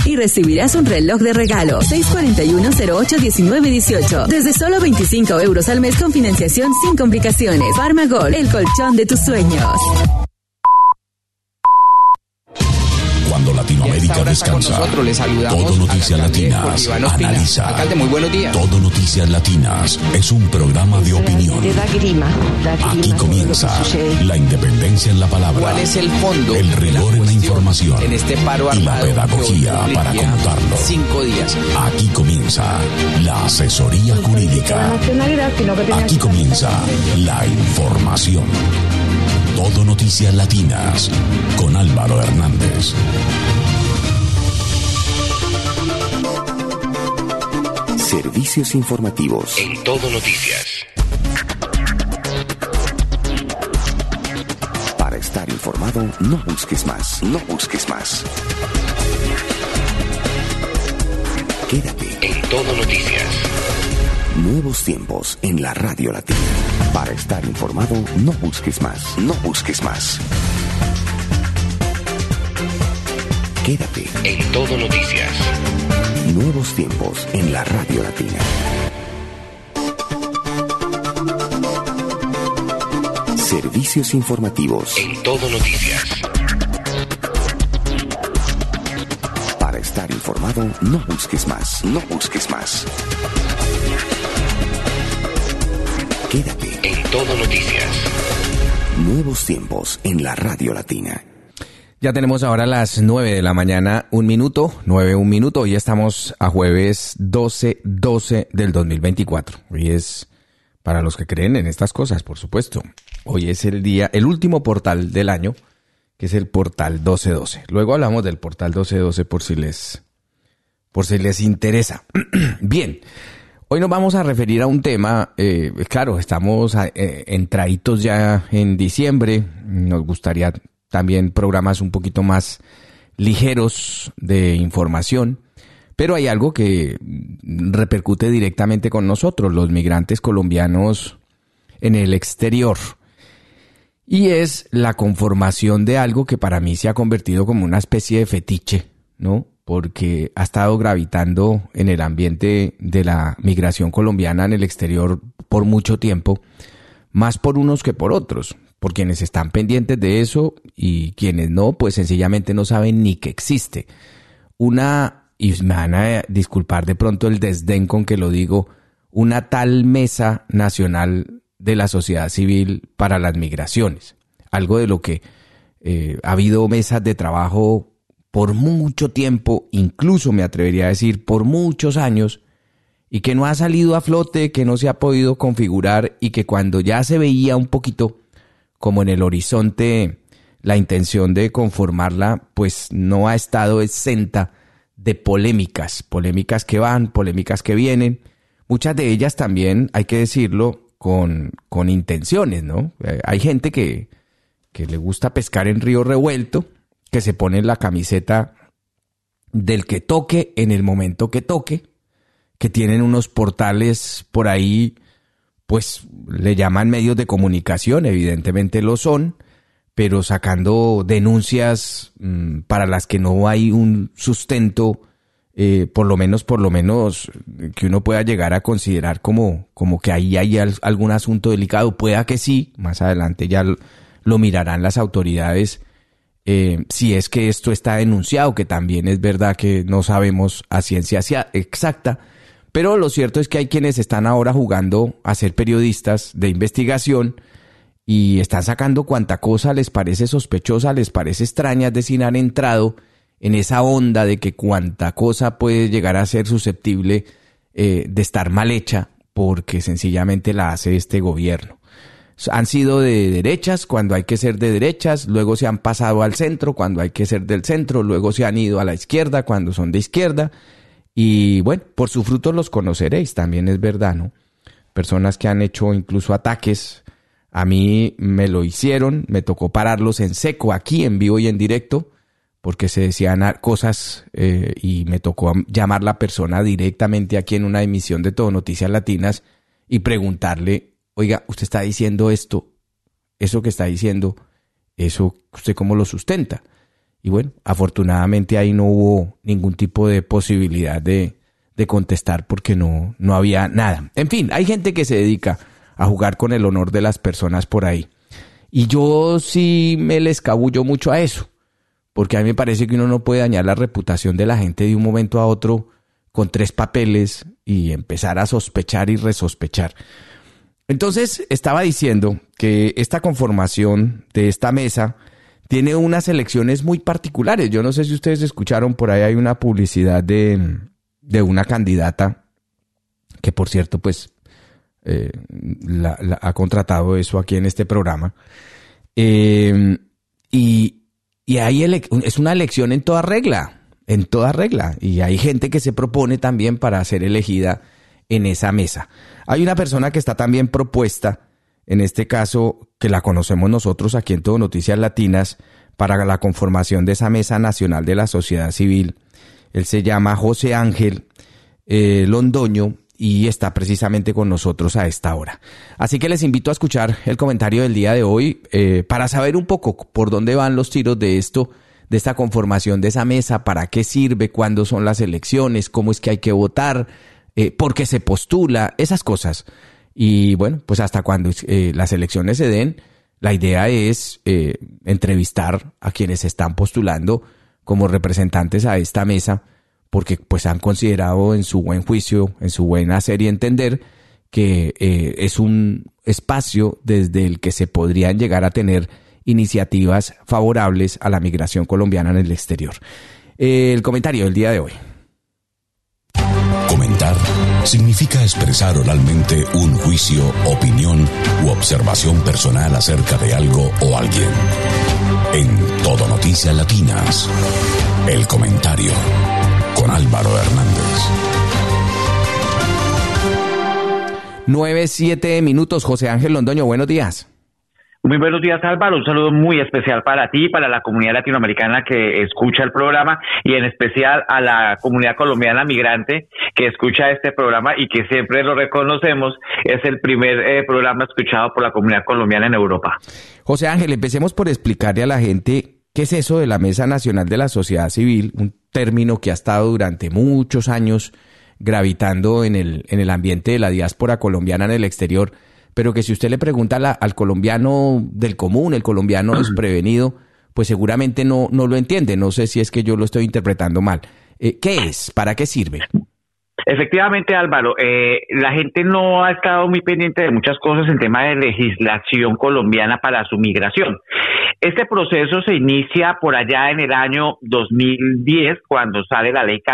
y recibirás un reloj de regalo. 641-08-1918. Desde solo 25 euros al mes con financiación sin complicaciones. Farmagol, el colchón de tus sueños. Cuando Latinoamérica descansa, Todo Noticias Latinas analiza. Alcalde, muy buenos días. Todo Noticias Latinas es un programa de opinión. Aquí comienza la independencia en la palabra. ¿Cuál es el fondo? El rigor en la información. En este paro armado. Y la pedagogía para contarlo. 5 días. Aquí comienza la asesoría jurídica. Aquí comienza la información. Todo Noticias Latinas con Álvaro Hernández. Servicios informativos En Todo Noticias. Para estar informado, no busques más. No busques más. Quédate En Todo Noticias. Nuevos tiempos en la Radio Latina. Para estar informado, no busques más. No busques más. Quédate En Todo Noticias. Nuevos tiempos en la Radio Latina. Servicios informativos En Todo Noticias. Para estar informado, no busques más. No busques más. Quédate En Todo Noticias. Nuevos tiempos en la Radio Latina. Ya tenemos ahora las 9 de la mañana, 1 minuto, 9, 1 minuto. Hoy estamos a jueves 12 del 2024. Hoy es, para los que creen en estas cosas, por supuesto. Hoy es el día, el último portal del año, que es el portal 1212. Luego hablamos del portal 1212 por si les interesa. Bien. Hoy nos vamos a referir a un tema, claro, estamos entraditos ya en diciembre, nos gustaría también programas un poquito más ligeros de información, pero hay algo que repercute directamente con nosotros, los migrantes colombianos en el exterior, y es la conformación de algo que para mí se ha convertido como una especie de fetiche, ¿no? Porque ha estado gravitando en el ambiente de la migración colombiana en el exterior por mucho tiempo, más por unos que por otros, por quienes están pendientes de eso y quienes no, pues sencillamente no saben ni que existe. Y me van a disculpar de pronto el desdén con que lo digo, una tal Mesa Nacional de la Sociedad Civil para las Migraciones. Algo de lo que ha habido mesas de trabajo por mucho tiempo, incluso me atrevería a decir por muchos años, y que no ha salido a flote, que no se ha podido configurar y que cuando ya se veía un poquito como en el horizonte la intención de conformarla, pues no ha estado exenta de polémicas que van, polémicas que vienen, muchas de ellas también, hay que decirlo, con intenciones, ¿no? Hay gente que le gusta pescar en río revuelto, que se pone la camiseta del que toque en el momento que toque, que tienen unos portales por ahí, pues le llaman medios de comunicación, evidentemente lo son, pero sacando denuncias para las que no hay un sustento, por lo menos que uno pueda llegar a considerar como que ahí hay algún asunto delicado. Pueda que sí, más adelante ya lo mirarán las autoridades. Si es que esto está denunciado, que también es verdad que no sabemos a ciencia exacta, pero lo cierto es que hay quienes están ahora jugando a ser periodistas de investigación y están sacando cuanta cosa les parece sospechosa, les parece extraña, es decir, han entrado en esa onda de que cuanta cosa puede llegar a ser susceptible de estar mal hecha porque sencillamente la hace este gobierno. Han sido de derechas cuando hay que ser de derechas, luego se han pasado al centro cuando hay que ser del centro, luego se han ido a la izquierda cuando son de izquierda y bueno, por sus frutos los conoceréis, también es verdad, ¿no? Personas que han hecho incluso ataques, a mí me lo hicieron, me tocó pararlos en seco aquí en vivo y en directo porque se decían cosas y me tocó llamar a la persona directamente aquí en una emisión de Todo Noticias Latinas y preguntarle: oiga, usted está diciendo esto, eso que está diciendo, eso usted cómo lo sustenta. Y bueno, afortunadamente ahí no hubo ningún tipo de posibilidad de contestar porque no había nada. En fin, hay gente que se dedica a jugar con el honor de las personas por ahí. Y yo sí me le escabullo mucho a eso, porque a mí me parece que uno no puede dañar la reputación de la gente de un momento a otro con 3 papeles y empezar a sospechar y resospechar. Entonces, estaba diciendo que esta conformación de esta mesa tiene unas elecciones muy particulares. Yo no sé si ustedes escucharon, por ahí hay una publicidad de una candidata que, por cierto, pues la ha contratado eso aquí en este programa. Y ahí es una elección en toda regla. Y hay gente que se propone también para ser elegida en esa mesa. Hay una persona que está también propuesta, en este caso, que la conocemos nosotros aquí en Todo Noticias Latinas, para la conformación de esa mesa nacional de la sociedad civil. Él se llama José Ángel Londoño y está precisamente con nosotros a esta hora. Así que les invito a escuchar el comentario del día de hoy para saber un poco por dónde van los tiros de esto, de esta conformación de esa mesa, para qué sirve, cuándo son las elecciones, cómo es que hay que votar, por qué se postula, esas cosas. Y bueno, pues hasta cuando las elecciones se den, la idea es entrevistar a quienes están postulando como representantes a esta mesa, porque pues han considerado en su buen juicio, en su buen hacer y entender, que es un espacio desde el que se podrían llegar a tener iniciativas favorables a la migración colombiana en el exterior. El comentario del día de hoy. Comentar significa expresar oralmente un juicio, opinión u observación personal acerca de algo o alguien. En Todo Noticias Latinas, el comentario con Álvaro Hernández. 9:07 minutos. José Ángel Londoño, buenos días. Muy buenos días, Álvaro. Un saludo muy especial para ti y para la comunidad latinoamericana que escucha el programa, y en especial a la comunidad colombiana migrante que escucha este programa y que siempre lo reconocemos, es el primer programa escuchado por la comunidad colombiana en Europa. José Ángel, empecemos por explicarle a la gente qué es eso de la Mesa Nacional de la Sociedad Civil, un término que ha estado durante muchos años gravitando en el ambiente de la diáspora colombiana en el exterior, pero que si usted le pregunta al colombiano del común, el colombiano desprevenido, pues seguramente no lo entiende. No sé si es que yo lo estoy interpretando mal. ¿Qué es? ¿Para qué sirve? Efectivamente, Álvaro, la gente no ha estado muy pendiente de muchas cosas en tema de legislación colombiana para su migración. Este proceso se inicia por allá en el año 2010, cuando sale la ley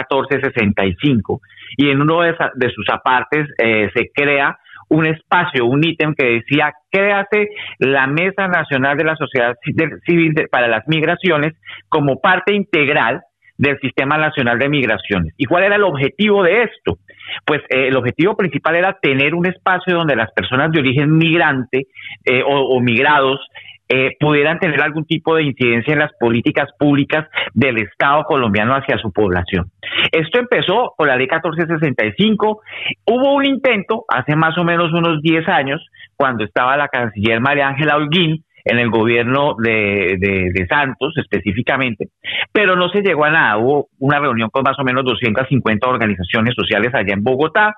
1465, y en uno de sus apartes se crea un espacio, un ítem que decía: créase la Mesa Nacional de la Sociedad Civil para las Migraciones como parte integral del Sistema Nacional de Migraciones. ¿Y cuál era el objetivo de esto? Pues el objetivo principal era tener un espacio donde las personas de origen migrante o migrados pudieran tener algún tipo de incidencia en las políticas públicas del Estado colombiano hacia su población. Esto empezó con la ley 1465. Hubo un intento hace más o menos unos 10 años, cuando estaba la canciller María Ángela Holguín en el gobierno de Santos específicamente, pero no se llegó a nada. Hubo una reunión con más o menos 250 organizaciones sociales allá en Bogotá,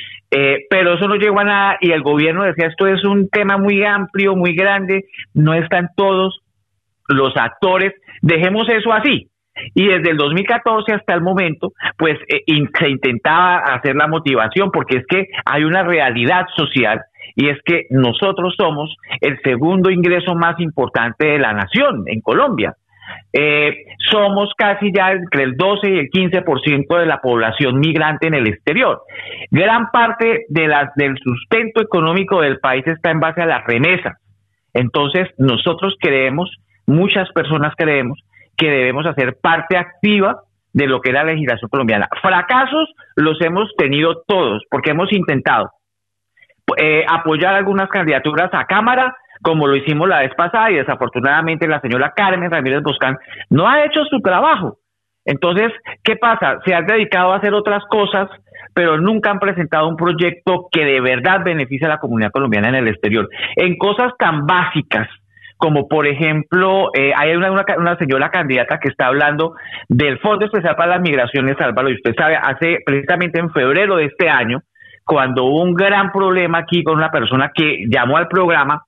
pero eso no llegó a nada, y el gobierno decía: esto es un tema muy amplio, muy grande, no están todos los actores, dejemos eso así. Y desde el 2014 hasta el momento, pues se intentaba hacer la motivación, porque es que hay una realidad social, y es que nosotros somos el segundo ingreso más importante de la nación en Colombia. Somos casi ya entre el 12 y el 15% de la población migrante en el exterior. Gran parte del sustento económico del país está en base a las remesas. Entonces, nosotros creemos, muchas personas creemos, que debemos hacer parte activa de lo que es la legislación colombiana. Fracasos los hemos tenido todos, porque hemos intentado apoyar algunas candidaturas a Cámara, como lo hicimos la vez pasada, y desafortunadamente la señora Carmen Ramírez Boscán no ha hecho su trabajo. Entonces, ¿qué pasa? Se han dedicado a hacer otras cosas, pero nunca han presentado un proyecto que de verdad beneficie a la comunidad colombiana en el exterior, en cosas tan básicas como por ejemplo, hay una señora candidata que está hablando del Fondo Especial para las Migraciones, Álvaro, y usted sabe, hace precisamente en febrero de este año, cuando hubo un gran problema aquí con una persona que llamó al programa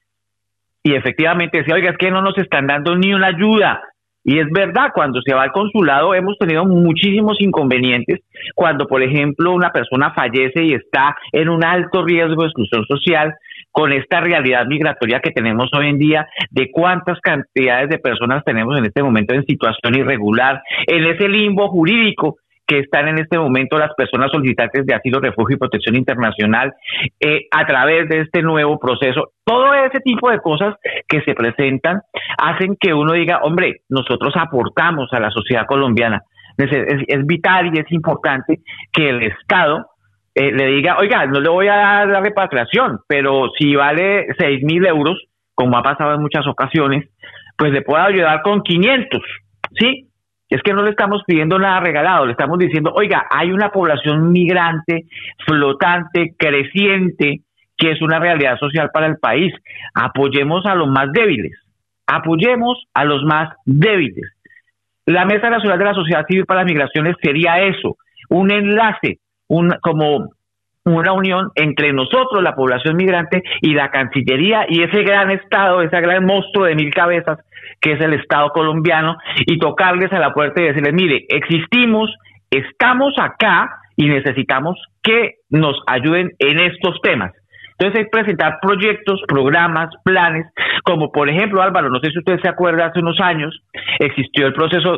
y efectivamente decía, oiga, es que no nos están dando ni una ayuda. Y es verdad, cuando se va al consulado hemos tenido muchísimos inconvenientes. Cuando, por ejemplo, una persona fallece y está en un alto riesgo de exclusión social, con esta realidad migratoria que tenemos hoy en día, de cuántas cantidades de personas tenemos en este momento en situación irregular, en ese limbo jurídico que están en este momento las personas solicitantes de asilo, refugio y protección internacional, a través de este nuevo proceso. Todo ese tipo de cosas que se presentan hacen que uno diga, hombre, nosotros aportamos a la sociedad colombiana. Es vital y es importante que el Estado le diga, oiga, no le voy a dar la repatriación, pero si vale 6.000 euros, como ha pasado en muchas ocasiones, pues le puedo ayudar con 500, ¿sí? Es que no le estamos pidiendo nada regalado, le estamos diciendo, oiga, hay una población migrante, flotante, creciente, que es una realidad social para el país. Apoyemos a los más débiles, apoyemos a los más débiles. La Mesa Nacional de la Sociedad Civil para las Migraciones sería eso, un enlace, como una unión entre nosotros, la población migrante, y la Cancillería y ese gran Estado, ese gran monstruo de 1000 cabezas que es el Estado colombiano, y tocarles a la puerta y decirles, mire, existimos, estamos acá y necesitamos que nos ayuden en estos temas. Entonces hay que presentar proyectos, programas, planes, como por ejemplo, Álvaro, no sé si usted se acuerda, hace unos años existió el proceso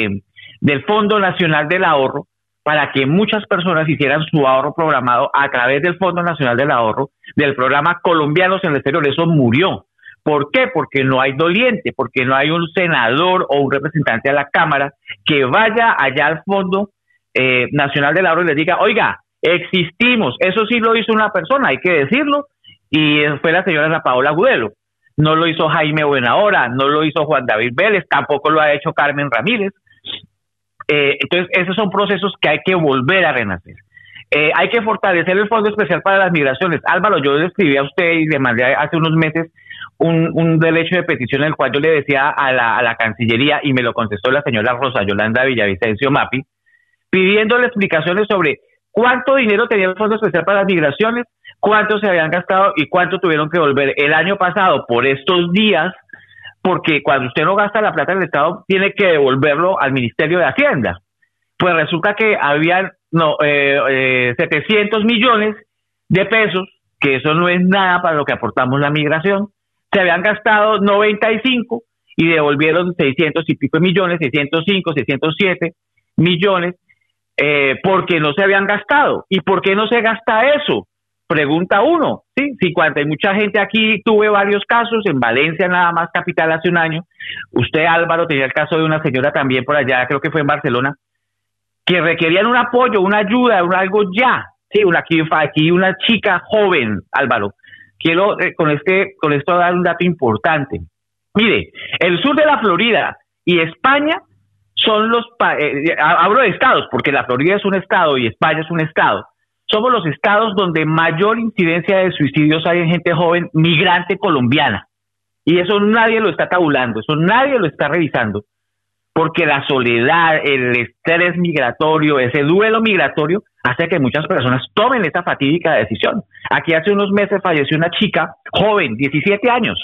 del Fondo Nacional del Ahorro, para que muchas personas hicieran su ahorro programado a través del Fondo Nacional del Ahorro, del programa Colombianos en el Exterior. Eso murió. ¿Por qué? Porque no hay doliente, porque no hay un senador o un representante de la Cámara que vaya allá al Fondo Nacional del Ahorro y le diga, oiga, existimos. Eso sí lo hizo una persona, hay que decirlo, y fue la señora Ana Paola Agudelo. No lo hizo Jaime Buenahora, no lo hizo Juan David Vélez, tampoco lo ha hecho Carmen Ramírez. Entonces, esos son procesos que hay que volver a renacer. Hay que fortalecer el Fondo Especial para las Migraciones. Álvaro, yo le escribí a usted y le mandé hace unos meses un derecho de petición en el cual yo le decía a la Cancillería, y me lo contestó la señora Rosa Yolanda Villavicencio Mapi, pidiéndole explicaciones sobre cuánto dinero tenía el Fondo Especial para las Migraciones, cuánto se habían gastado y cuánto tuvieron que devolver el año pasado por estos días, porque cuando usted no gasta la plata del Estado, tiene que devolverlo al Ministerio de Hacienda. Pues resulta que habían 700 millones de pesos, que eso no es nada para lo que aportamos la migración. Se habían gastado 95 y devolvieron 600 y pico millones, 605, 607 millones, porque no se habían gastado. ¿Y por qué no se gasta eso? Pregunta uno, ¿sí? Si cuando hay mucha gente aquí, tuve varios casos, en Valencia nada más, capital, hace un año. Usted, Álvaro, tenía el caso de una señora también por allá, creo que fue en Barcelona, que requerían un apoyo, una ayuda, algo ya. Sí, aquí una chica joven, Álvaro. Quiero con esto dar un dato importante. Mire, el sur de la Florida y España son hablo de estados, porque la Florida es un estado y España es un estado. Somos los estados donde mayor incidencia de suicidios hay en gente joven migrante colombiana. Y eso nadie lo está tabulando, eso nadie lo está revisando. Porque la soledad, el estrés migratorio, ese duelo migratorio, hace que muchas personas tomen esa fatídica decisión. Aquí hace unos meses falleció una chica joven, 17 años.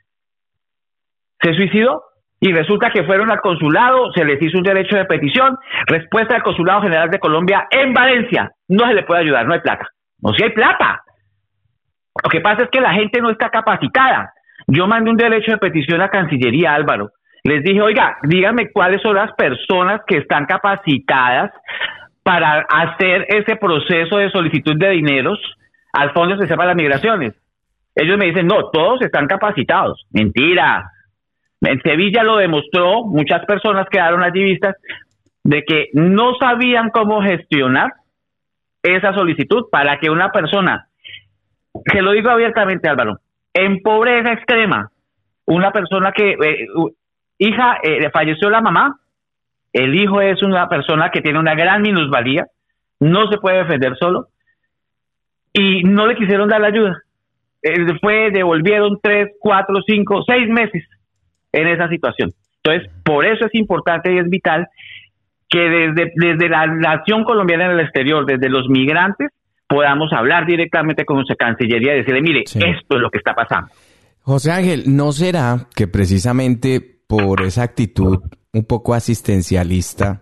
Se suicidó y resulta que fueron al consulado, se les hizo un derecho de petición, respuesta del Consulado General de Colombia en Valencia, no se le puede ayudar, no hay plata. No, si hay plata. Lo que pasa es que la gente no está capacitada. Yo mandé un derecho de petición a Cancillería, Álvaro. Les dije, oiga, díganme cuáles son las personas que están capacitadas para hacer ese proceso de solicitud de dineros al Fondo Especial para las Migraciones. Ellos me dicen, no, todos están capacitados. Mentira. En Sevilla lo demostró, muchas personas quedaron allí vistas, de que no sabían cómo gestionar esa solicitud para que una persona, se lo digo abiertamente, Álvaro, en pobreza extrema, una persona que... falleció la mamá, el hijo es una persona que tiene una gran minusvalía, no se puede defender solo, y no le quisieron dar la ayuda. devolvieron 3, 4, 5, 6 meses en esa situación. Entonces, por eso es importante y es vital que desde la nación colombiana en el exterior, desde los migrantes, podamos hablar directamente con nuestra Cancillería y decirle, mire, sí, esto es lo que está pasando. José Ángel, ¿no será que precisamente por esa actitud un poco asistencialista,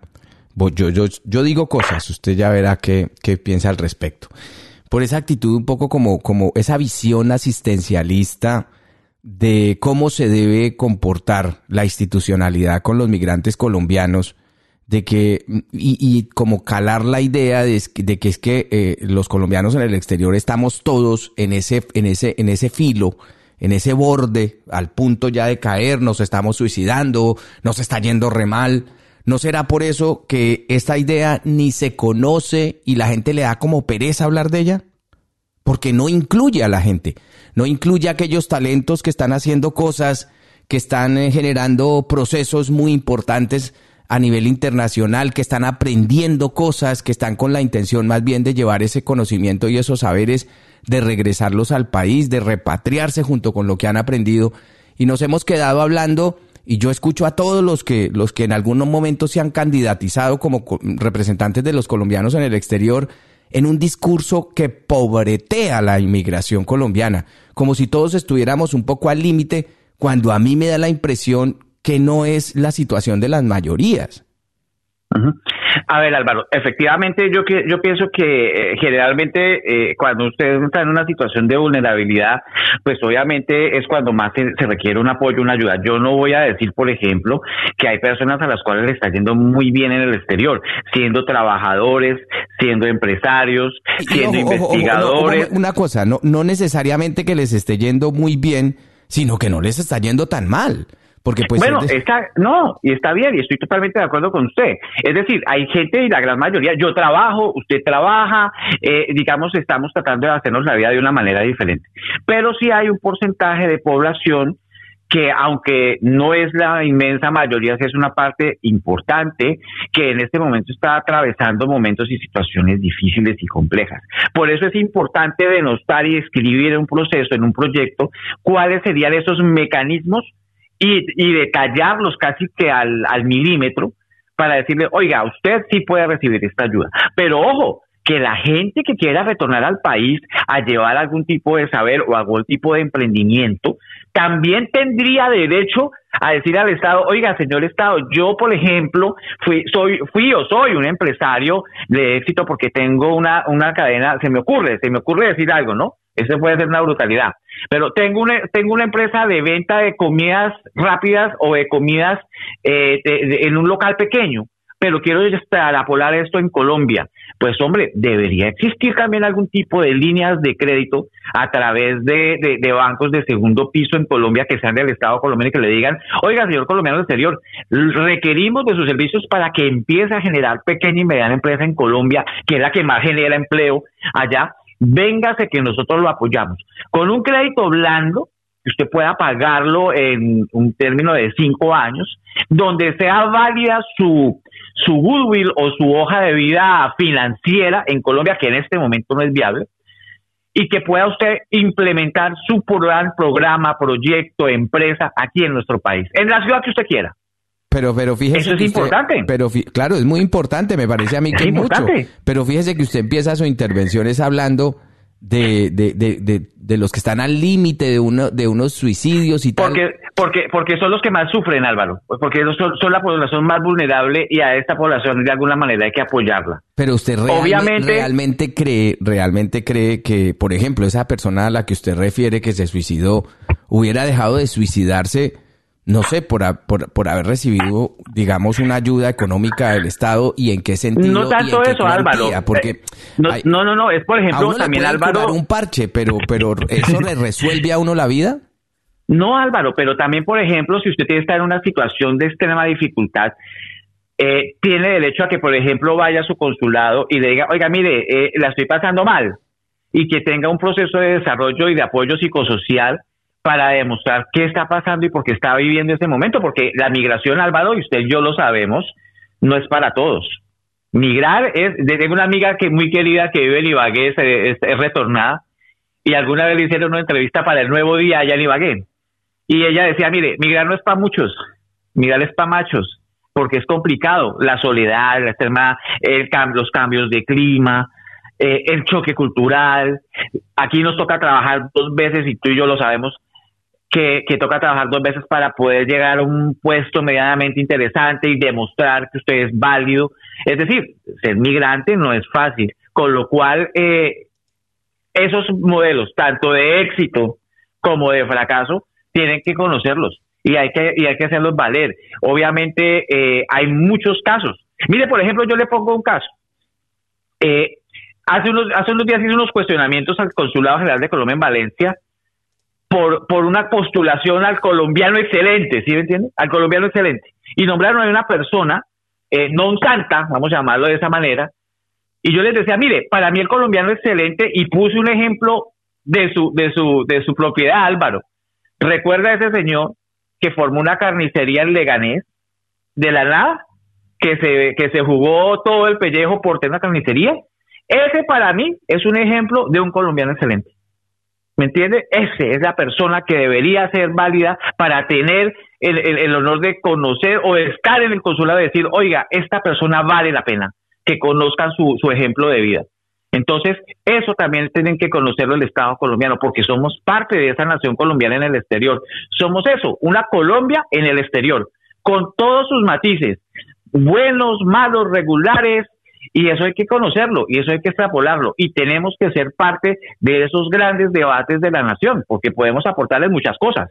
yo digo cosas, usted ya verá qué piensa al respecto, por esa actitud un poco como esa visión asistencialista de cómo se debe comportar la institucionalidad con los migrantes colombianos, de que y como calar la idea de que es que los colombianos en el exterior estamos todos en ese filo, en ese borde, al punto ya de caer, nos estamos suicidando, nos está yendo re mal? ¿No será por eso que esta idea ni se conoce y la gente le da como pereza hablar de ella? Porque no incluye a la gente, no incluye a aquellos talentos que están haciendo cosas, que están generando procesos muy importantes a nivel internacional, que están aprendiendo cosas, que están con la intención más bien de llevar ese conocimiento y esos saberes, de regresarlos al país, de repatriarse junto con lo que han aprendido. Y nos hemos quedado hablando, y yo escucho a todos los que en algún momento se han candidatizado como representantes de los colombianos en el exterior, en un discurso que pobretea la inmigración colombiana, como si todos estuviéramos un poco al límite, cuando a mí me da la impresión que no es la situación de las mayorías. Uh-huh. A ver, Álvaro, efectivamente yo pienso que generalmente cuando usted está en una situación de vulnerabilidad, pues obviamente es cuando más se requiere un apoyo, una ayuda. Yo no voy a decir, por ejemplo, que hay personas a las cuales le está yendo muy bien en el exterior, siendo trabajadores, siendo empresarios, siendo investigadores. Una cosa, no necesariamente que les esté yendo muy bien, sino que no les está yendo tan mal. Porque pues y está bien, y estoy totalmente de acuerdo con usted. Es decir, hay gente, y la gran mayoría, yo trabajo, usted trabaja, digamos, estamos tratando de hacernos la vida de una manera diferente. Pero sí hay un porcentaje de población que, aunque no es la inmensa mayoría, sí es una parte importante que en este momento está atravesando momentos y situaciones difíciles y complejas. Por eso es importante denostar y escribir en un proceso, en un proyecto, cuáles serían esos mecanismos y detallarlos casi que al milímetro para decirle, oiga, usted sí puede recibir esta ayuda. Pero ojo, que la gente que quiera retornar al país a llevar algún tipo de saber o algún tipo de emprendimiento, también tendría derecho a decir al Estado, oiga, señor Estado, yo, por ejemplo, soy un empresario de éxito porque tengo una cadena, se me ocurre decir algo, ¿no? Eso puede ser una brutalidad. Pero tengo una empresa de venta de comidas rápidas o de comidas en un local pequeño, pero quiero extrapolar esto en Colombia. Pues hombre, debería existir también algún tipo de líneas de crédito a través de bancos de segundo piso en Colombia que sean del Estado colombiano y que le digan, oiga, señor colombiano del exterior, requerimos de sus servicios para que empiece a generar pequeña y mediana empresa en Colombia, que es la que más genera empleo allá. Véngase que nosotros lo apoyamos. Con un crédito blando, que usted pueda pagarlo en un término de 5 años, donde sea válida su goodwill o su hoja de vida financiera en Colombia, que en este momento no es viable, y que pueda usted implementar su programa, proyecto, empresa aquí en nuestro país, en la ciudad que usted quiera. Pero fíjese. Eso es importante. Claro, es muy importante, me parece a mí que es mucho. Pero fíjese que usted empieza sus intervenciones hablando de los que están al límite de unos suicidios y tal. Porque son los que más sufren, Álvaro. Porque son la población más vulnerable y a esta población de alguna manera hay que apoyarla. Pero usted realmente cree que, por ejemplo, esa persona a la que usted refiere que se suicidó hubiera dejado de suicidarse, no sé, por haber recibido, digamos, una ayuda económica del Estado, y en qué sentido. No tanto eso, Álvaro. Porque no, es por ejemplo a uno también, le Álvaro. Curar un parche, pero ¿eso le resuelve a uno la vida? No, Álvaro, pero también, por ejemplo, si usted está en una situación de extrema dificultad, tiene derecho a que, por ejemplo, vaya a su consulado y le diga, oiga, mire, la estoy pasando mal, y que tenga un proceso de desarrollo y de apoyo psicosocial para demostrar qué está pasando y por qué está viviendo ese momento, porque la migración, Álvaro, y usted y yo lo sabemos, no es para todos. Migrar tengo una amiga que muy querida que vive en Ibagué, es retornada, y alguna vez le hicieron una entrevista para El Nuevo Día allá en Ibagué. Y ella decía, mire, migrar no es para muchos, migrar es para machos, porque es complicado, la soledad, la extrema, los cambios de clima, el choque cultural. Aquí nos toca trabajar 2 veces, y tú y yo lo sabemos, que toca trabajar 2 veces para poder llegar a un puesto medianamente interesante y demostrar que usted es válido. Es decir, ser migrante no es fácil, con lo cual esos modelos, tanto de éxito como de fracaso, tienen que conocerlos y hay que hacerlos valer. Obviamente hay muchos casos. Mire, por ejemplo, yo le pongo un caso. Hace unos días hice unos cuestionamientos al Consulado General de Colombia en Valencia por una postulación al colombiano excelente, ¿sí me entiende? Al colombiano excelente. Y nombraron a una persona, non santa, vamos a llamarlo de esa manera, y yo les decía, mire, para mí el colombiano excelente, y puse un ejemplo de su propiedad, Álvaro. ¿Recuerda a ese señor que formó una carnicería en Leganés, de la nada, que se jugó todo el pellejo por tener una carnicería? Ese para mí es un ejemplo de un colombiano excelente. ¿Me entiende? Ese es la persona que debería ser válida para tener el honor de conocer o de estar en el consulado y decir, oiga, esta persona vale la pena que conozcan su ejemplo de vida. Entonces, eso también tienen que conocerlo el Estado colombiano, porque somos parte de esa nación colombiana en el exterior. Somos eso, una Colombia en el exterior, con todos sus matices, buenos, malos, regulares, y eso hay que conocerlo, y eso hay que extrapolarlo, y tenemos que ser parte de esos grandes debates de la nación, porque podemos aportarles muchas cosas.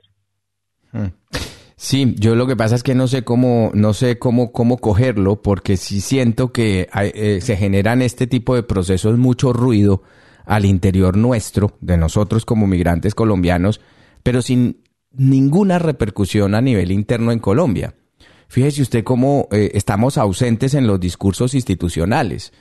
Sí, yo lo que pasa es que no sé cómo cogerlo, porque sí siento que se generan este tipo de procesos, mucho ruido al interior nuestro, de nosotros como migrantes colombianos, pero sin ninguna repercusión a nivel interno en Colombia. Fíjese usted cómo estamos ausentes en los discursos institucionales.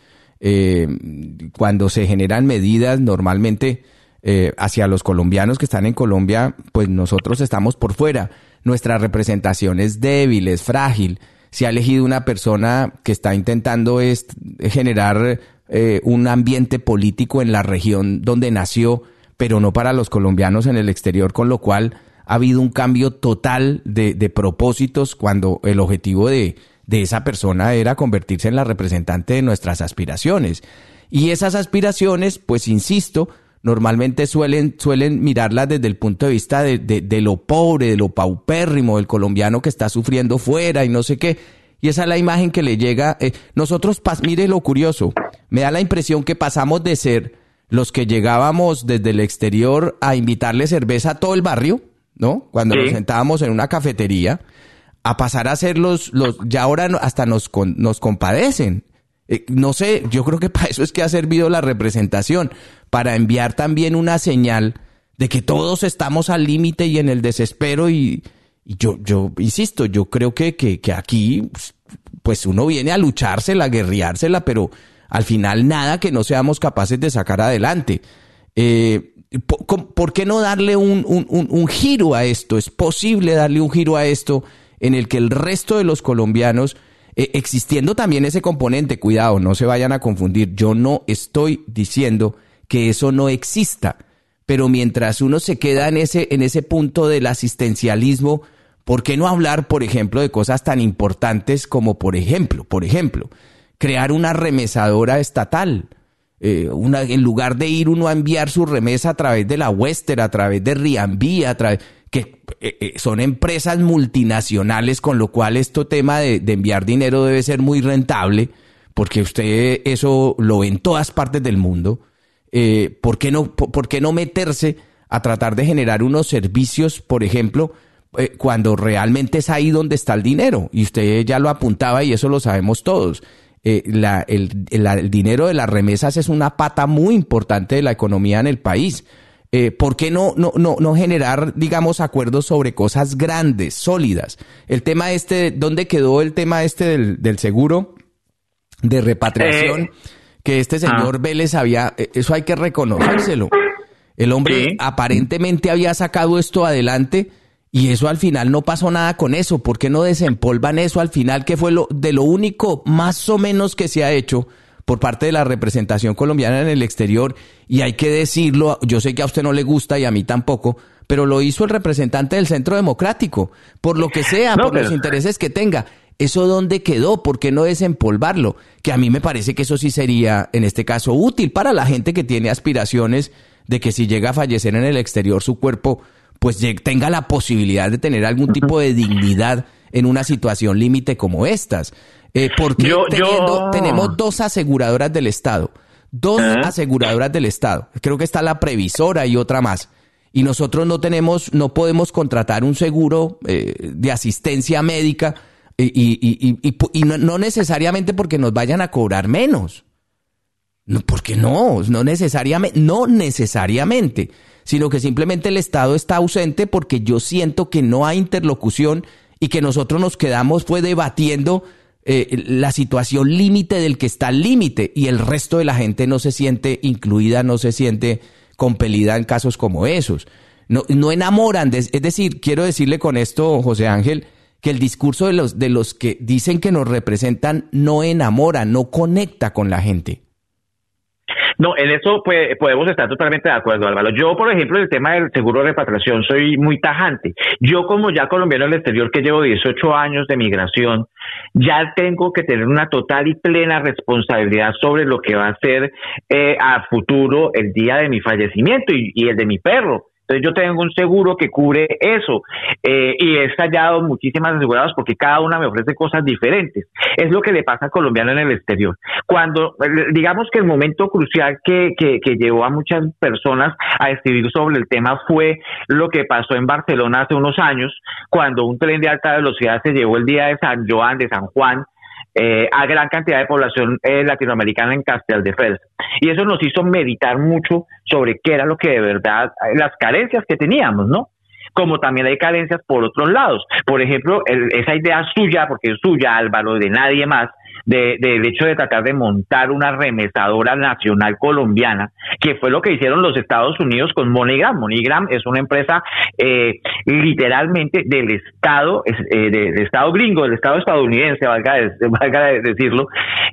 Cuando se generan medidas normalmente hacia los colombianos que están en Colombia, pues nosotros estamos por fuera. Nuestra representación es débil, es frágil. Se ha elegido una persona que está intentando generar un ambiente político en la región donde nació, pero no para los colombianos en el exterior, con lo cual ha habido un cambio total de propósitos cuando el objetivo de esa persona era convertirse en la representante de nuestras aspiraciones. Y esas aspiraciones, pues insisto, normalmente suelen mirarlas desde el punto de vista de lo pobre, de lo paupérrimo, del colombiano que está sufriendo fuera y no sé qué. Y esa es la imagen que le llega. Nosotros, mire lo curioso, me da la impresión que pasamos de ser los que llegábamos desde el exterior a invitarle cerveza a todo el barrio, ¿no? Cuando nos sentábamos en una cafetería, a pasar a ser ya ahora hasta nos compadecen. No sé, yo creo que para eso es que ha servido la representación, para enviar también una señal de que todos estamos al límite y en el desespero y yo insisto, yo creo que aquí pues uno viene a luchársela, a guerreársela, pero al final nada que no seamos capaces de sacar adelante. ¿Por qué no darle un giro a esto? Es posible darle un giro a esto en el que el resto de los colombianos, existiendo también ese componente, cuidado, no se vayan a confundir, yo no estoy diciendo que eso no exista, pero mientras uno se queda en ese punto del asistencialismo, ¿por qué no hablar, por ejemplo, de cosas tan importantes como, por ejemplo, crear una remesadora estatal? En lugar de ir uno a enviar su remesa a través de la Western, a través de Riambí, que son empresas multinacionales, con lo cual este tema de enviar dinero debe ser muy rentable, porque usted eso lo ve en todas partes del mundo. ¿Por qué no meterse a tratar de generar unos servicios, por ejemplo, cuando realmente es ahí donde está el dinero? Y usted ya lo apuntaba y eso lo sabemos todos. El dinero de las remesas es una pata muy importante de la economía en el país. ¿Por qué no generar, digamos, acuerdos sobre cosas grandes, sólidas? El tema ¿dónde quedó el tema del seguro de repatriación? Que este señor Vélez eso hay que reconocérselo. El hombre aparentemente había sacado esto adelante y eso al final no pasó nada con eso. ¿Por qué no desempolvan eso al final, que fue de lo único más o menos que se ha hecho por parte de la representación colombiana en el exterior, y hay que decirlo, yo sé que a usted no le gusta y a mí tampoco, pero lo hizo el representante del Centro Democrático, por lo que sea, por los intereses que tenga. ¿Eso dónde quedó? ¿Por qué no desempolvarlo? Que a mí me parece que eso sí sería, en este caso, útil para la gente que tiene aspiraciones de que si llega a fallecer en el exterior su cuerpo, pues tenga la posibilidad de tener algún tipo de dignidad en una situación límite como estas. Porque tenemos dos aseguradoras del Estado, aseguradoras del Estado. Creo que está la Previsora y otra más. Y nosotros no podemos contratar un seguro de asistencia médica y no necesariamente porque nos vayan a cobrar menos. No, porque no necesariamente, sino que simplemente el Estado está ausente porque yo siento que no hay interlocución y que nosotros nos quedamos debatiendo la situación límite del que está al límite y el resto de la gente no se siente incluida, no se siente compelida en casos como esos. No enamoran, es decir, quiero decirle con esto, José Ángel, que el discurso de los que dicen que nos representan no enamora, no conecta con la gente. No, en eso podemos estar totalmente de acuerdo, Álvaro. Yo, por ejemplo, en el tema del seguro de repatriación soy muy tajante. Yo, como ya colombiano en el exterior, que llevo 18 años de migración, ya tengo que tener una total y plena responsabilidad sobre lo que va a ser a futuro el día de mi fallecimiento y el de mi perro. Entonces yo tengo un seguro que cubre eso y he hallado muchísimas aseguradoras porque cada una me ofrece cosas diferentes. Es lo que le pasa al colombiano en el exterior. Cuando, digamos que el momento crucial que llevó a muchas personas a escribir sobre el tema fue lo que pasó en Barcelona hace unos años, cuando un tren de alta velocidad se llevó el día de San Juan, a gran cantidad de población latinoamericana en Castelldefels. Y eso nos hizo meditar mucho sobre qué era lo que de verdad, las carencias que teníamos, ¿no? Como también hay carencias por otros lados. Por ejemplo, esa idea suya, porque es suya, Álvaro, de nadie más, del hecho de tratar de montar una remesadora nacional colombiana, que fue lo que hicieron los Estados Unidos con MoneyGram. MoneyGram es una empresa literalmente del Estado, del Estado gringo, del Estado estadounidense, valga decirlo,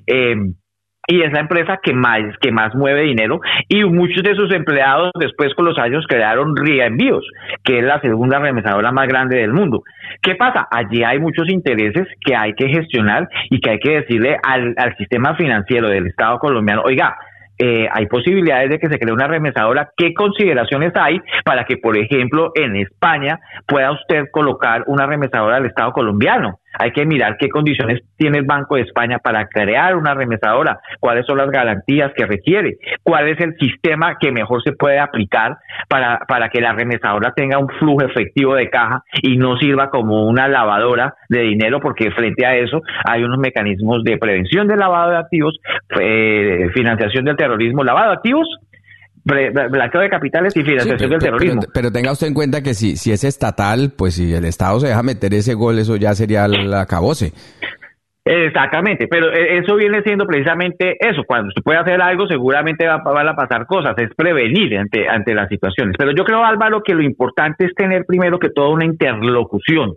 y es la empresa que más mueve dinero, y muchos de sus empleados después con los años crearon RIA Envíos, que es la segunda remesadora más grande del mundo. ¿Qué pasa? Allí hay muchos intereses que hay que gestionar y que hay que decirle al sistema financiero del Estado colombiano, oiga, hay posibilidades de que se cree una remesadora. ¿Qué consideraciones hay para que, por ejemplo, en España pueda usted colocar una remesadora del Estado colombiano? Hay que mirar qué condiciones tiene el Banco de España para crear una remesadora, cuáles son las garantías que requiere, cuál es el sistema que mejor se puede aplicar para que la remesadora tenga un flujo efectivo de caja y no sirva como una lavadora de dinero, porque frente a eso hay unos mecanismos de prevención del lavado de activos, financiación del terrorismo, lavado de activos, blanqueo de capitales y financiación del terrorismo. Pero tenga usted en cuenta que si es estatal, pues si el Estado se deja meter ese gol, eso ya sería el acabose. Exactamente, pero eso viene siendo precisamente eso. Cuando se puede hacer algo, seguramente van a pasar cosas, es prevenir ante las situaciones. Pero yo creo, Álvaro, que lo importante es tener primero que todo una interlocución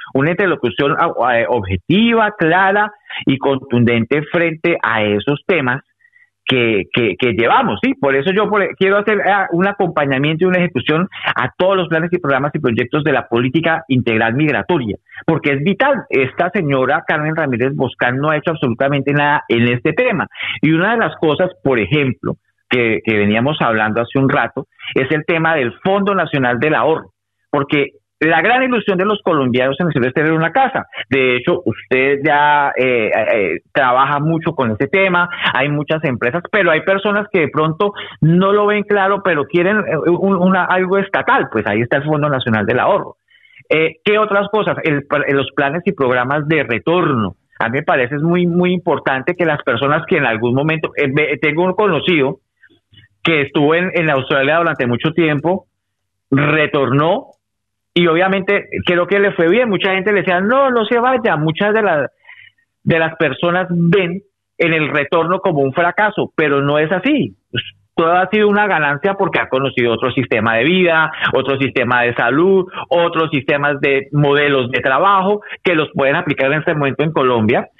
objetiva, clara y contundente frente a esos temas que llevamos, ¿sí? Por eso yo quiero hacer un acompañamiento y una ejecución a todos los planes y programas y proyectos de la política integral migratoria, porque es vital. Esta señora Carmen Ramírez Boscán no ha hecho absolutamente nada en este tema. Y una de las cosas, por ejemplo, que veníamos hablando hace un rato, es el tema del Fondo Nacional del Ahorro, porque la gran ilusión de los colombianos en el cielo es tener una casa. De hecho, usted ya trabaja mucho con ese tema, hay muchas empresas, pero hay personas que de pronto no lo ven claro, pero quieren algo estatal. Pues ahí está el Fondo Nacional del Ahorro. ¿Qué otras cosas? Los planes y programas de retorno. A mí me parece es muy, muy importante que las personas que en algún momento... tengo un conocido que estuvo en Australia durante mucho tiempo, retornó, y obviamente creo que le fue bien. Mucha gente le decía, no se vaya. Muchas de las personas ven en el retorno como un fracaso, pero no es así. Todo ha sido una ganancia porque ha conocido otro sistema de vida, otro sistema de salud, otros sistemas de modelos de trabajo que los pueden aplicar en este momento en Colombia.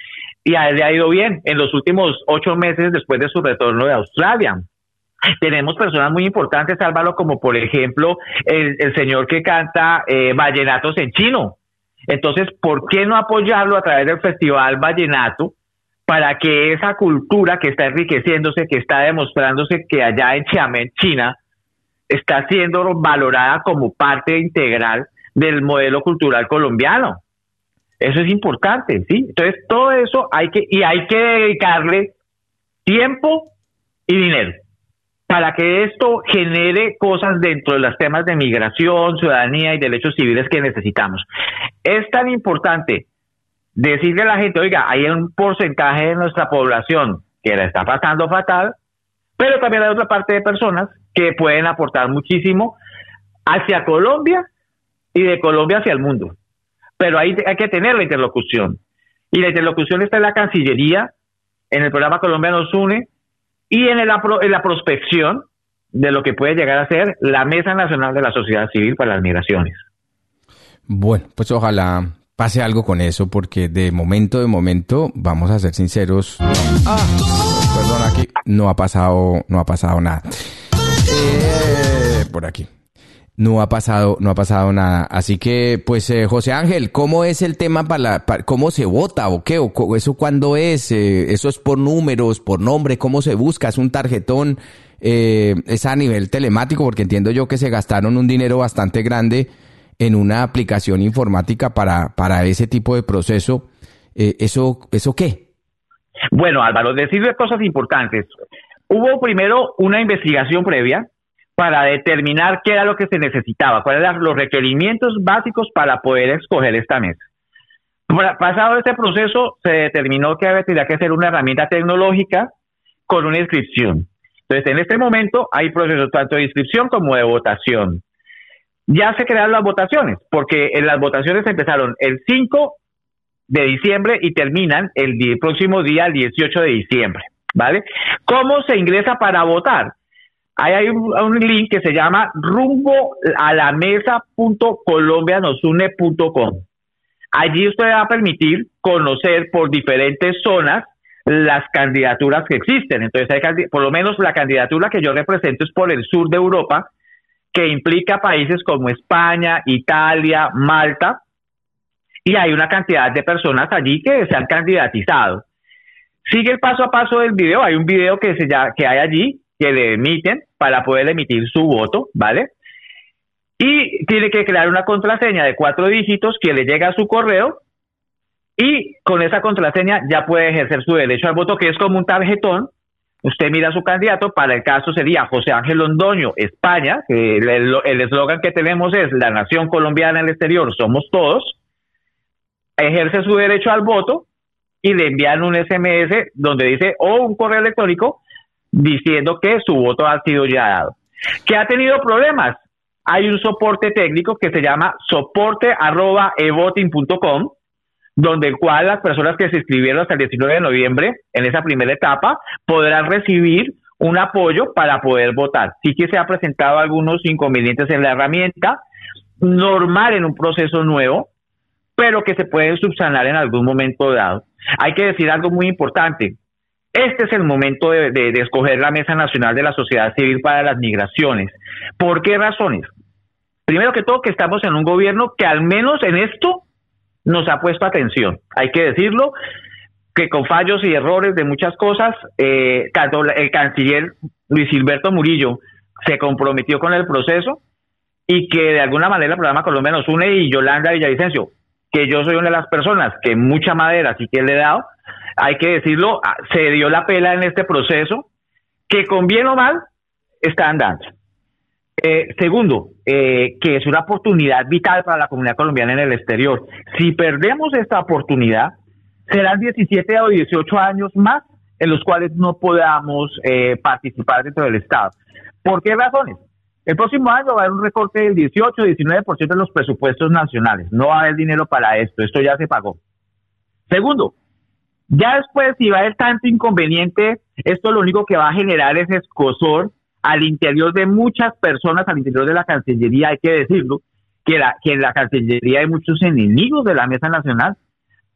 y a él le ha ido bien en los últimos 8 meses después de su retorno de Australia. Tenemos personas muy importantes, Álvaro, como por ejemplo el señor que canta vallenatos en chino. Entonces, ¿por qué no apoyarlo a través del Festival Vallenato para que esa cultura que está enriqueciéndose, que está demostrándose que allá en Xiamen, China, está siendo valorada como parte integral del modelo cultural colombiano? Eso es importante, ¿sí? Entonces, todo eso hay que dedicarle tiempo y dinero para que esto genere cosas dentro de los temas de migración, ciudadanía y derechos civiles que necesitamos. Es tan importante decirle a la gente, oiga, hay un porcentaje de nuestra población que la está pasando fatal, pero también hay otra parte de personas que pueden aportar muchísimo hacia Colombia y de Colombia hacia el mundo. Pero ahí hay que tener la interlocución. Y la interlocución está en la Cancillería, en el programa Colombia nos une, y en la prospección de lo que puede llegar a ser la Mesa Nacional de la Sociedad Civil para las Migraciones. Bueno, pues ojalá pase algo con eso, porque de momento, vamos a ser sinceros, perdón, aquí no ha pasado nada. Por aquí. No ha pasado nada. Así que, pues, José Ángel, ¿cómo es el tema cómo se vota o qué? ¿O eso cuándo es? ¿Eso es por números, por nombre? ¿Cómo se busca? ¿Es un tarjetón? ¿Es a nivel telemático? Porque entiendo yo que se gastaron un dinero bastante grande en una aplicación informática para ese tipo de proceso. ¿Eso qué? Bueno, Álvaro, decirle cosas importantes. Hubo primero una investigación previa para determinar qué era lo que se necesitaba, cuáles eran los requerimientos básicos para poder escoger esta mesa. Pasado este proceso, se determinó que tenía que ser una herramienta tecnológica con una inscripción. Entonces, en este momento hay procesos tanto de inscripción como de votación. Ya se crearon las votaciones, porque las votaciones empezaron el 5 de diciembre y terminan el próximo día, el 18 de diciembre, ¿vale? ¿Cómo se ingresa para votar? Ahí hay un link que se llama rumboalamesa.colombianosune.com. Allí usted va a permitir conocer por diferentes zonas las candidaturas que existen. Entonces, por lo menos la candidatura que yo represento es por el sur de Europa, que implica países como España, Italia, Malta, y hay una cantidad de personas allí que se han candidatizado. Sigue el paso a paso del video. Hay un video que hay allí que le emiten para poder emitir su voto, ¿vale? Y tiene que crear una contraseña de 4 dígitos que le llega a su correo, y con esa contraseña ya puede ejercer su derecho al voto, que es como un tarjetón. Usted mira a su candidato, para el caso sería José Ángel Londoño, España, que el eslogan que tenemos es la nación colombiana en el exterior, somos todos. Ejerce su derecho al voto y le envían un SMS donde dice, o un correo electrónico, diciendo que su voto ha sido ya dado. ¿Que ha tenido problemas? Hay un soporte técnico que se llama soporte@evoting.com, donde el cual las personas que se inscribieron hasta el 19 de noviembre en esa primera etapa podrán recibir un apoyo para poder votar. Sí que se han presentado algunos inconvenientes en la herramienta, normal en un proceso nuevo, pero que se pueden subsanar en algún momento dado. Hay que decir algo muy importante. Este es el momento de escoger la Mesa Nacional de la Sociedad Civil para las Migraciones. ¿Por qué razones? Primero que todo, que estamos en un gobierno que al menos en esto nos ha puesto atención. Hay que decirlo, que con fallos y errores de muchas cosas, tanto el canciller Luis Gilberto Murillo se comprometió con el proceso, y que de alguna manera el programa Colombia nos une, y Yolanda Villavicencio, que yo soy una de las personas que mucha madera sí que le he dado, hay que decirlo, se dio la pela en este proceso, que con bien o mal está andando. Segundo, que es una oportunidad vital para la comunidad colombiana en el exterior. Si perdemos esta oportunidad, serán 17 o 18 años más en los cuales no podamos participar dentro del Estado. ¿Por qué razones? El próximo año va a haber un recorte del 18-19% de los presupuestos nacionales. No va a haber dinero para esto. Esto ya se pagó. Segundo, ya después, si va a haber tanto inconveniente, esto lo único que va a generar es escozor al interior de muchas personas, al interior de la Cancillería. Hay que decirlo, que en la Cancillería hay muchos enemigos de la Mesa Nacional,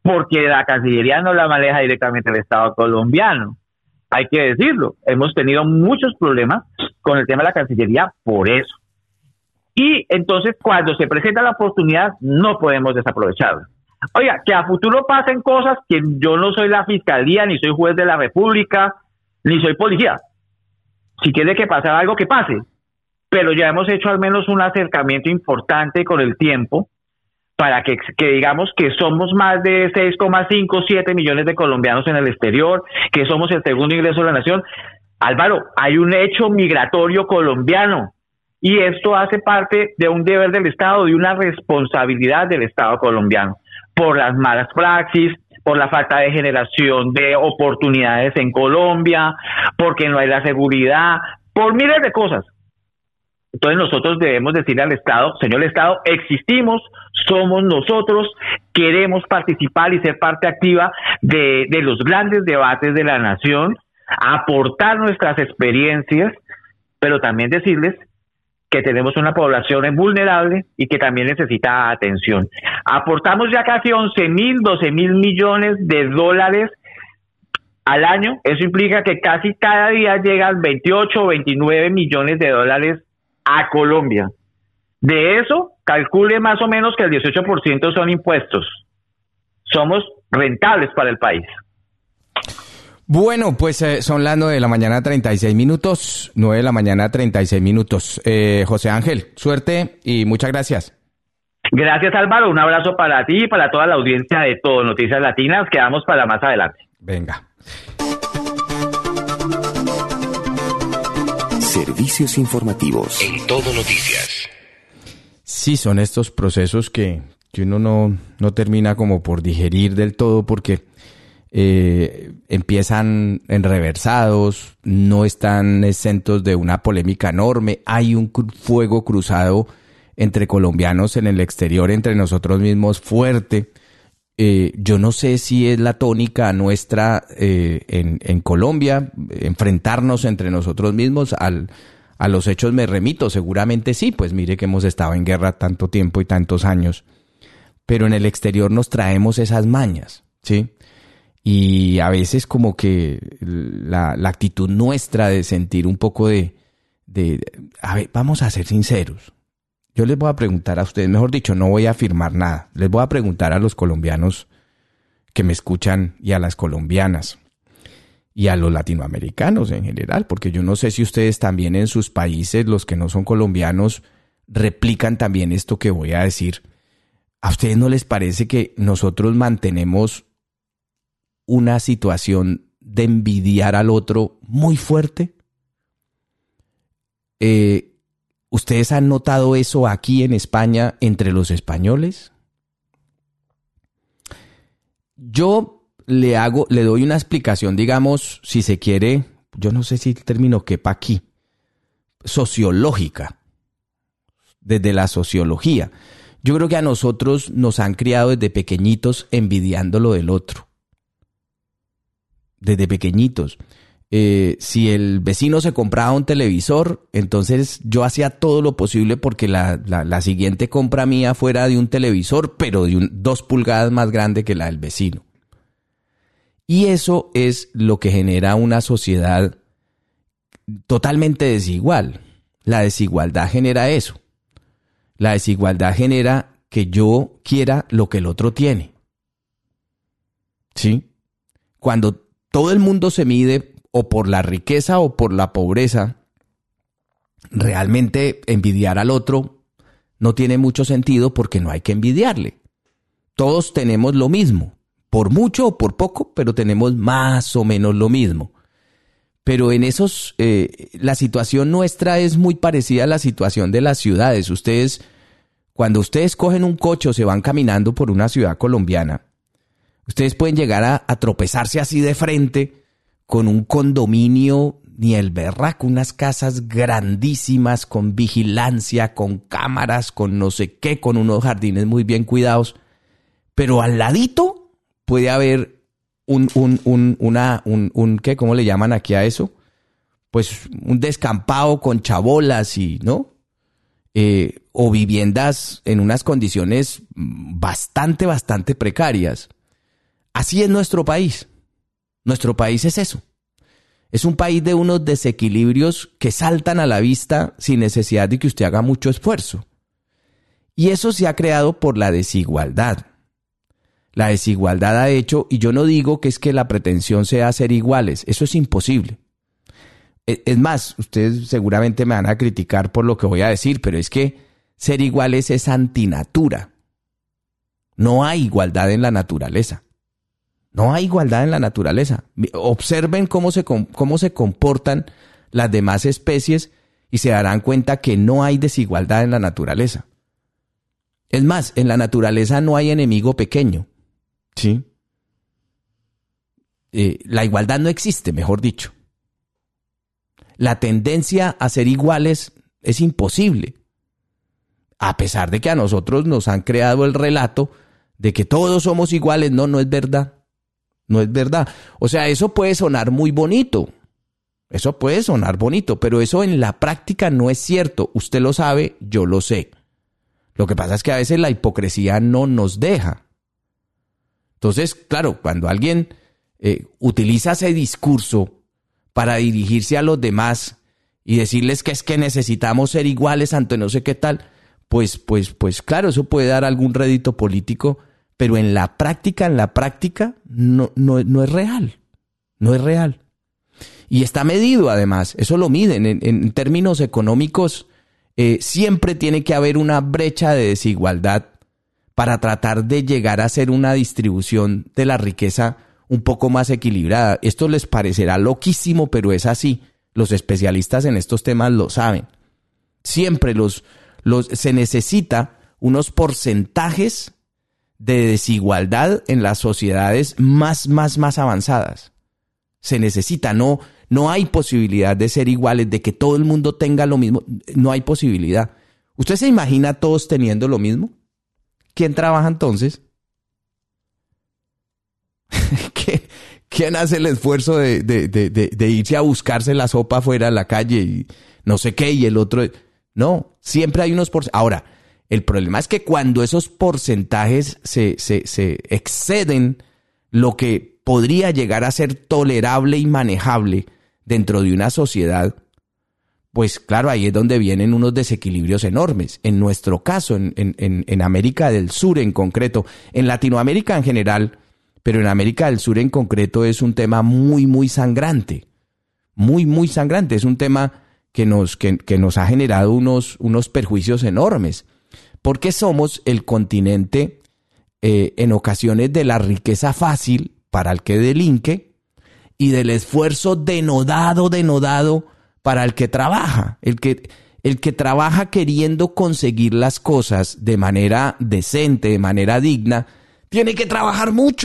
porque la Cancillería no la maneja directamente el Estado colombiano. Hay que decirlo, hemos tenido muchos problemas con el tema de la Cancillería por eso. Y entonces cuando se presenta la oportunidad no podemos desaprovecharla. Oiga, que a futuro pasen cosas, que yo no soy la Fiscalía, ni soy juez de la República, ni soy policía. Si tiene que pasar algo, que pase. Pero ya hemos hecho al menos un acercamiento importante con el tiempo para que digamos que somos más de 6,5, 7 millones de colombianos en el exterior, que somos el segundo ingreso de la nación. Álvaro, hay un hecho migratorio colombiano y esto hace parte de un deber del Estado, de una responsabilidad del Estado colombiano, por las malas praxis, por la falta de generación de oportunidades en Colombia, porque no hay la seguridad, por miles de cosas. Entonces nosotros debemos decirle al Estado, señor Estado, existimos, somos nosotros, queremos participar y ser parte activa de los grandes debates de la nación, aportar nuestras experiencias, pero también decirles que tenemos una población vulnerable y que también necesita atención. Aportamos ya casi 12 mil millones de dólares al año. Eso implica que casi cada día llegan 28 o 29 millones de dólares a Colombia. De eso, calcule más o menos que el 18% son impuestos. Somos rentables para el país. Bueno, pues son las 9 de la mañana, 36 minutos. 9 de la mañana, 36 minutos. José Ángel, suerte y muchas gracias. Gracias, Álvaro. Un abrazo para ti y para toda la audiencia de Todo Noticias Latinas. Quedamos para más adelante. Venga. Servicios informativos en Todo Noticias. Sí, son estos procesos que uno no termina como por digerir del todo porque empiezan enreversados, no están exentos de una polémica enorme, hay un fuego cruzado entre colombianos en el exterior, entre nosotros mismos fuerte. Yo no sé si es la tónica nuestra en Colombia, enfrentarnos entre nosotros mismos a los hechos me remito, seguramente sí, pues mire que hemos estado en guerra tanto tiempo y tantos años, pero en el exterior nos traemos esas mañas, ¿sí? Y a veces como que la actitud nuestra de sentir un poco de a ver, vamos a ser sinceros. Yo les voy a preguntar a ustedes, mejor dicho, no voy a afirmar nada. Les voy a preguntar a los colombianos que me escuchan y a las colombianas y a los latinoamericanos en general, porque yo no sé si ustedes también en sus países, los que no son colombianos, replican también esto que voy a decir. ¿A ustedes no les parece que nosotros mantenemos una situación de envidiar al otro muy fuerte? ¿Ustedes han notado eso aquí en España entre los españoles? Yo le doy una explicación, digamos, si se quiere, yo no sé si el término quepa aquí, sociológica, desde la sociología. Yo creo que a nosotros nos han criado desde pequeñitos envidiando lo del otro. Desde pequeñitos. Si el vecino se compraba un televisor, entonces yo hacía todo lo posible porque la siguiente compra mía fuera de un televisor, pero de 2 pulgadas más grande que la del vecino. Y eso es lo que genera una sociedad totalmente desigual. La desigualdad genera eso. La desigualdad genera que yo quiera lo que el otro tiene. ¿Sí? Cuando todo el mundo se mide o por la riqueza o por la pobreza, realmente envidiar al otro no tiene mucho sentido porque no hay que envidiarle. Todos tenemos lo mismo, por mucho o por poco, pero tenemos más o menos lo mismo. Pero en esos, la situación nuestra es muy parecida a la situación de las ciudades. Cuando ustedes cogen un coche o se van caminando por una ciudad colombiana, ustedes pueden llegar a tropezarse así de frente con un condominio, ni el berraco, unas casas grandísimas con vigilancia, con cámaras, con no sé qué, con unos jardines muy bien cuidados. Pero al ladito puede haber ¿qué? ¿Cómo le llaman aquí a eso? Pues un descampado con chabolas y, ¿no? O viviendas en unas condiciones bastante precarias. Así es nuestro país. Nuestro país es eso. Es un país de unos desequilibrios que saltan a la vista sin necesidad de que usted haga mucho esfuerzo. Y eso se ha creado por la desigualdad. La desigualdad ha hecho, y yo no digo que es que la pretensión sea ser iguales, eso es imposible. Es más, ustedes seguramente me van a criticar por lo que voy a decir, pero es que ser iguales es antinatura. No hay igualdad en la naturaleza. No hay igualdad en la naturaleza. Observen cómo se comportan las demás especies y se darán cuenta que no hay desigualdad en la naturaleza. Es más, en la naturaleza no hay enemigo pequeño. ¿Sí? La igualdad no existe, mejor dicho. La tendencia a ser iguales es imposible. A pesar de que a nosotros nos han creado el relato de que todos somos iguales, no es verdad. No es verdad. O sea, eso puede sonar muy bonito. Eso puede sonar bonito, pero eso en la práctica no es cierto. Usted lo sabe, yo lo sé. Lo que pasa es que a veces la hipocresía no nos deja. Entonces, claro, cuando alguien utiliza ese discurso para dirigirse a los demás y decirles que es que necesitamos ser iguales ante no sé qué tal, pues claro, eso puede dar algún rédito político, pero en la práctica no es real. No es real. Y está medido además, eso lo miden en términos económicos. Siempre tiene que haber una brecha de desigualdad para tratar de llegar a ser una distribución de la riqueza un poco más equilibrada. Esto les parecerá loquísimo, pero es así. Los especialistas en estos temas lo saben. Siempre se necesita unos porcentajes de desigualdad en las sociedades más avanzadas. Se necesita, no hay posibilidad de ser iguales, de que todo el mundo tenga lo mismo. No hay posibilidad. ¿Usted se imagina todos teniendo lo mismo? ¿Quién trabaja entonces? ¿Quién hace el esfuerzo de irse a buscarse la sopa afuera en la calle y no sé qué y el otro? No, siempre hay unos porcentajes. Ahora, el problema es que cuando esos porcentajes se exceden lo que podría llegar a ser tolerable y manejable dentro de una sociedad, pues claro, ahí es donde vienen unos desequilibrios enormes. En nuestro caso, en América del Sur en concreto, en Latinoamérica en general, pero en América del Sur en concreto es un tema muy sangrante. Muy sangrante. Es un tema que nos ha generado unos perjuicios enormes. Porque somos el continente en ocasiones de la riqueza fácil para el que delinque y del esfuerzo denodado para el que trabaja. El que trabaja queriendo conseguir las cosas de manera decente, de manera digna, tiene que trabajar mucho.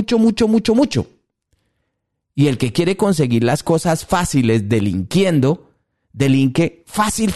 Y el que quiere conseguir las cosas fáciles delinquiendo, delinque fácil.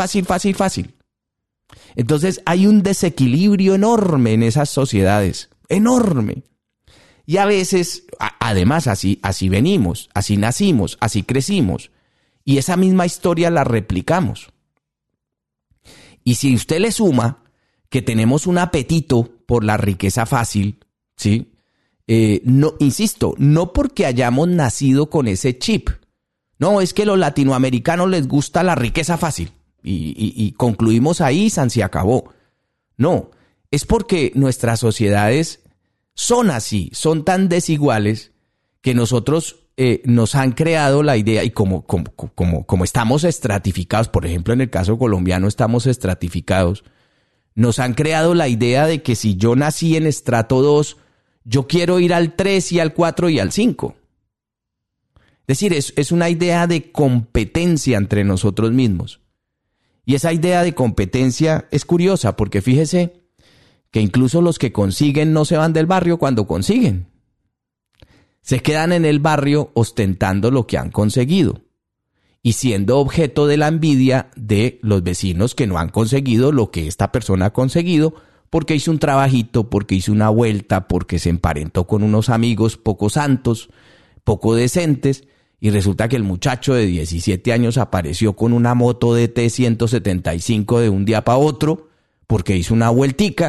Entonces hay un desequilibrio enorme en esas sociedades, enorme. Y a veces, además, así venimos, así nacimos, así crecimos. Y esa misma historia la replicamos. Y si usted le suma que tenemos un apetito por la riqueza fácil, ¿sí? No, insisto, no porque hayamos nacido con ese chip. No, es que a los latinoamericanos les gusta la riqueza fácil. Y concluimos ahí, se acabó. No, es porque nuestras sociedades son así, son tan desiguales que nosotros nos han creado la idea, y como estamos estratificados, por ejemplo en el caso colombiano estamos estratificados, nos han creado la idea de que si yo nací en estrato 2, yo quiero ir al 3 y al 4 y al 5. Es decir, es una idea de competencia entre nosotros mismos. Y esa idea de competencia es curiosa porque fíjese que incluso los que consiguen no se van del barrio cuando consiguen. Se quedan en el barrio ostentando lo que han conseguido y siendo objeto de la envidia de los vecinos que no han conseguido lo que esta persona ha conseguido porque hizo un trabajito, porque hizo una vuelta, porque se emparentó con unos amigos poco santos, poco decentes. Y resulta que el muchacho de 17 años apareció con una moto DT 175 de un día para otro porque hizo una vueltica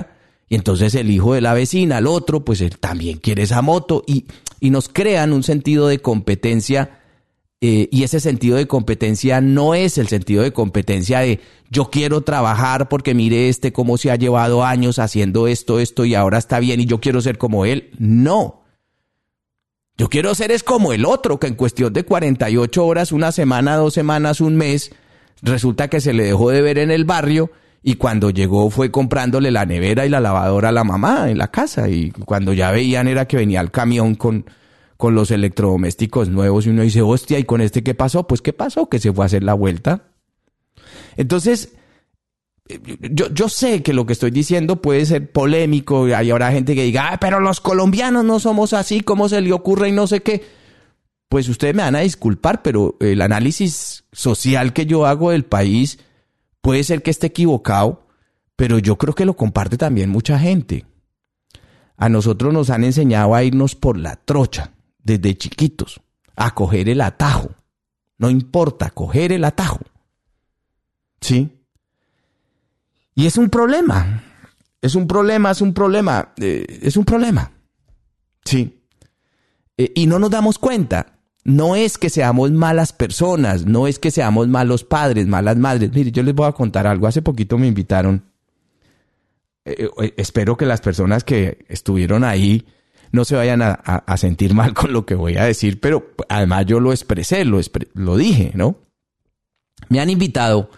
Y entonces el hijo de la vecina, el otro, pues él también quiere esa moto y nos crean un sentido de competencia y ese sentido de competencia no es el sentido de competencia de yo quiero trabajar porque mire cómo se ha llevado años haciendo esto y ahora está bien y yo quiero ser como él. No. Yo quiero ser es como el otro que en cuestión de 48 horas, una semana, 2 semanas, un mes, resulta que se le dejó de ver en el barrio. Y cuando llegó fue comprándole la nevera y la lavadora a la mamá en la casa. Y cuando ya veían era que venía el camión con los electrodomésticos nuevos. Y uno dice, hostia, ¿y con este qué pasó? Pues ¿qué pasó? Que se fue a hacer la vuelta. Entonces, yo sé que lo que estoy diciendo puede ser polémico. Y habrá gente que diga, pero los colombianos no somos así. ¿Cómo se le ocurre y no sé qué? Pues ustedes me van a disculpar, pero el análisis social que yo hago del país puede ser que esté equivocado, pero yo creo que lo comparte también mucha gente. A nosotros nos han enseñado a irnos por la trocha desde chiquitos, a coger el atajo. No importa, coger el atajo. ¿Sí? Y es un problema. Es un problema. Sí. Y no nos damos cuenta. No es que seamos malas personas, no es que seamos malos padres, malas madres. Mire, yo les voy a contar algo. Hace poquito me invitaron. Espero que las personas que estuvieron ahí no se vayan a sentir mal con lo que voy a decir, pero además yo lo expresé, lo dije, ¿no? Me han invitado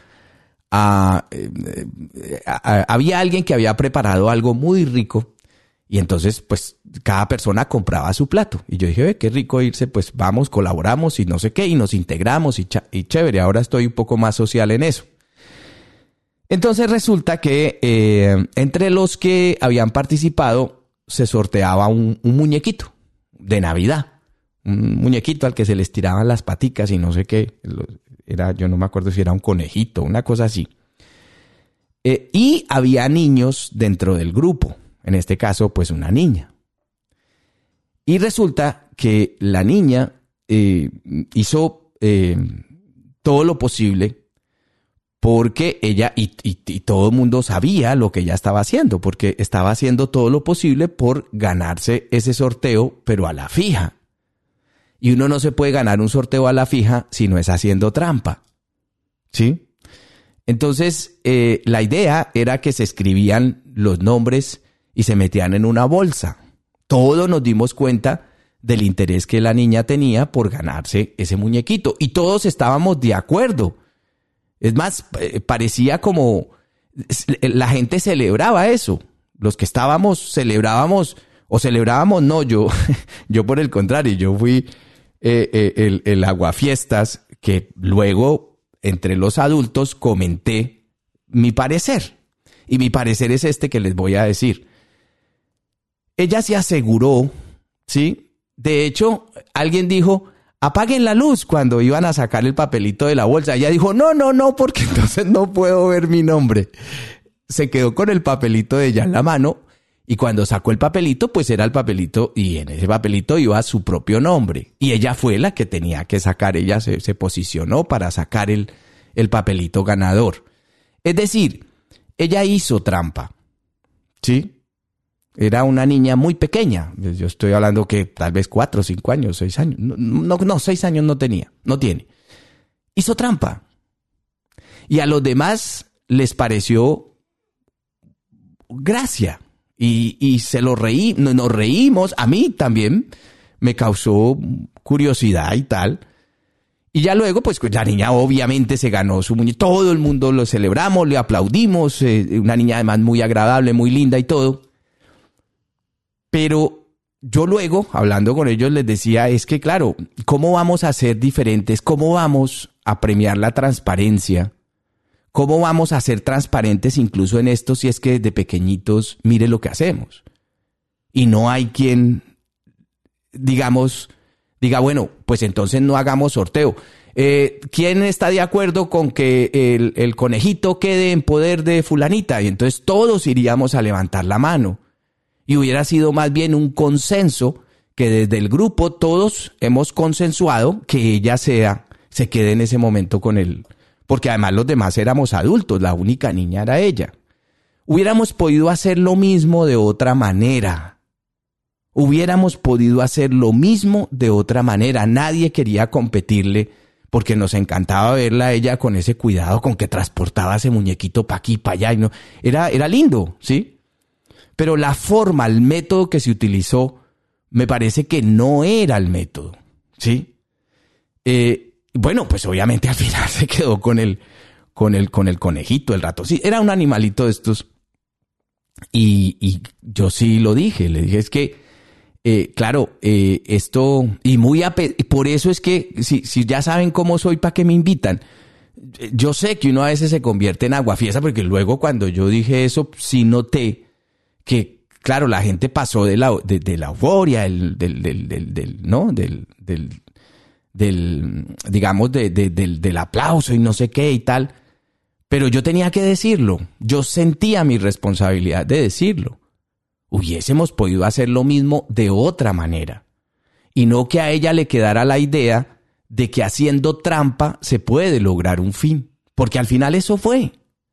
había alguien que había preparado algo muy rico. Y entonces, pues, cada persona compraba su plato. Y yo dije, qué rico irse, pues vamos, colaboramos y no sé qué, y nos integramos y chévere. Ahora estoy un poco más social en eso. Entonces resulta que entre los que habían participado se sorteaba un muñequito de Navidad. Un muñequito al que se les tiraban las paticas y no sé qué. Yo no me acuerdo si era un conejito, una cosa así. Y había niños dentro del grupo. En este caso, pues una niña. Y resulta que la niña hizo todo lo posible porque ella, y todo el mundo sabía lo que ella estaba haciendo, porque estaba haciendo todo lo posible por ganarse ese sorteo, pero a la fija. Y uno no se puede ganar un sorteo a la fija si no es haciendo trampa. ¿Sí? Entonces, la idea era que se escribían los nombres y se metían en una bolsa. Todos nos dimos cuenta del interés que la niña tenía por ganarse ese muñequito. Y todos estábamos de acuerdo. Es más, parecía como la gente celebraba eso. Los que estábamos celebrábamos, no, yo por el contrario, yo fui el aguafiestas que luego entre los adultos comenté mi parecer. Y mi parecer es este que les voy a decir. Ella se aseguró, ¿sí? De hecho, alguien dijo, apaguen la luz cuando iban a sacar el papelito de la bolsa. Ella dijo, no, porque entonces no puedo ver mi nombre. Se quedó con el papelito de ella en la mano y cuando sacó el papelito, pues era el papelito y en ese papelito iba su propio nombre. Y ella fue la que tenía que sacar, ella se posicionó para sacar el papelito ganador. Es decir, ella hizo trampa, ¿sí? Era una niña muy pequeña. Yo estoy hablando que tal vez 4, 5 años, 6 años. No, 6 años no tiene. Hizo trampa. Y a los demás les pareció gracia. Y nos reímos. A mí también me causó curiosidad y tal. Y ya luego, pues la niña obviamente se ganó su muñeco. Todo el mundo lo celebramos, le aplaudimos. Una niña además muy agradable, muy linda y todo. Pero yo luego, hablando con ellos, les decía, es que claro, ¿cómo vamos a ser diferentes? ¿Cómo vamos a premiar la transparencia? ¿Cómo vamos a ser transparentes incluso en esto si es que desde pequeñitos mire lo que hacemos? Y no hay quien, digamos, diga, bueno, pues entonces no hagamos sorteo. ¿Quién está de acuerdo con que el conejito quede en poder de fulanita? Y entonces todos iríamos a levantar la mano. Y hubiera sido más bien un consenso que desde el grupo todos hemos consensuado que ella se quede en ese momento con él. Porque además los demás éramos adultos, la única niña era ella. Hubiéramos podido hacer lo mismo de otra manera. Hubiéramos podido hacer lo mismo de otra manera. Nadie quería competirle porque nos encantaba verla a ella con ese cuidado con que transportaba ese muñequito para aquí, para allá. Y no, era lindo, ¿sí? Pero la forma, el método que se utilizó, me parece que no era el método, ¿sí? Bueno, pues obviamente al final se quedó con el conejito, el rato. Sí, era un animalito de estos. Y yo sí lo dije, le dije, es que, claro, esto, por eso es que, si ya saben cómo soy, ¿para qué me invitan? Yo sé que uno a veces se convierte en aguafiesta, porque luego cuando yo dije eso, sí noté que, claro, la gente pasó de la euforia, del aplauso y no sé qué y tal. Pero yo tenía que decirlo. Yo sentía mi responsabilidad de decirlo. Hubiésemos podido hacer lo mismo de otra manera. Y no que a ella le quedara la idea de que haciendo trampa se puede lograr un fin. Porque al final eso fue.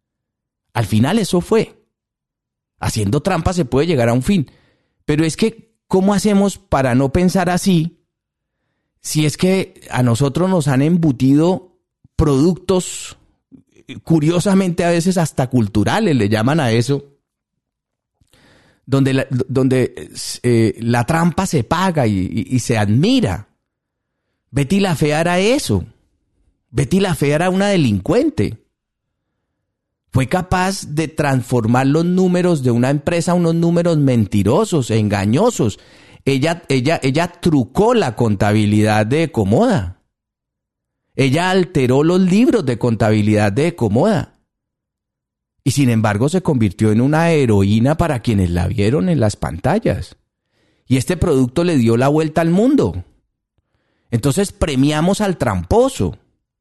Haciendo trampa se puede llegar a un fin. Pero es que, ¿cómo hacemos para no pensar así? Si es que a nosotros nos han embutido productos, curiosamente a veces hasta culturales, le llaman a eso, donde la trampa se paga y se admira. Betty la Fea era eso. Betty la Fea era una delincuente. Fue capaz de transformar los números de una empresa a unos números mentirosos, engañosos. Ella trucó la contabilidad de Ecomoda. Ella alteró los libros de contabilidad de Ecomoda. Y sin embargo se convirtió en una heroína para quienes la vieron en las pantallas. Y este producto le dio la vuelta al mundo. Entonces premiamos al tramposo.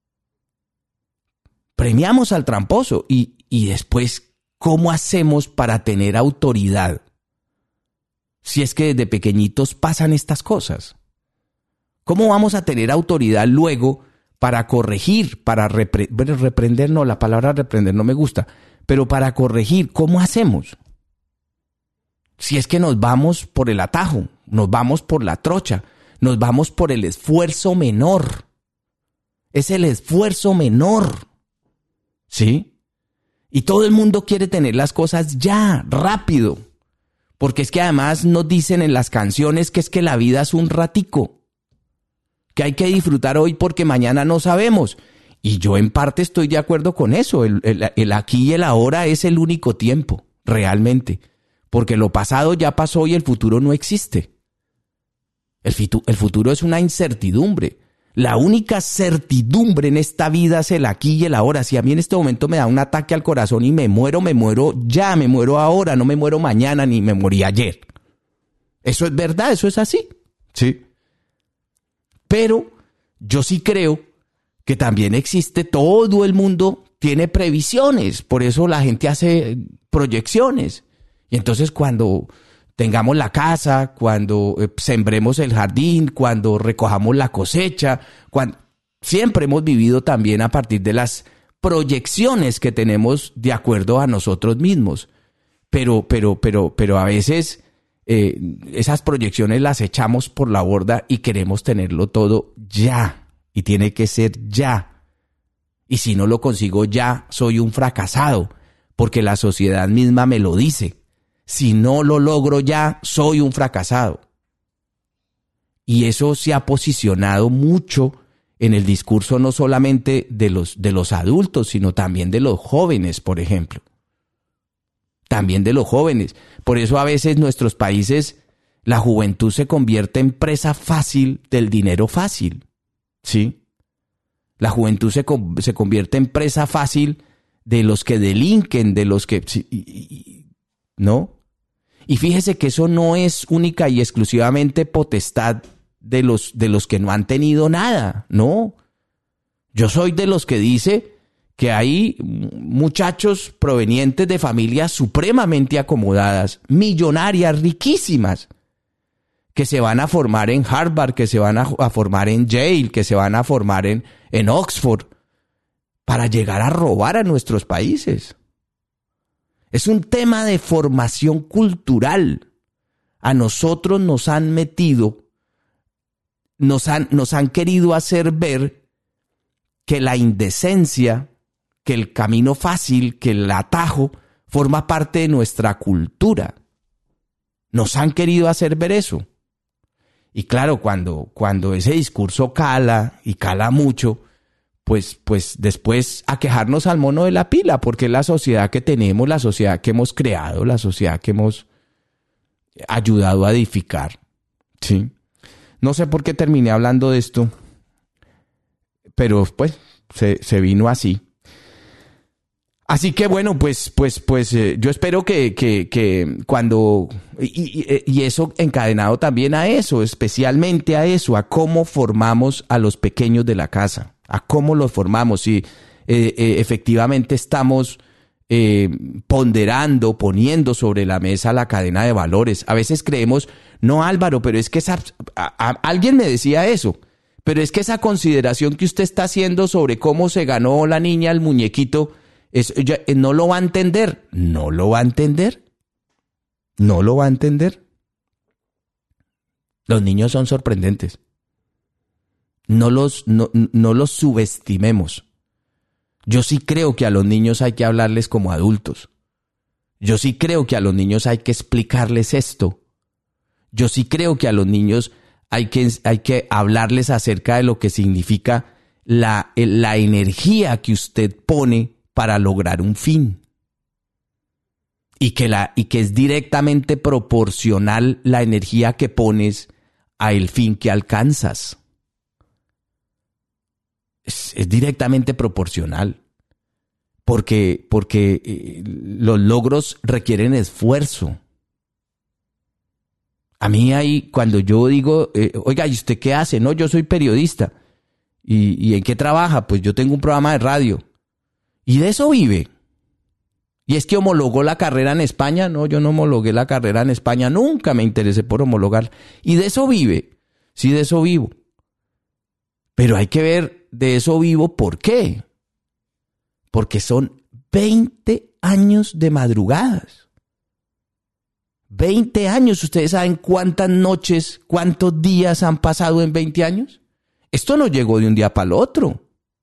Y después, ¿cómo hacemos para tener autoridad? Si es que desde pequeñitos pasan estas cosas. ¿Cómo vamos a tener autoridad luego para corregir, para reprender? No, la palabra reprender no me gusta, pero para corregir, ¿cómo hacemos? Si es que nos vamos por el atajo, nos vamos por la trocha, nos vamos por el esfuerzo menor. Es el esfuerzo menor, ¿sí? Y todo el mundo quiere tener las cosas ya, rápido. Porque es que además nos dicen en las canciones que es que la vida es un ratico. Que hay que disfrutar hoy porque mañana no sabemos. Y yo en parte estoy de acuerdo con eso. El aquí y el ahora es el único tiempo, realmente. Porque lo pasado ya pasó y el futuro no existe. El futuro es una incertidumbre. La única certidumbre en esta vida es el aquí y el ahora. Si a mí en este momento me da un ataque al corazón y me muero ya, me muero ahora, no me muero mañana ni me morí ayer. Eso es verdad, eso es así. Sí. Pero yo sí creo que también existe, todo el mundo tiene previsiones, por eso la gente hace proyecciones. Y entonces cuando tengamos la casa, cuando sembremos el jardín, cuando recojamos la cosecha, siempre hemos vivido también a partir de las proyecciones que tenemos de acuerdo a nosotros mismos. Pero a veces esas proyecciones las echamos por la borda y queremos tenerlo todo ya. Y tiene que ser ya. Y si no lo consigo ya, soy un fracasado, porque la sociedad misma me lo dice. Si no lo logro ya, soy un fracasado. Y eso se ha posicionado mucho en el discurso no solamente de los adultos, sino también de los jóvenes, por ejemplo. También de los jóvenes. Por eso a veces en nuestros países la juventud se convierte en presa fácil del dinero fácil. ¿Sí? La juventud se convierte en presa fácil de los que delinquen, de los que... ¿no? Y fíjese que eso no es única y exclusivamente potestad de los que no han tenido nada, no. Yo soy de los que dice que hay muchachos provenientes de familias supremamente acomodadas, millonarias, riquísimas, que se van a formar en Harvard, que se van a formar en Yale, que se van a formar en Oxford, para llegar a robar a nuestros países. Es un tema de formación cultural. A nosotros nos han metido, nos han querido hacer ver que la indecencia, que el camino fácil, que el atajo, forma parte de nuestra cultura. Nos han querido hacer ver eso. Y claro, cuando ese discurso cala, y cala mucho, pues después a quejarnos al mono de la pila, porque es la sociedad que tenemos, la sociedad que hemos creado, la sociedad que hemos ayudado a edificar. ¿Sí? No sé por qué terminé hablando de esto, pero pues se vino así. Así que bueno, pues yo espero que cuando, y eso encadenado también a eso, especialmente a eso, a cómo formamos a los pequeños de la casa, a cómo los formamos, si efectivamente estamos ponderando, poniendo sobre la mesa la cadena de valores. A veces creemos, no Álvaro, pero es que alguien me decía eso, pero es que esa consideración que usted está haciendo sobre cómo se ganó la niña el muñequito, no lo va a entender. No lo va a entender. No lo va a entender. Los niños son sorprendentes. No los subestimemos. Yo sí creo que a los niños hay que hablarles como adultos. Yo sí creo que a los niños hay que explicarles esto. Yo sí creo que a los niños hay que hablarles acerca de lo que significa la energía que usted pone para lograr un fin. Y que es directamente proporcional la energía que pones al fin que alcanzas. Es directamente proporcional. Porque los logros requieren esfuerzo. A mí cuando yo digo, oiga, ¿y usted qué hace? No, yo soy periodista. ¿Y en qué trabaja? Pues yo tengo un programa de radio. Y de eso vive. Y es que homologó la carrera en España. No, yo no homologué la carrera en España. Nunca me interesé por homologar. Y de eso vive. Sí, de eso vivo. Pero hay que ver de eso vivo ¿por qué? Porque son 20 años de madrugadas. 20 años. ¿Ustedes saben cuántas noches, cuántos días han pasado en 20 años? Esto no llegó de un día para el otro.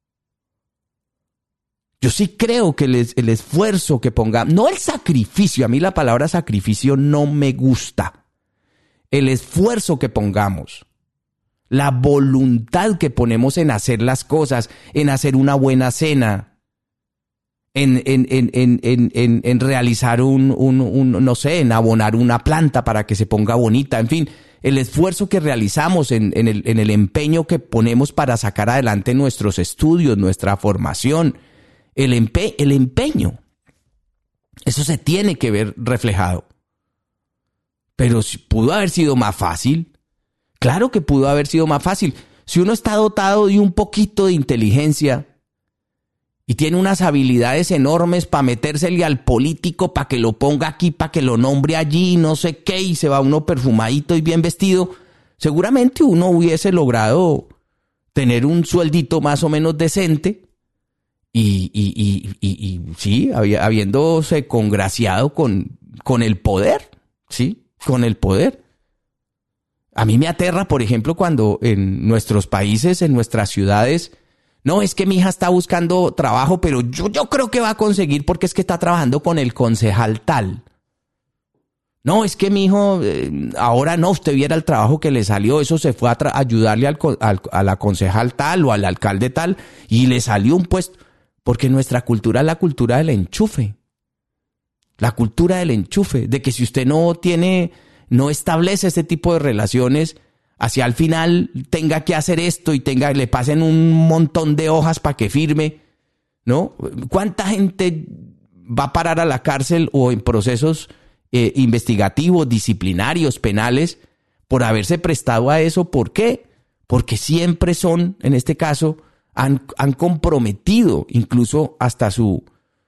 Yo sí creo que el esfuerzo que pongamos, no el sacrificio, a mí la palabra sacrificio no me gusta. El esfuerzo que pongamos, la voluntad que ponemos en hacer las cosas, en hacer una buena cena, en realizar no sé, en abonar una planta para que se ponga bonita, en fin, el esfuerzo que realizamos en el empeño que ponemos para sacar adelante nuestros estudios, nuestra formación. El empeño, eso se tiene que ver reflejado. Pero pudo haber sido más fácil. Claro que pudo haber sido más fácil. Si uno está dotado de un poquito de inteligencia y tiene unas habilidades enormes para metérsele al político, para que lo ponga aquí, para que lo nombre allí, no sé qué, y se va uno perfumadito y bien vestido, seguramente uno hubiese logrado tener un sueldito más o menos decente. Y sí, habiéndose congraciado con el poder, ¿sí? Con el poder. A mí me aterra, por ejemplo, cuando en nuestros países, en nuestras ciudades, no, es que mi hija está buscando trabajo, pero yo creo que va a conseguir porque es que está trabajando con el concejal tal. No, es que mi hijo, ahora no, usted viera el trabajo que le salió, eso se fue a ayudarle a la concejal tal o al alcalde tal y le salió un puesto. Porque nuestra cultura es la cultura del enchufe. La cultura del enchufe, de que si usted no establece este tipo de relaciones, hacia el final tenga que hacer esto y le pasen un montón de hojas para que firme, ¿no? ¿Cuánta gente va a parar a la cárcel o en procesos investigativos, disciplinarios, penales, por haberse prestado a eso? ¿Por qué? Porque siempre son, en este caso, han comprometido incluso hasta su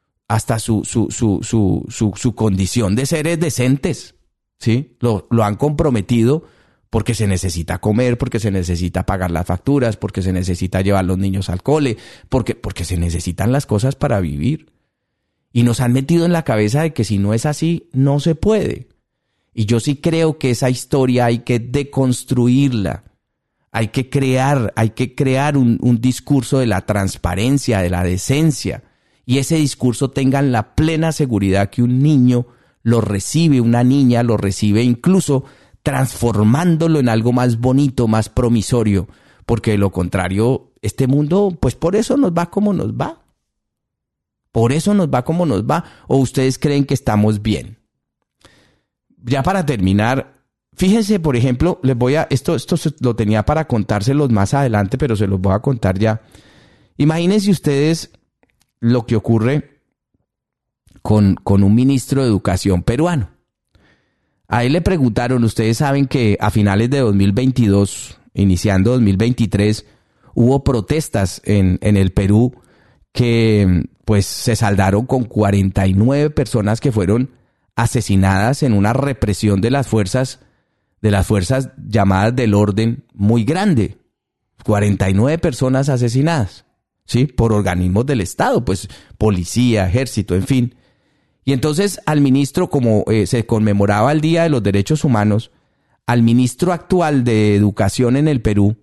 condición de seres decentes, ¿sí? Lo han comprometido porque se necesita comer, porque se necesita pagar las facturas, porque se necesita llevar los niños al cole, porque se necesitan las cosas para vivir. Y nos han metido en la cabeza de que si no es así, no se puede. Y yo sí creo que esa historia hay que deconstruirla. Hay que crear un discurso de la transparencia, de la decencia. Y ese discurso tengan la plena seguridad que un niño lo recibe, una niña lo recibe, incluso transformándolo en algo más bonito, más promisorio. Porque de lo contrario, este mundo, pues por eso nos va como nos va. Por eso nos va como nos va. ¿O ustedes creen que estamos bien? Ya para terminar, fíjense, por ejemplo, esto lo tenía para contárselos más adelante, pero se los voy a contar ya. Imagínense ustedes lo que ocurre con un ministro de Educación peruano. A él le preguntaron, ustedes saben que a finales de 2022, iniciando 2023, hubo protestas en el Perú que pues se saldaron con 49 personas que fueron asesinadas en una represión de las fuerzas llamadas del orden muy grande. 49 personas asesinadas, ¿sí? Por organismos del Estado, pues policía, ejército, en fin. Y entonces al ministro, como se conmemoraba el Día de los Derechos Humanos, al ministro actual de Educación en el Perú,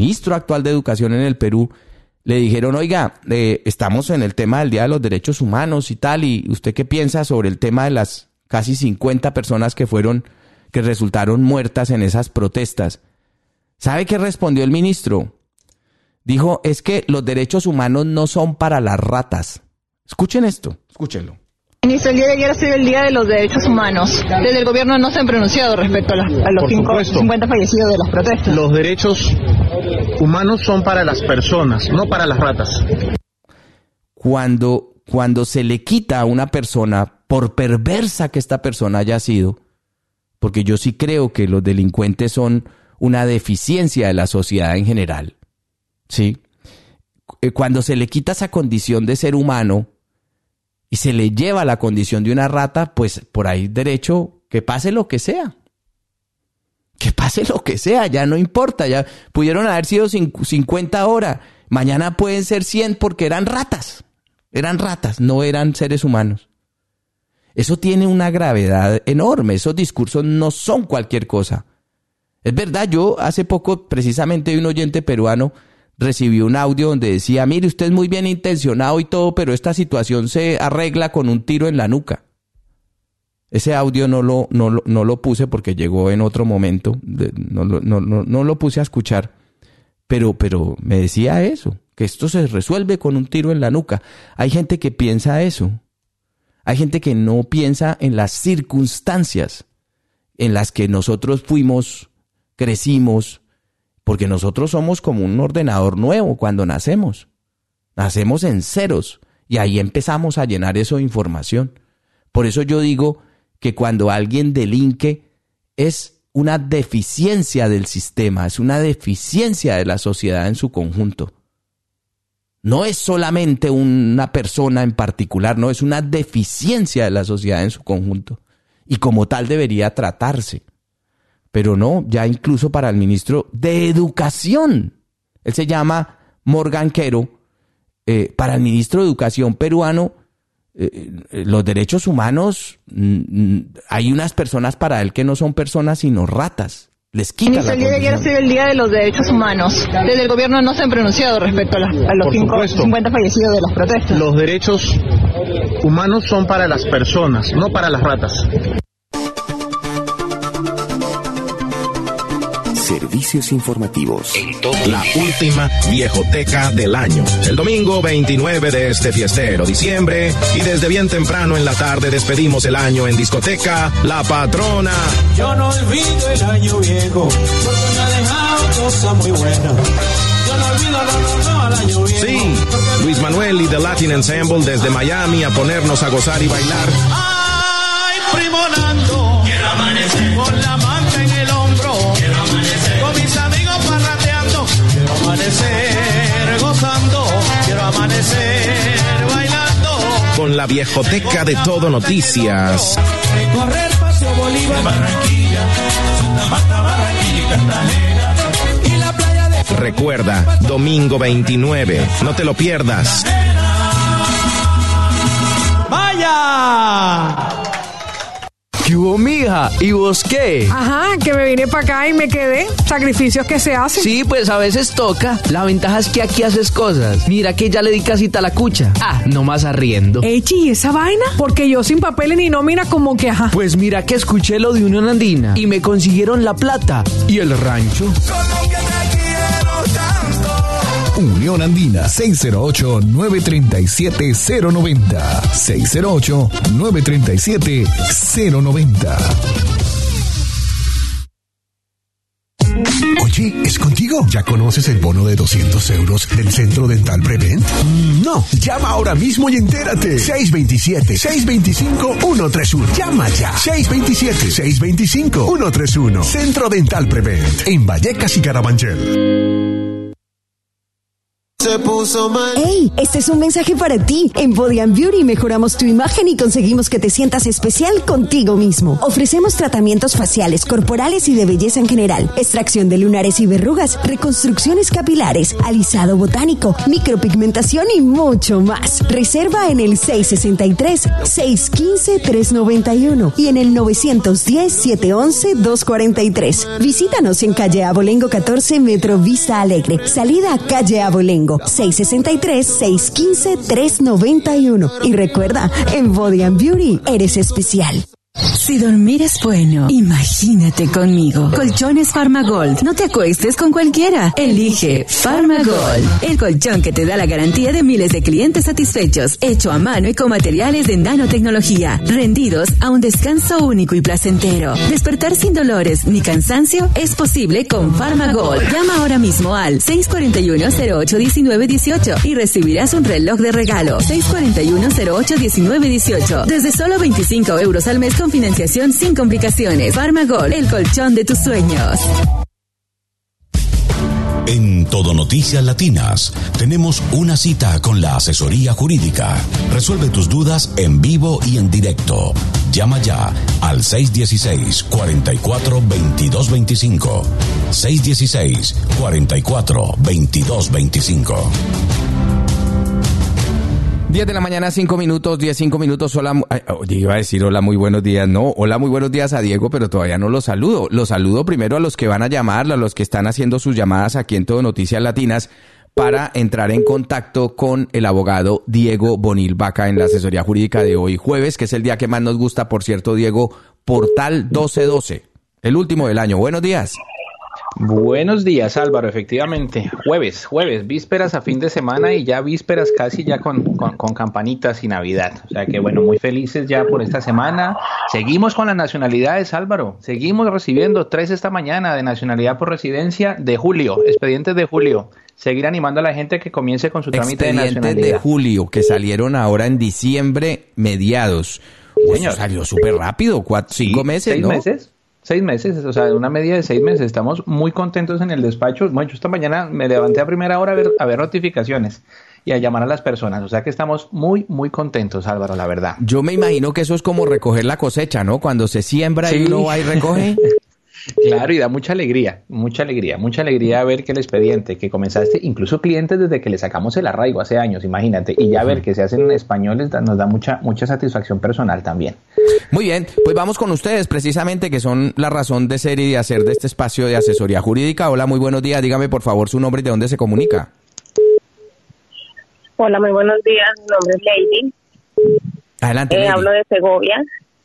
le dijeron, oiga, estamos en el tema del Día de los Derechos Humanos y tal, ¿y usted qué piensa sobre el tema de las casi 50 personas que resultaron muertas en esas protestas? ¿Sabe qué respondió el ministro? Dijo, es que los derechos humanos no son para las ratas. Escuchen esto, escúchenlo. Ministro, el día de ayer ha sido el Día de los Derechos Humanos. Desde el gobierno no se han pronunciado respecto a los 50 fallecidos de las protestas. Los derechos humanos son para las personas, no para las ratas. Cuando se le quita a una persona, por perversa que esta persona haya sido, porque yo sí creo que los delincuentes son una deficiencia de la sociedad en general, ¿sí? Cuando se le quita esa condición de ser humano y se le lleva la condición de una rata, pues por ahí derecho que pase lo que sea. Que pase lo que sea, ya no importa, ya pudieron haber sido 50 ahora, mañana pueden ser 100 porque eran ratas, no eran seres humanos. Eso tiene una gravedad enorme, esos discursos no son cualquier cosa. Es verdad, yo hace poco, precisamente un oyente peruano recibió un audio donde decía, mire, usted es muy bien intencionado y todo, pero esta situación se arregla con un tiro en la nuca. Ese audio no lo puse porque llegó en otro momento, no lo puse a escuchar, pero me decía eso, que esto se resuelve con un tiro en la nuca. Hay gente que piensa eso, hay gente que no piensa en las circunstancias en las que nosotros crecimos, porque nosotros somos como un ordenador nuevo cuando nacemos en ceros y ahí empezamos a llenar eso de información. Por eso yo digo que cuando alguien delinque es una deficiencia del sistema, es una deficiencia de la sociedad en su conjunto. No es solamente una persona en particular, no, es una deficiencia de la sociedad en su conjunto y como tal debería tratarse. Pero no, ya incluso para el ministro de Educación, él se llama Morgan Quero, para el ministro de Educación peruano, los derechos humanos, hay unas personas para él que no son personas sino ratas. Les quita la condición. El día de ayer ha sido el Día de los Derechos Humanos. Desde el gobierno no se han pronunciado respecto a los 50 fallecidos de las protestas. Los derechos humanos son para las personas, no para las ratas. Servicios informativos. La última viejoteca del año. El domingo 29 de este fiestero diciembre y desde bien temprano en la tarde despedimos el año en discoteca La Patrona. Yo no olvido el año viejo porque me ha dejado cosas muy buenas. Yo no olvido al año viejo. Sí, Luis Manuel y The Latin Ensemble desde Miami a ponernos a gozar y bailar. Ay, primonando. Quiero amanecer con la manta en el hombro. Quiero amanecer con mis amigos parrandeando. Quiero amanecer gozando. Quiero amanecer bailando. Con la viejoteca de Todo Noticias. Recorrer Paseo Bolívar, Barranquilla, Santa Marta, Barranquilla y Cartagena. Y la playa de... Recuerda, domingo 29, no te lo pierdas. Vaya ¡Hola! ¿Qué hubo, mija? ¿Y vos qué? Ajá, que me vine para acá y me quedé. Sacrificios que se hacen. Sí, pues a veces toca. La ventaja es que aquí haces cosas. Mira que ya le di casita a la cucha. Ah, nomás arriendo. Echi, ¿y esa vaina? Porque yo sin papeles ni nómina como que ajá. Pues mira que escuché lo de Unión Andina y me consiguieron la plata y el rancho. Unión Andina, 608-937-090. 608-937-090. Oye, ¿es contigo? ¿Ya conoces el bono de 200 euros del Centro Dental Prevent? No. Llama ahora mismo y entérate. 627-625-131. Llama ya. 627-625-131. Centro Dental Prevent. En Vallecas y Carabanchel. Se puso mal. ¡Hey! Este es un mensaje para ti. En Body & Beauty mejoramos tu imagen y conseguimos que te sientas especial contigo mismo. Ofrecemos tratamientos faciales, corporales y de belleza en general, extracción de lunares y verrugas, reconstrucciones capilares, alisado botánico, micropigmentación y mucho más. Reserva en el 663-615-391 y en el 910-711-243. Visítanos en calle Abolengo 14, Metro Vista Alegre. Salida a calle Abolengo. 663-615-391. Y recuerda, en Body & Beauty eres especial. Si dormir es bueno, imagínate conmigo. Colchones Farmagold. No te acuestes con cualquiera. Elige Farmagold, el colchón que te da la garantía de miles de clientes satisfechos, hecho a mano y con materiales de nanotecnología, rendidos a un descanso único y placentero. Despertar sin dolores ni cansancio es posible con Farmagold. Llama ahora mismo al 641-08-1918 y recibirás un reloj de regalo. 641-08-1918. Desde solo 25 euros al mes con financiación sin complicaciones. Farmagold, el colchón de tus sueños. En Todo Noticias Latinas tenemos una cita con la asesoría jurídica. Resuelve tus dudas en vivo y en directo. Llama ya al 616-44-2225. 616-44-2225. 10 de la mañana, 5 minutos, 5 minutos. Hola, iba a decir hola, muy buenos días. No, hola, muy buenos días a Diego, pero todavía no los saludo. Los saludo primero a los que van a llamar, a los que están haciendo sus llamadas aquí en Todo Noticias Latinas para entrar en contacto con el abogado Diego Bonil Vaca en la asesoría jurídica de hoy jueves, que es el día que más nos gusta, por cierto, Diego, Portal 1212, el último del año. Buenos días. Buenos días, Álvaro, efectivamente, jueves, vísperas a fin de semana y ya vísperas casi ya con campanitas y Navidad, o sea que bueno, muy felices ya por esta semana. Seguimos con las nacionalidades, Álvaro, seguimos recibiendo 3 esta mañana de nacionalidad por residencia de julio, expedientes de julio, seguir animando a la gente que comience con su trámite de nacionalidad. Expedientes de julio que salieron ahora en diciembre mediados. Señor, salió súper rápido, 5 meses, 6 ¿no? 6 meses, o sea, una media de 6 meses. Estamos muy contentos en el despacho. Bueno, yo esta mañana me levanté a primera hora a ver notificaciones y a llamar a las personas. O sea que estamos muy, muy contentos, Álvaro, la verdad. Yo me imagino que eso es como recoger la cosecha, ¿no? Cuando se siembra y uno va y recoge. Claro, y da mucha alegría ver que el expediente que comenzaste, incluso clientes desde que le sacamos el arraigo hace años, imagínate, y ya ver que se hacen españoles nos da mucha satisfacción personal también. Muy bien, pues vamos con ustedes precisamente, que son la razón de ser y de hacer de este espacio de asesoría jurídica. Hola, muy buenos días, dígame por favor su nombre y de dónde se comunica. Hola, muy buenos días, mi nombre es Lady. Adelante, Lady. Hablo de Segovia.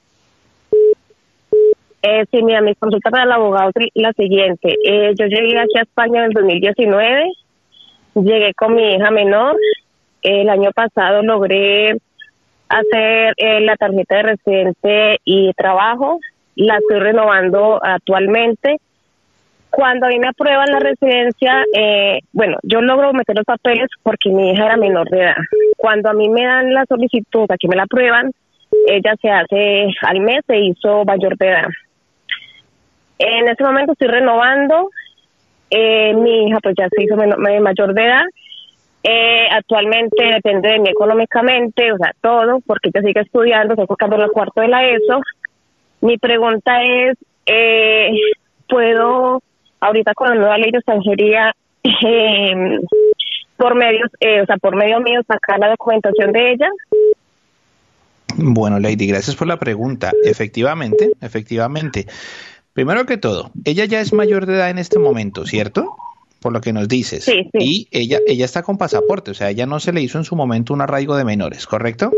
Sí, mira, mi consulta para el abogado es la siguiente. Yo llegué aquí a España en el 2019, llegué con mi hija menor. El año pasado logré hacer la tarjeta de residente y trabajo, la estoy renovando actualmente. Cuando a mí me aprueban la residencia, yo logro meter los papeles porque mi hija era menor de edad. Cuando a mí me dan la solicitud, aquí me la aprueban, ella se hace al mes, se hizo mayor de edad. En este momento estoy renovando, mi hija pues ya se hizo mayor de edad, actualmente depende de mí económicamente, o sea, todo, porque ella sigue estudiando, estoy buscando el cuarto de la ESO. Mi pregunta es, ¿puedo, ahorita con la nueva ley de extranjería, por medio mío, sacar la documentación de ella? Bueno, Lady, gracias por la pregunta. Efectivamente. Primero que todo, ella ya es mayor de edad en este momento, ¿cierto? Por lo que nos dices. Sí. Y ella está con pasaporte, o sea, ella no se le hizo en su momento un arraigo de menores, ¿correcto?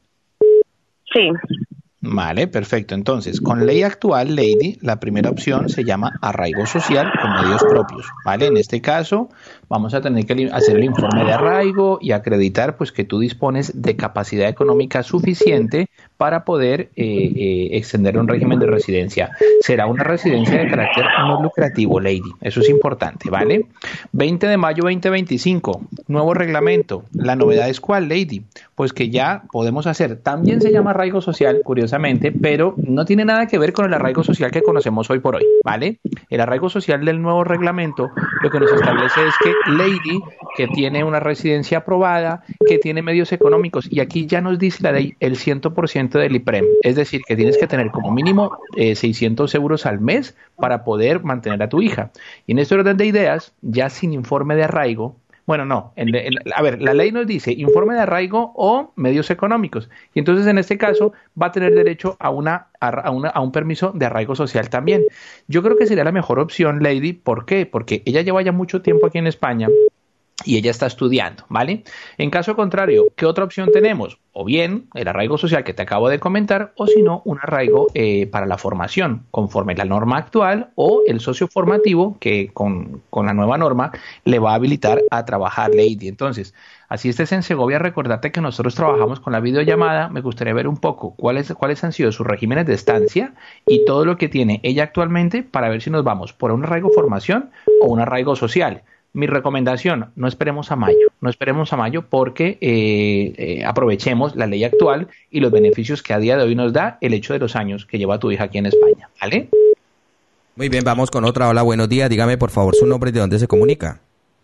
Sí. Vale, perfecto. Entonces, con ley actual, Lady, la primera opción se llama arraigo social con medios propios, ¿vale? En este caso, vamos a tener que hacer el informe de arraigo y acreditar pues que tú dispones de capacidad económica suficiente para poder extender un régimen de residencia. Será una residencia de carácter no lucrativo, Lady. Eso es importante, ¿vale? 20 de mayo 2025, nuevo reglamento. La novedad es ¿cuál, Lady? Pues que ya podemos hacer, también se llama arraigo social, curiosamente, pero no tiene nada que ver con el arraigo social que conocemos hoy por hoy, ¿vale? El arraigo social del nuevo reglamento lo que nos establece es que Lady, que tiene una residencia aprobada, que tiene medios económicos, y aquí ya nos dice la ley el 100% del IPREM, es decir, que tienes que tener como mínimo 600 euros al mes para poder mantener a tu hija. Y en este orden de ideas, ya sin informe de arraigo, bueno, no, a ver, la ley nos dice informe de arraigo o medios económicos, y entonces en este caso va a tener derecho a un permiso de arraigo social también. Yo creo que sería la mejor opción, Lady. ¿Por qué? Porque ella lleva ya mucho tiempo aquí en España y ella está estudiando, ¿vale? En caso contrario, ¿qué otra opción tenemos? O bien el arraigo social que te acabo de comentar, o si no, un arraigo para la formación, conforme la norma actual, o el socio formativo que con la nueva norma le va a habilitar a trabajar, Lady. Entonces, así estés en Segovia, recordate que nosotros trabajamos con la videollamada. Me gustaría ver un poco cuáles han sido sus regímenes de estancia y todo lo que tiene ella actualmente para ver si nos vamos por un arraigo formación o un arraigo social. Mi recomendación, no esperemos a mayo porque aprovechemos la ley actual y los beneficios que a día de hoy nos da el hecho de los años que lleva tu hija aquí en España, ¿vale? Muy bien, vamos con otra. Hola, buenos días. Dígame, por favor, su nombre y de dónde se comunica.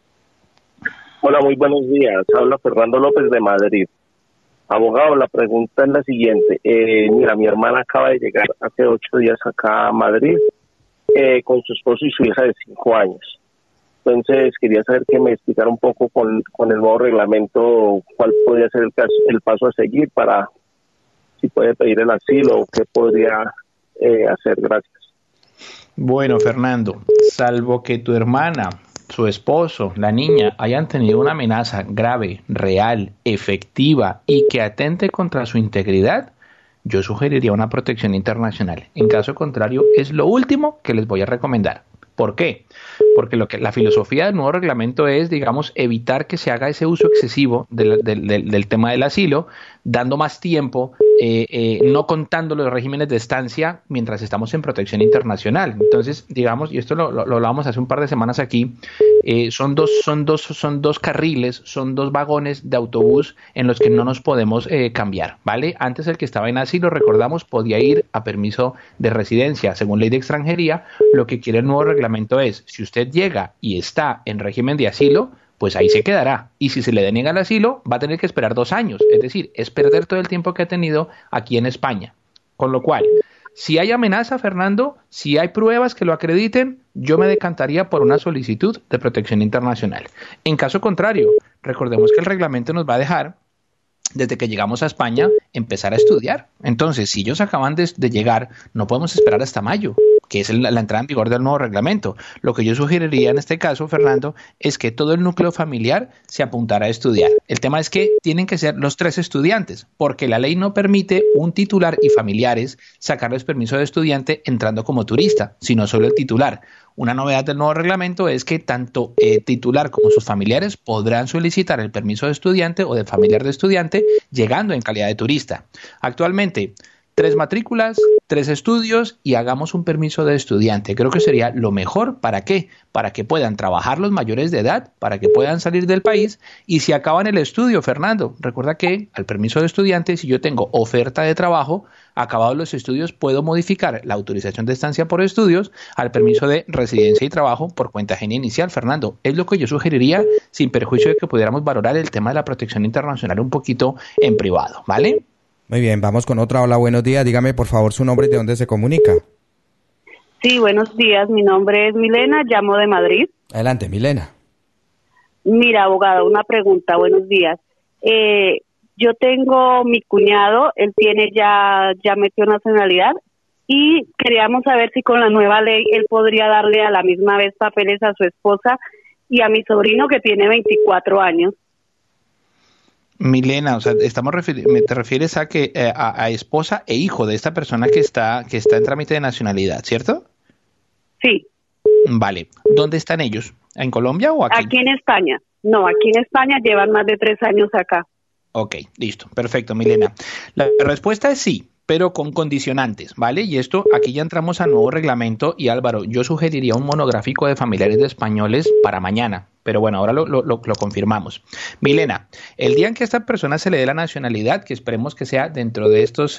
Hola, muy buenos días. Habla Fernando López de Madrid. Abogado, la pregunta es la siguiente. Mira, mi hermana acaba de llegar hace 8 días acá a Madrid con su esposo y su hija de 5 años. Entonces, quería saber que me explicara un poco con el nuevo reglamento cuál podría ser el paso a seguir para si puede pedir el asilo o qué podría hacer. Gracias. Bueno, Fernando, salvo que tu hermana, su esposo, la niña, hayan tenido una amenaza grave, real, efectiva y que atente contra su integridad, yo sugeriría una protección internacional. En caso contrario, es lo último que les voy a recomendar. ¿Por qué? Porque la filosofía del nuevo reglamento es, digamos, evitar que se haga ese uso excesivo del tema del asilo, dando más tiempo, no contando los regímenes de estancia mientras estamos en protección internacional. Entonces, digamos, y esto lo hablábamos hace un par de semanas aquí, son dos carriles, son dos vagones de autobús en los que no nos podemos cambiar, ¿vale? Antes el que estaba en asilo, recordamos, podía ir a permiso de residencia. Según ley de extranjería, lo que quiere el nuevo reglamento es, si usted llega y está en régimen de asilo, pues ahí se quedará. Y si se le deniega el asilo, va a tener que esperar 2 años. Es decir, es perder todo el tiempo que ha tenido aquí en España. Con lo cual, si hay amenaza, Fernando, si hay pruebas que lo acrediten, yo me decantaría por una solicitud de protección internacional. En caso contrario, recordemos que el reglamento nos va a dejar, desde que llegamos a España, empezar a estudiar. Entonces, si ellos acaban de llegar, no podemos esperar hasta mayo, que es la entrada en vigor del nuevo reglamento. Lo que yo sugeriría en este caso, Fernando, es que todo el núcleo familiar se apuntara a estudiar. El tema es que tienen que ser los 3 estudiantes, porque la ley no permite un titular y familiares sacarles permiso de estudiante entrando como turista, sino solo el titular. Una novedad del nuevo reglamento es que tanto titular como sus familiares podrán solicitar el permiso de estudiante o de familiar de estudiante llegando en calidad de turista. Actualmente, 3 matrículas, 3 estudios y hagamos un permiso de estudiante. Creo que sería lo mejor. ¿Para qué? Para que puedan trabajar los mayores de edad, para que puedan salir del país. Y si acaban el estudio, Fernando, recuerda que al permiso de estudiante, si yo tengo oferta de trabajo, acabados los estudios, puedo modificar la autorización de estancia por estudios al permiso de residencia y trabajo por cuenta ajena inicial. Fernando, es lo que yo sugeriría, sin perjuicio de que pudiéramos valorar el tema de la protección internacional un poquito en privado, ¿vale? Muy bien, vamos con otra. Hola, buenos días. Dígame, por favor, su nombre y de dónde se comunica. Sí, buenos días. Mi nombre es Milena, llamo de Madrid. Adelante, Milena. Mira, abogado, una pregunta. Buenos días. Yo tengo mi cuñado, él tiene ya metió nacionalidad y queríamos saber si con la nueva ley él podría darle a la misma vez papeles a su esposa y a mi sobrino que tiene 24 años. Milena, o sea, te refieres a que a esposa e hijo de esta persona que está en trámite de nacionalidad, ¿cierto? Sí. Vale. ¿Dónde están ellos? ¿En Colombia o aquí? Aquí en España. No, aquí en España llevan más de 3 años acá. Ok, listo, perfecto, Milena. La respuesta es sí, pero con condicionantes, ¿vale? Y esto, aquí ya entramos al nuevo reglamento y Álvaro, yo sugeriría un monográfico de familiares de españoles para mañana, pero bueno, ahora lo confirmamos. Milena, el día en que a esta persona se le dé la nacionalidad, que esperemos que sea dentro de estos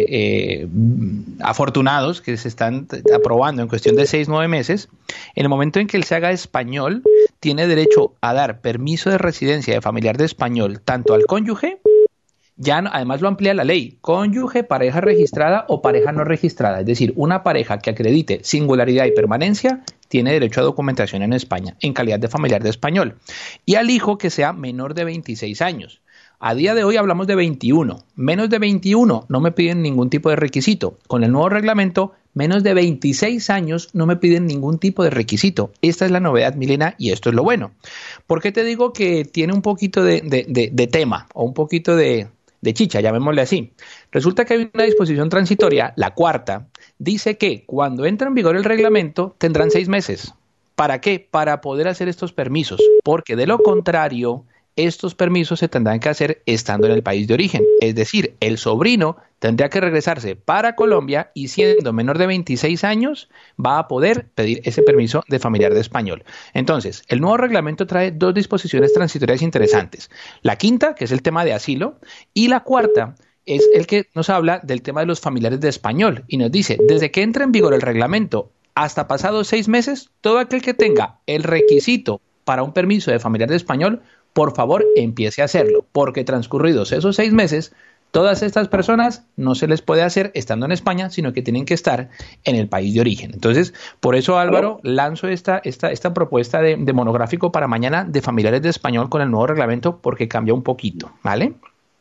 afortunados que se están aprobando en cuestión de 6-9 meses, en el momento en que él se haga español, tiene derecho a dar permiso de residencia de familiar de español tanto al cónyuge, ya además lo amplía la ley, cónyuge, pareja registrada o pareja no registrada, es decir, una pareja que acredite singularidad y permanencia tiene derecho a documentación en España en calidad de familiar de español, y al hijo que sea menor de 26 años. A día de hoy hablamos de 21, menos de 21 no me piden ningún tipo de requisito. Con el nuevo reglamento, menos de 26 años no me piden ningún tipo de requisito. Esta es la novedad, Milena, y esto es lo bueno. ¿Por qué te digo que tiene un poquito de tema o un poquito de chicha, llamémosle así? Resulta que hay una disposición transitoria, la cuarta, dice que cuando entra en vigor el reglamento tendrán 6 meses. ¿Para qué? Para poder hacer estos permisos, porque de lo contrario, estos permisos se tendrán que hacer estando en el país de origen. Es decir, el sobrino tendría que regresarse para Colombia y siendo menor de 26 años va a poder pedir ese permiso de familiar de español. Entonces, el nuevo reglamento trae 2 disposiciones transitorias interesantes. La quinta, que es el tema de asilo, y la cuarta es el que nos habla del tema de los familiares de español y nos dice, desde que entra en vigor el reglamento hasta pasados 6 meses, todo aquel que tenga el requisito para un permiso de familiar de español, por favor, empiece a hacerlo, porque transcurridos esos 6 meses, todas estas personas no se les puede hacer estando en España, sino que tienen que estar en el país de origen. Entonces, por eso, Álvaro, lanzo esta propuesta de monográfico para mañana de familiares de español con el nuevo reglamento, porque cambia un poquito, ¿vale?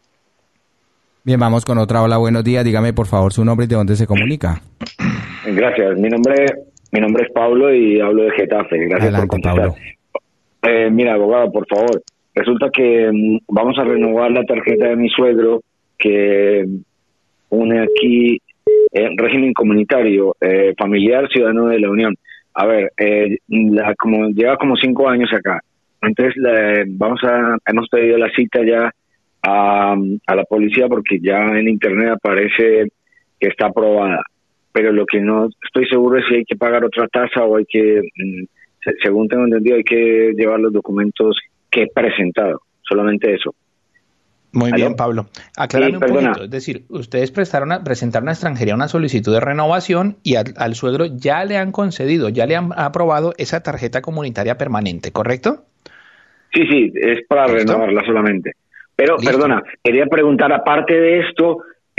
Bien, vamos con otra. Hola, buenos días. Dígame, por favor, su nombre y de dónde se comunica. Gracias. Mi nombre es Pablo y hablo de Getafe. Gracias. Adelante, por contestar. Pablo. Mira, abogado, por favor. Resulta que vamos a renovar la tarjeta de mi suegro que une aquí régimen comunitario, familiar, ciudadano de la Unión. A ver, como lleva como 5 años acá. Entonces hemos pedido la cita ya a la policía porque ya en internet aparece que está aprobada. Pero lo que no estoy seguro es si hay que pagar otra tasa o hay que, según tengo entendido, hay que llevar los documentos que he presentado, solamente eso. Muy bien, Pablo. Aclárame un poquito. Es decir, ustedes presentaron a extranjería una solicitud de renovación y al suegro ya le han concedido, ya le han aprobado esa tarjeta comunitaria permanente, ¿correcto? Sí, es para renovarla solamente. Pero, ¿listo? Perdona, quería preguntar, aparte de esto,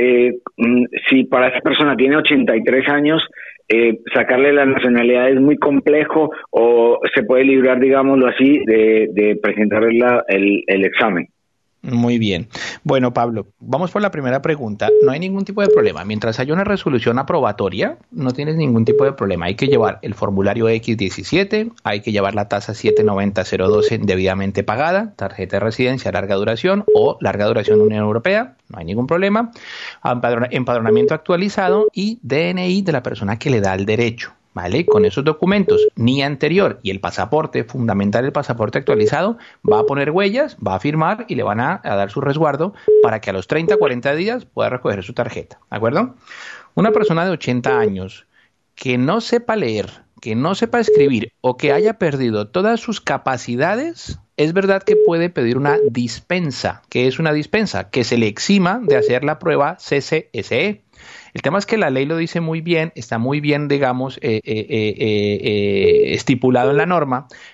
si para esa persona tiene 83 años, sacarle la nacionalidad es muy complejo o se puede librar, digámoslo así, de presentarle el examen. Muy bien. Bueno, Pablo, vamos por la primera pregunta. No hay ningún tipo de problema. Mientras haya una resolución aprobatoria, no tienes ningún tipo de problema. Hay que llevar el formulario X17, hay que llevar la tasa 790.012 debidamente pagada, tarjeta de residencia larga duración o larga duración de Unión Europea, no hay ningún problema. Empadronamiento actualizado y DNI de la persona que le da el derecho. ¿Vale? Con esos documentos, NIE anterior y el pasaporte, fundamental el pasaporte actualizado, va a poner huellas, va a firmar y le van a dar su resguardo para que a los 30, 40 días pueda recoger su tarjeta, ¿de acuerdo? Una persona de 80 años que no sepa leer, que no sepa escribir o que haya perdido todas sus capacidades, es verdad que puede pedir una dispensa. ¿Qué es una dispensa? Que se le exima de hacer la prueba CCSE. El tema es que la ley lo dice muy bien, está muy bien, digamos, estipulado en la norma,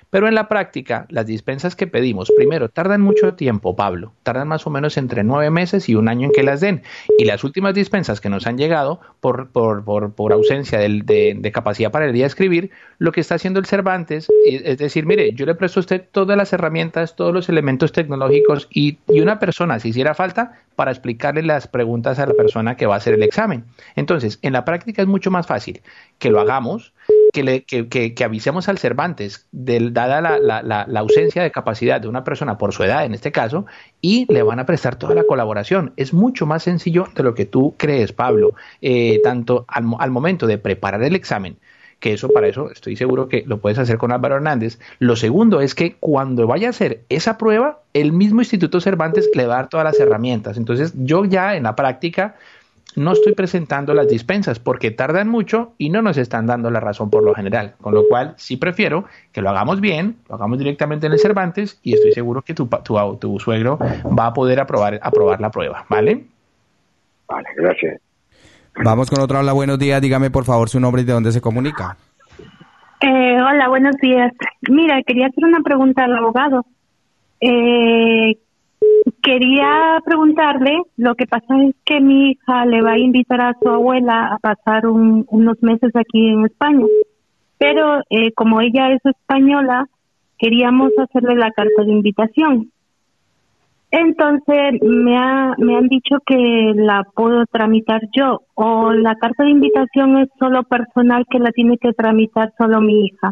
Pero en la práctica, las dispensas que pedimos, primero, tardan mucho tiempo, Pablo, tardan más o menos entre 9 meses y 1 año en que las den. Y las últimas dispensas que nos han llegado por ausencia de capacidad para el día de escribir, lo que está haciendo el Cervantes es decir, mire, yo le presto a usted todas las herramientas, todos los elementos tecnológicos y una persona, si hiciera falta, para explicarle las preguntas a la persona que va a hacer el examen. Entonces, en la práctica es mucho más fácil que lo hagamos, que avisemos al Cervantes, dada la ausencia de capacidad de una persona por su edad, en este caso, y le van a prestar toda la colaboración. Es mucho más sencillo de lo que tú crees, Pablo, tanto al momento de preparar el examen, que para eso estoy seguro que lo puedes hacer con Álvaro Hernández. Lo segundo es que cuando vaya a hacer esa prueba, el mismo Instituto Cervantes le va a dar todas las herramientas. Entonces, yo ya en la práctica no estoy presentando las dispensas porque tardan mucho y no nos están dando la razón por lo general, con lo cual sí prefiero que lo hagamos bien, lo hagamos directamente en el Cervantes y estoy seguro que tu suegro va a poder aprobar la prueba, ¿vale? Vale, gracias. Vamos con otra. Hola, buenos días, dígame por favor su nombre y de dónde se comunica. Hola, buenos días. Mira, quería hacer una pregunta al abogado. Quería preguntarle, lo que pasa es que mi hija le va a invitar a su abuela a pasar unos meses aquí en España, pero como ella es española, queríamos hacerle la carta de invitación. Entonces me han dicho que la puedo tramitar yo, o la carta de invitación es solo personal que la tiene que tramitar solo mi hija.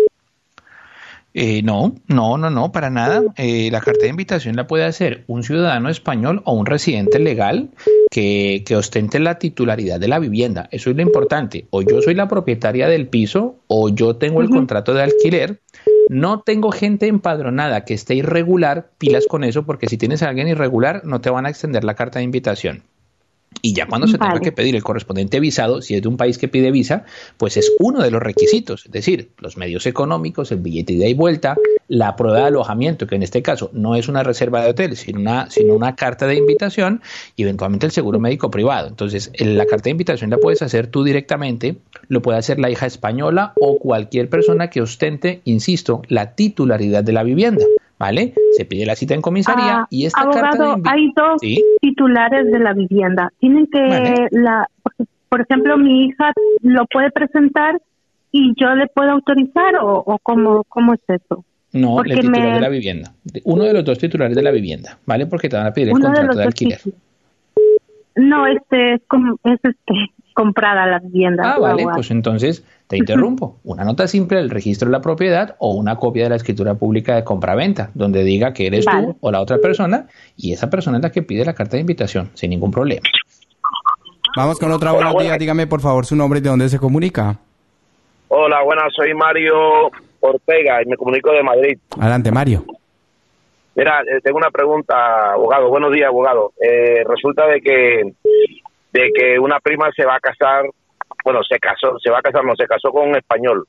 No, para nada. La carta de invitación la puede hacer un ciudadano español o un residente legal que ostente la titularidad de la vivienda. Eso es lo importante. O yo soy la propietaria del piso o yo tengo el contrato de alquiler. No tengo gente empadronada que esté irregular, pilas con eso, porque si tienes a alguien irregular no te van a extender la carta de invitación. Y ya cuando se tenga que pedir el correspondiente visado, si es de un país que pide visa, pues es uno de los requisitos, es decir, los medios económicos, el billete de ida y vuelta, la prueba de alojamiento, que en este caso no es una reserva de hotel, sino una carta de invitación y eventualmente el seguro médico privado. Entonces, la carta de invitación la puedes hacer tú directamente, lo puede hacer la hija española o cualquier persona que ostente, insisto, la titularidad de la vivienda. ¿Vale? Se pide la cita en comisaría y esta abogado, carta hay dos titulares de la vivienda. Tienen que, por ejemplo, mi hija lo puede presentar y yo le puedo autorizar o ¿cómo es eso? No, porque el titular de la vivienda. Uno de los dos titulares de la vivienda, ¿vale? Porque te van a pedir el contrato de alquiler. No, es comprada la vivienda. Vale, pues entonces te interrumpo. Una nota simple del registro de la propiedad o una copia de la escritura pública de compra-venta, donde diga que eres tú o la otra persona, y esa persona es la que pide la carta de invitación, sin ningún problema. Vamos con otra. Buenos días, dígame por favor su nombre y de dónde se comunica. Hola, buenas, soy Mario Ortega y me comunico de Madrid. Adelante, Mario. Mira, tengo una pregunta, abogado. Buenos días, abogado. Resulta de que una prima se va a casar, se casó con un español.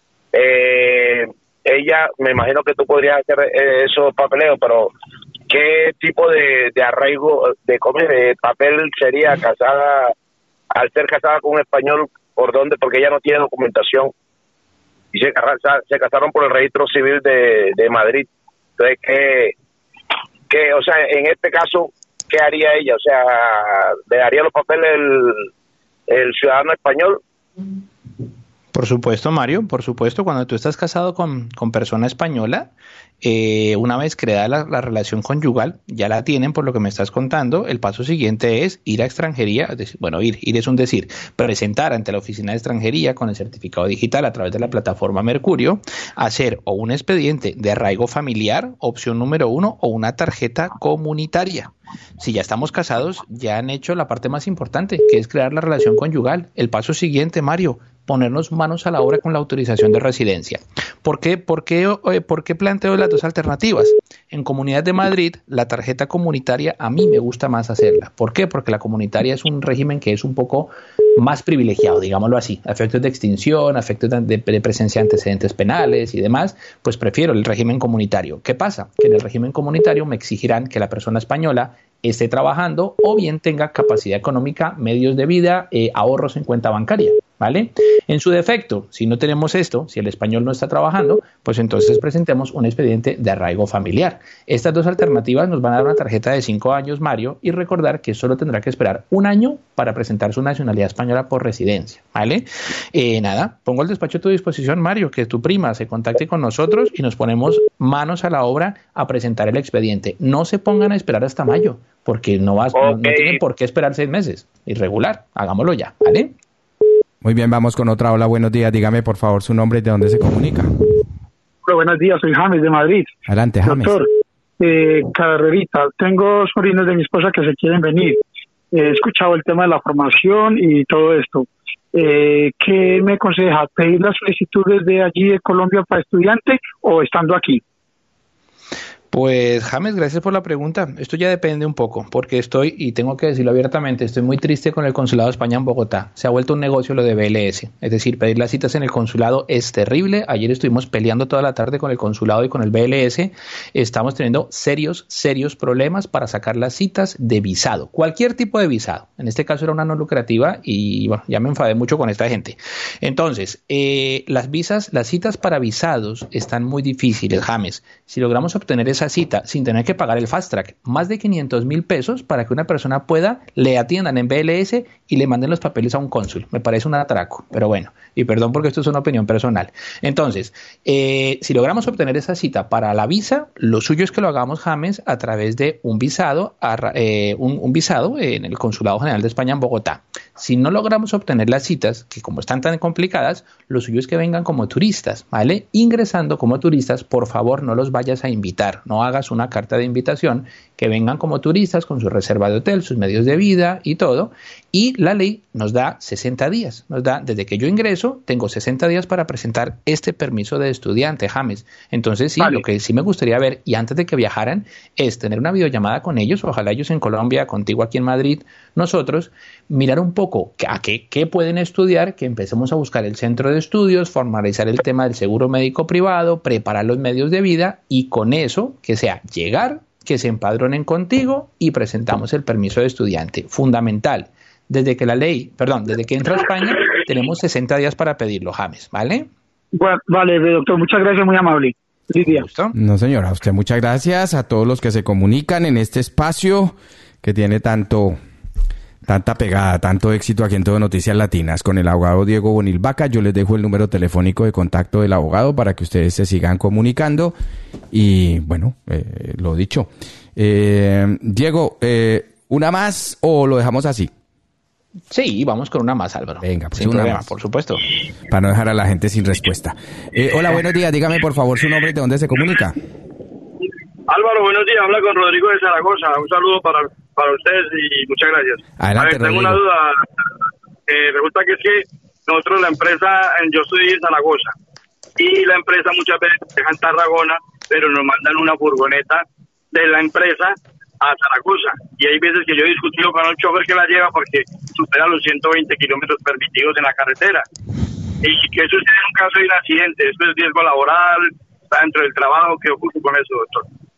Ella, me imagino que tú podrías hacer esos papeleos, pero ¿qué tipo de arraigo, de papel sería casada, al ser casada con un español, por dónde? Porque ella no tiene documentación y se casaron por el registro civil de Madrid. Entonces, o sea, en este caso, ¿qué haría ella? O sea, ¿le daría los papeles el ciudadano español? Por supuesto, Mario, por supuesto, cuando tú estás casado con persona española, una vez creada la relación conyugal, ya la tienen por lo que me estás contando, el paso siguiente es ir a extranjería, ir es un decir, presentar ante la oficina de extranjería con el certificado digital a través de la plataforma Mercurio, hacer o un expediente de arraigo familiar, opción número 1, o una tarjeta comunitaria. Si ya estamos casados, ya han hecho la parte más importante, que es crear la relación conyugal. El paso siguiente, Mario, ponernos manos a la obra con la autorización de residencia. ¿Por qué planteo las dos alternativas? En Comunidad de Madrid, la tarjeta comunitaria a mí me gusta más hacerla. ¿Por qué? Porque la comunitaria es un régimen que es un poco más privilegiado, digámoslo así. A efectos de extinción, a efectos de presencia de antecedentes penales y demás, pues prefiero el régimen comunitario. ¿Qué pasa? Que en el régimen comunitario me exigirán que la persona española esté trabajando o bien tenga capacidad económica, medios de vida, ahorros en cuenta bancaria, ¿vale? En su defecto, si no tenemos esto, si el español no está trabajando, pues entonces presentemos un expediente de arraigo familiar. Estas dos alternativas nos van a dar una tarjeta de 5 años, Mario, y recordar que solo tendrá que esperar 1 año para presentar su nacionalidad española por residencia, ¿vale? Nada, pongo el despacho a tu disposición, Mario, que tu prima se contacte con nosotros y nos ponemos manos a la obra a presentar el expediente. No se pongan a esperar hasta mayo, porque no tienen por qué esperar 6 meses. Irregular, hagámoslo ya, ¿vale? Muy bien, vamos con otra. Hola, buenos días. Dígame, por favor, su nombre y de dónde se comunica. Hola, buenos días. Soy James de Madrid. Adelante, James. Doctor, Carrerita, tengo sobrinos de mi esposa que se quieren venir. He escuchado el tema de la formación y todo esto. ¿Qué me aconseja? ¿Pedir las solicitudes de allí de Colombia para estudiante o estando aquí? Pues James, gracias por la pregunta. Esto ya depende un poco, porque estoy, y tengo que decirlo abiertamente, estoy muy triste con el Consulado de España en Bogotá. Se ha vuelto un negocio lo de BLS, es decir, pedir las citas en el consulado es terrible. Ayer estuvimos peleando toda la tarde con el consulado y con el BLS. Estamos teniendo serios problemas para sacar las citas de visado, cualquier tipo de visado. En este caso era una no lucrativa y bueno, ya me enfadé mucho con esta gente. Entonces, las citas para visados están muy difíciles, James. Si logramos obtener esa cita sin tener que pagar el fast track, más de 500,000 pesos para que una persona le atiendan en BLS y le manden los papeles a un cónsul. Me parece un atraco, pero bueno, y perdón porque esto es una opinión personal. Entonces, si logramos obtener esa cita para la visa, lo suyo es que lo hagamos, James, a través de un visado, un visado en el Consulado General de España en Bogotá. Si no logramos obtener las citas, que como están tan complicadas, lo suyo es que vengan como turistas, ¿vale? Ingresando como turistas, por favor, no los vayas a invitar, no hagas una carta de invitación, que vengan como turistas con su reserva de hotel, sus medios de vida y todo, y la ley nos da 60 días, desde que yo ingreso, tengo 60 días para presentar este permiso de estudiante, James. Entonces sí, vale. Lo que sí me gustaría ver, y antes de que viajaran, es tener una videollamada con ellos, ojalá ellos en Colombia, contigo aquí en Madrid, nosotros, mirar un poco a qué pueden estudiar, que empecemos a buscar el centro de estudios, formalizar el tema del seguro médico privado, preparar los medios de vida, y con eso, que sea llegar, que se empadronen contigo y presentamos el permiso de estudiante. Fundamental. Desde que entra a España, tenemos 60 días para pedirlo, James, ¿vale? Bueno, vale, doctor, muchas gracias, muy amable. No, señora, a usted muchas gracias, a todos los que se comunican en este espacio que tiene tanta pegada, tanto éxito aquí en Todo Noticias Latinas con el abogado Diego Bonil Vaca. Yo les dejo el número telefónico de contacto del abogado para que ustedes se sigan comunicando y bueno, lo dicho. Diego, ¿una más o lo dejamos así? Sí, vamos con una más, Álvaro. Venga, pues sin una problema, más. por supuesto. Para no dejar a la gente sin respuesta. Hola, buenos días. Dígame, por favor, su nombre y de dónde se comunica. Álvaro, buenos días. Habla con Rodrigo de Zaragoza. Un saludo para ustedes y muchas gracias. Adelante, tengo una duda. Resulta que es que nosotros, la empresa, yo estoy en Zaragoza y la empresa muchas veces deja en Tarragona, pero nos mandan una furgoneta de la empresa a Zaragoza, y hay veces que yo he discutido con el chofer que la lleva porque supera los 120 kilómetros permitidos en la carretera. Y que sucede en un caso de un accidente, esto es riesgo laboral, está dentro del trabajo. ¿Qué ocurre con eso, doctor?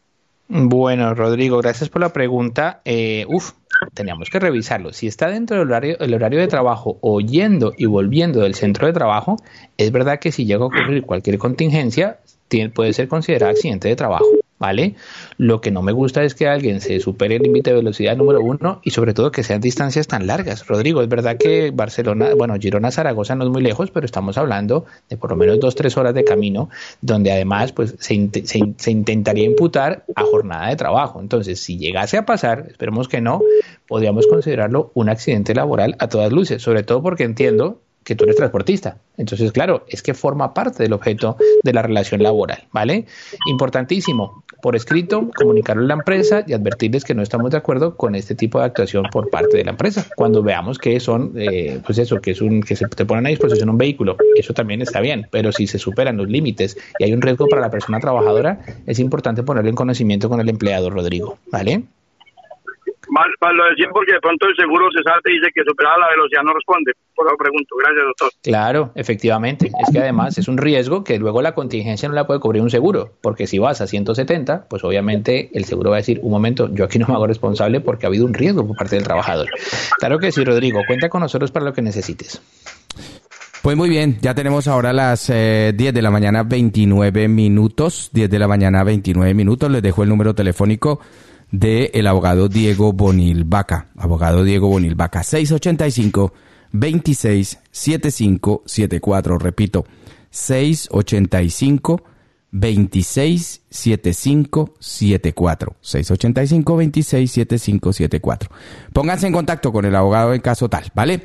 Bueno, Rodrigo, gracias por la pregunta. Teníamos que revisarlo. Si está dentro del horario de trabajo o yendo y volviendo del centro de trabajo, es verdad que si llega a ocurrir cualquier contingencia, puede ser considerado accidente de trabajo, ¿vale? Lo que no me gusta es que alguien se supere el límite de velocidad número 1 y sobre todo que sean distancias tan largas. Rodrigo, es verdad que Girona-Zaragoza no es muy lejos, pero estamos hablando de por lo menos 2-3 horas de camino, donde además pues se intentaría imputar a jornada de trabajo. Entonces, si llegase a pasar, esperemos que no, podríamos considerarlo un accidente laboral a todas luces, sobre todo porque entiendo que tú eres transportista. Entonces, claro, es que forma parte del objeto de la relación laboral, ¿vale? Importantísimo, por escrito, comunicarlo a la empresa y advertirles que no estamos de acuerdo con este tipo de actuación por parte de la empresa. Cuando veamos que son, que se te ponen a disposición un vehículo, eso también está bien, pero si se superan los límites y hay un riesgo para la persona trabajadora, es importante ponerlo en conocimiento con el empleado, Rodrigo, ¿vale? Mal lo decía porque de pronto el seguro se salte y dice que superada la velocidad no responde. Por lo pregunto. Gracias, doctor. Claro, efectivamente. Es que además es un riesgo que luego la contingencia no la puede cubrir un seguro, porque si vas a 170, pues obviamente el seguro va a decir, un momento, yo aquí no me hago responsable porque ha habido un riesgo por parte del trabajador. Claro que sí, Rodrigo. Cuenta con nosotros para lo que necesites. Pues muy bien, ya tenemos ahora las 10 de la mañana 29 minutos. 10 de la mañana 29 minutos. Les dejo el número telefónico del abogado Diego Bonil Vaca. Abogado Diego Bonil Vaca, 685-267574. Repito, 685-267574. 685-267574. Pónganse en contacto con el abogado en caso tal, ¿vale?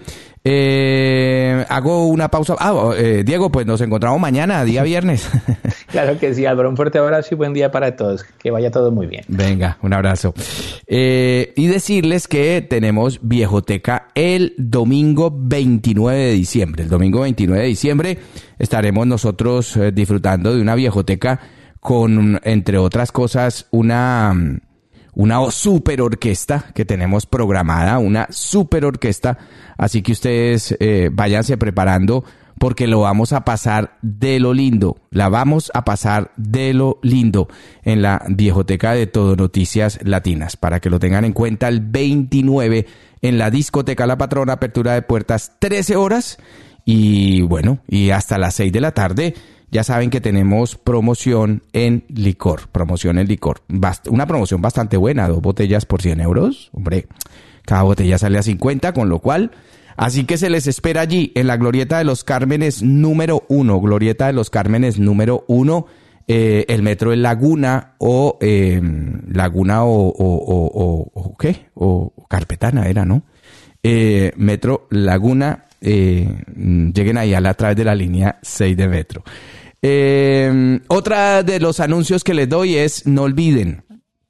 Hago una pausa. Diego, pues nos encontramos mañana, día viernes. Claro que sí, Álvaro. Un fuerte abrazo y buen día para todos. Que vaya todo muy bien. Venga, un abrazo. Y decirles que tenemos Viejoteca el domingo 29 de diciembre. El domingo 29 de diciembre estaremos nosotros disfrutando de una Viejoteca con, entre otras cosas, una super orquesta que tenemos programada, una super orquesta, así que ustedes váyanse preparando porque lo vamos a pasar de lo lindo, la vamos a pasar de lo lindo en la Viejoteca de Todo Noticias Latinas, para que lo tengan en cuenta el 29 en la discoteca La Patrona, apertura de puertas 13 horas y bueno, y hasta las 6 de la tarde. Ya saben que tenemos promoción en licor. Una promoción bastante buena, 2 botellas por 100 euros. Hombre, cada botella sale a 50, con lo cual... Así que se les espera allí, en la Glorieta de los Cármenes número 1. Glorieta de los Cármenes número 1. El metro de Laguna o... Laguna o ¿qué? O Carpetana era, ¿no? Metro Laguna... lleguen ahí a través de la línea 6 de metro. Otra de los anuncios que les doy es, no olviden,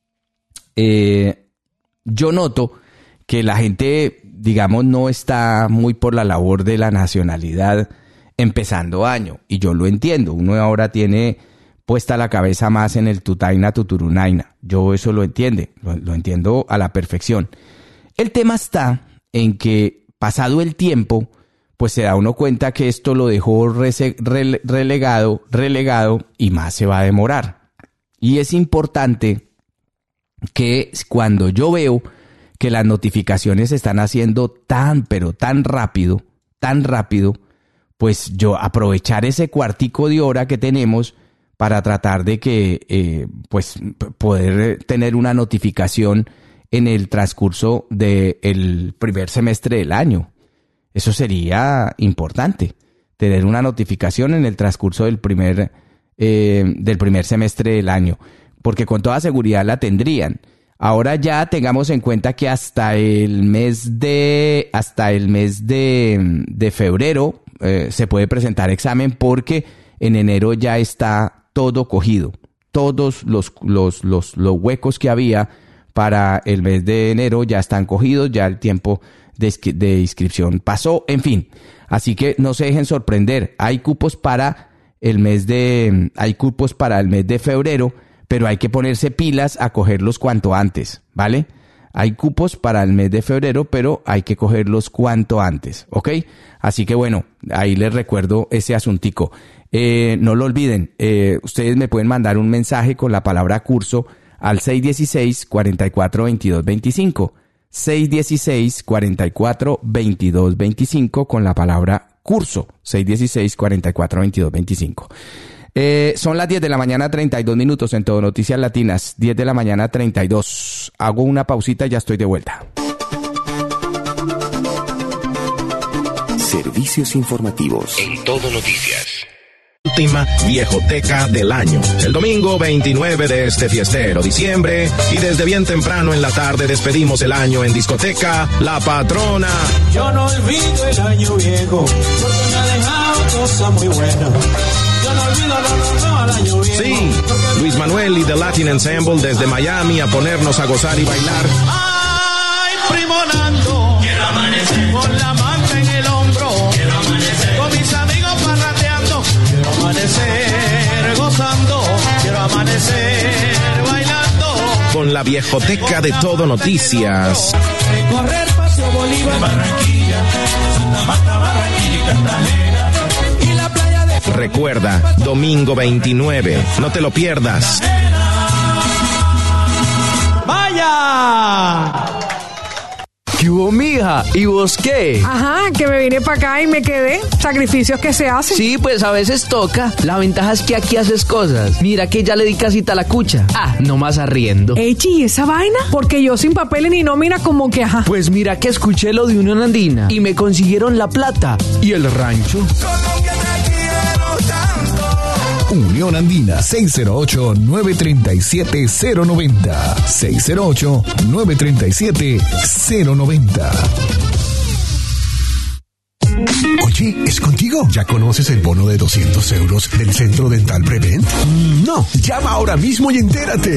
yo noto que la gente, digamos, no está muy por la labor de la nacionalidad empezando año, y yo lo entiendo. Uno ahora tiene puesta la cabeza más en el tutaina tuturunaina. Yo eso lo entiendo a la perfección. El tema está en que, pasado el tiempo, pues se da uno cuenta que esto lo dejó relegado y más se va a demorar. Y es importante que cuando yo veo que las notificaciones se están haciendo pero tan rápido, pues yo aprovechar ese cuartico de hora que tenemos para tratar de que, pues, poder tener una notificación en el transcurso del primer semestre del año. Eso sería importante, tener una notificación en el transcurso del primer semestre del año, porque con toda seguridad la tendrían. Ahora ya tengamos en cuenta que hasta el mes de febrero se puede presentar examen, porque en enero ya está todo cogido. Todos los huecos que había para el mes de enero ya están cogidos, ya el tiempo de inscripción pasó, en fin. Así que no se dejen sorprender. Hay cupos para el mes de febrero, pero hay que ponerse pilas a cogerlos cuanto antes, ¿vale? Hay cupos para el mes de febrero, pero hay que cogerlos cuanto antes, ¿ok? Así que bueno, ahí les recuerdo ese asuntico. No lo olviden, ustedes me pueden mandar un mensaje con la palabra curso al 616-44-2225. 616-44-2225 con la palabra curso. 616-44-2225. Son las 10 de la mañana 32 minutos en Todo Noticias Latinas. 10 de la mañana 32. Hago una pausita y ya estoy de vuelta. Servicios informativos en Todo Noticias. Última Viejoteca del año. El domingo 29 de este fiestero diciembre, y desde bien temprano en la tarde despedimos el año en discoteca La Patrona. Yo no olvido el año viejo, porque me ha dejado cosas muy buenas. Yo no olvido al año viejo. Sí, Luis Manuel y The Latin Ensemble desde Miami a ponernos a gozar y bailar. Ay, primo Nando, quiero amanecer con la manta en el hombro. Quiero amanecer con mis amigos parrandeando. Quiero amanecer gozando. Quiero amanecer bailando. Con la Viejoteca de Todo Noticias. Recorrer Paseo Bolívar, Barranquilla, Santa Marta, Barranquilla y Cartagena. Y la playa de... Recuerda, domingo 29, no te lo pierdas. ¡Vaya! ¿Qué hubo, mija? ¿Y vos qué? Ajá, que me vine para acá y me quedé. Sacrificios que se hacen. Sí, pues a veces toca. La ventaja es que aquí haces cosas. Mira que ya le di casita a la cucha. Ah, nomás arriendo. Echi, ¿y esa vaina? Porque yo sin papeles ni nómina como que ajá. Pues mira que escuché lo de Unión Andina y me consiguieron la plata y el rancho. Unión Andina, 608-937-090. 608-937-090. Oye, ¿es contigo? ¿Ya conoces el bono de 200 euros del Centro Dental Prevent? No, llama ahora mismo y entérate.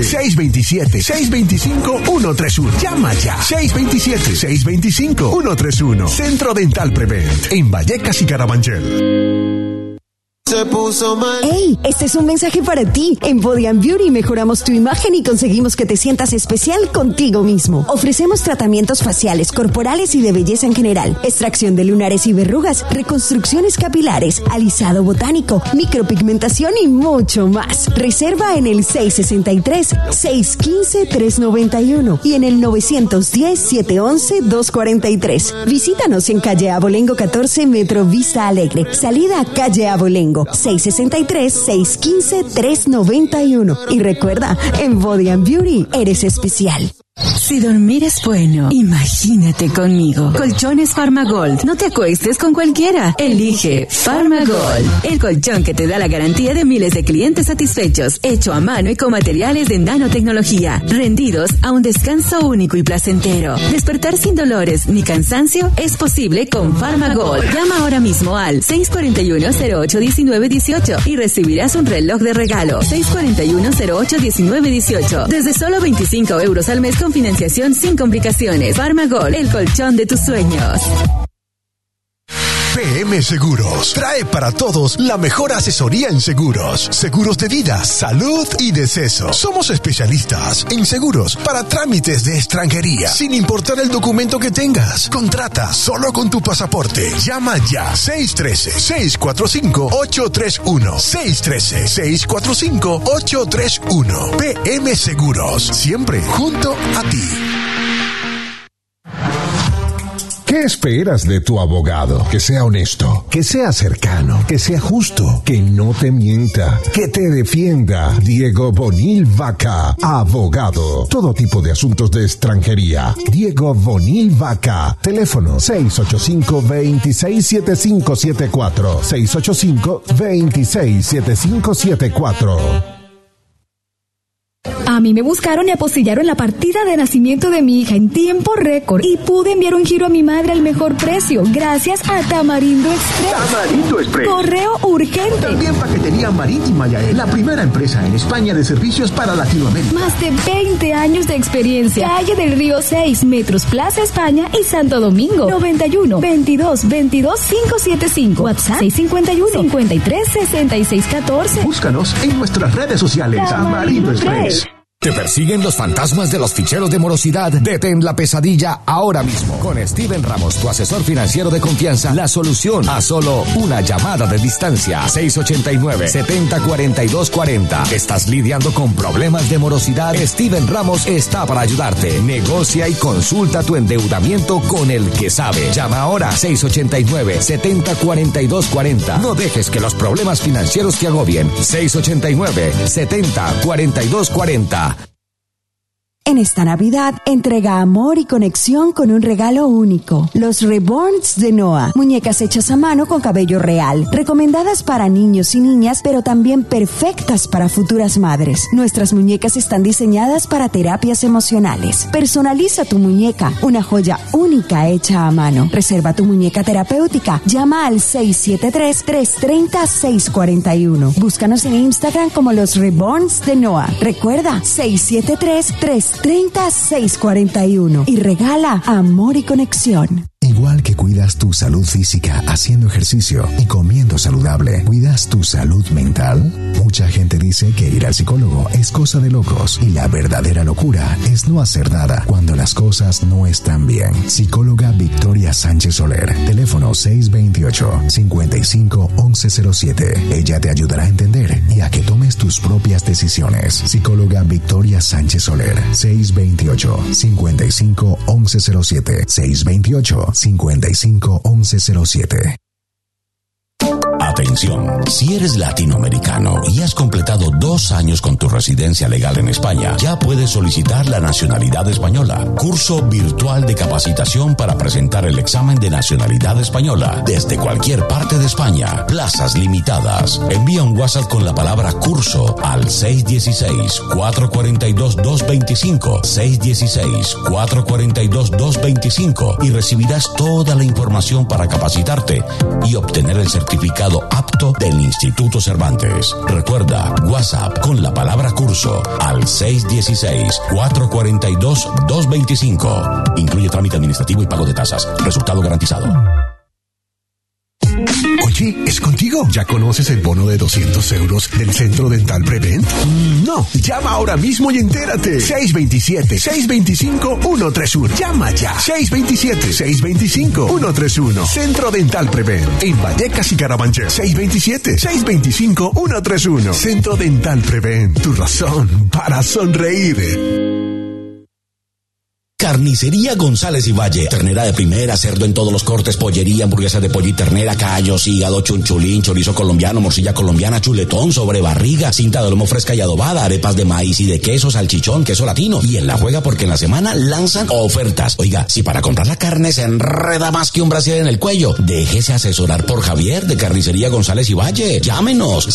627-625-131. Llama ya. 627-625-131. Centro Dental Prevent, en Vallecas y Carabanchel. Se puso mal. ¡Ey! Este es un mensaje para ti. En Body and Beauty mejoramos tu imagen y conseguimos que te sientas especial contigo mismo. Ofrecemos tratamientos faciales, corporales y de belleza en general. Extracción de lunares y verrugas, reconstrucciones capilares, alisado botánico, micropigmentación y mucho más. Reserva en el 663-615-391 y en el 910-711-243. Visítanos en calle Abolengo 14, Metro Vista Alegre. Salida a calle Abolengo. 663-615-391. Y recuerda, en Body and Beauty eres especial. Si dormir es bueno, imagínate conmigo. Colchones Farmagold. No te acuestes con cualquiera. Elige Farmagold, el colchón que te da la garantía de miles de clientes satisfechos, hecho a mano y con materiales de nanotecnología, rendidos a un descanso único y placentero. Despertar sin dolores ni cansancio es posible con Farmagold. Llama ahora mismo al 641-08-1918 y recibirás un reloj de regalo. 641-08-1918. Desde solo 25 euros al mes con financiación sin complicaciones. Farmagold, el colchón de tus sueños. PM Seguros trae para todos la mejor asesoría en seguros. Seguros de vida, salud y deceso. Somos especialistas en seguros para trámites de extranjería, sin importar el documento que tengas. Contrata solo con tu pasaporte. Llama ya. 613-645-831. 613-645-831. PM Seguros. Siempre junto a ti. ¿Qué esperas de tu abogado? Que sea honesto, que sea cercano, que sea justo, que no te mienta, que te defienda. Diego Bonil Vaca, abogado. Todo tipo de asuntos de extranjería. Diego Bonil Vaca. Teléfono 685-267574. 685-267574. A mí me buscaron y apostillaron la partida de nacimiento de mi hija en tiempo récord y pude enviar un giro a mi madre al mejor precio gracias a Tamarindo Express. Tamarindo Express. Correo urgente. También paquetería marítima Yael, la primera empresa en España de servicios para Latinoamérica. Más de 20 años de experiencia. Calle del Río 6, Metros Plaza España y Santo Domingo. 91 22 22 575. WhatsApp 651 53 66 14. Búscanos en nuestras redes sociales. Tamarindo Express. ¿Te persiguen los fantasmas de los ficheros de morosidad? Detén la pesadilla ahora mismo. Con Steven Ramos, tu asesor financiero de confianza, la solución a solo una llamada de distancia. 689-704240. ¿Estás lidiando con problemas de morosidad? Steven Ramos está para ayudarte. Negocia y consulta tu endeudamiento con el que sabe. Llama ahora 689-704240. No dejes que los problemas financieros te agobien. 689-704240. En esta Navidad, entrega amor y conexión con un regalo único. Los Reborns de Noah. Muñecas hechas a mano con cabello real. Recomendadas para niños y niñas, pero también perfectas para futuras madres. Nuestras muñecas están diseñadas para terapias emocionales. Personaliza tu muñeca. Una joya única hecha a mano. Reserva tu muñeca terapéutica. Llama al 673-330-641. Búscanos en Instagram como Los Reborns de Noah. Recuerda, 673-330-641 y regala amor y conexión. Igual igual que cuidas tu salud física haciendo ejercicio y comiendo saludable, ¿cuidas tu salud mental? Mucha gente dice que ir al psicólogo es cosa de locos y la verdadera locura es no hacer nada cuando las cosas no están bien. Psicóloga Victoria Sánchez Soler, teléfono 628-55-1107. Ella te ayudará a entender y a que tomes tus propias decisiones. Psicóloga Victoria Sánchez Soler, 628-55-1107. 628-55-1107. Atención, si eres latinoamericano y has completado 2 años con tu residencia legal en España, ya puedes solicitar la nacionalidad española. Curso virtual de capacitación para presentar el examen de nacionalidad española desde cualquier parte de España. Plazas limitadas. Envía un WhatsApp con la palabra curso al 616-442-225, 616-442-225 y recibirás toda la información para capacitarte y obtener el certificado apto del Instituto Cervantes. Recuerda, WhatsApp con la palabra curso al 616-442-225. Incluye trámite administrativo y pago de tasas. Resultado garantizado. Oye, ¿es contigo? ¿Ya conoces el bono de 200 euros del Centro Dental Prevent? No, llama ahora mismo y entérate. 627-625-131. Llama ya. 627-625-131. Centro Dental Prevent. En Vallecas y Carabanchel. 627-625-131. Centro Dental Prevent. Tu razón para sonreír. Carnicería González y Valle. Ternera de primera, cerdo en todos los cortes, pollería, hamburguesa de pollo y ternera, callos, hígado, chunchulín, chorizo colombiano, morcilla colombiana, chuletón, sobrebarriga, cinta de lomo fresca y adobada, arepas de maíz y de queso, salchichón, queso latino. Y en la juega porque en la semana lanzan ofertas. Oiga, si para comprar la carne se enreda más que un brasier en el cuello, déjese asesorar por Javier de Carnicería González y Valle. Llámenos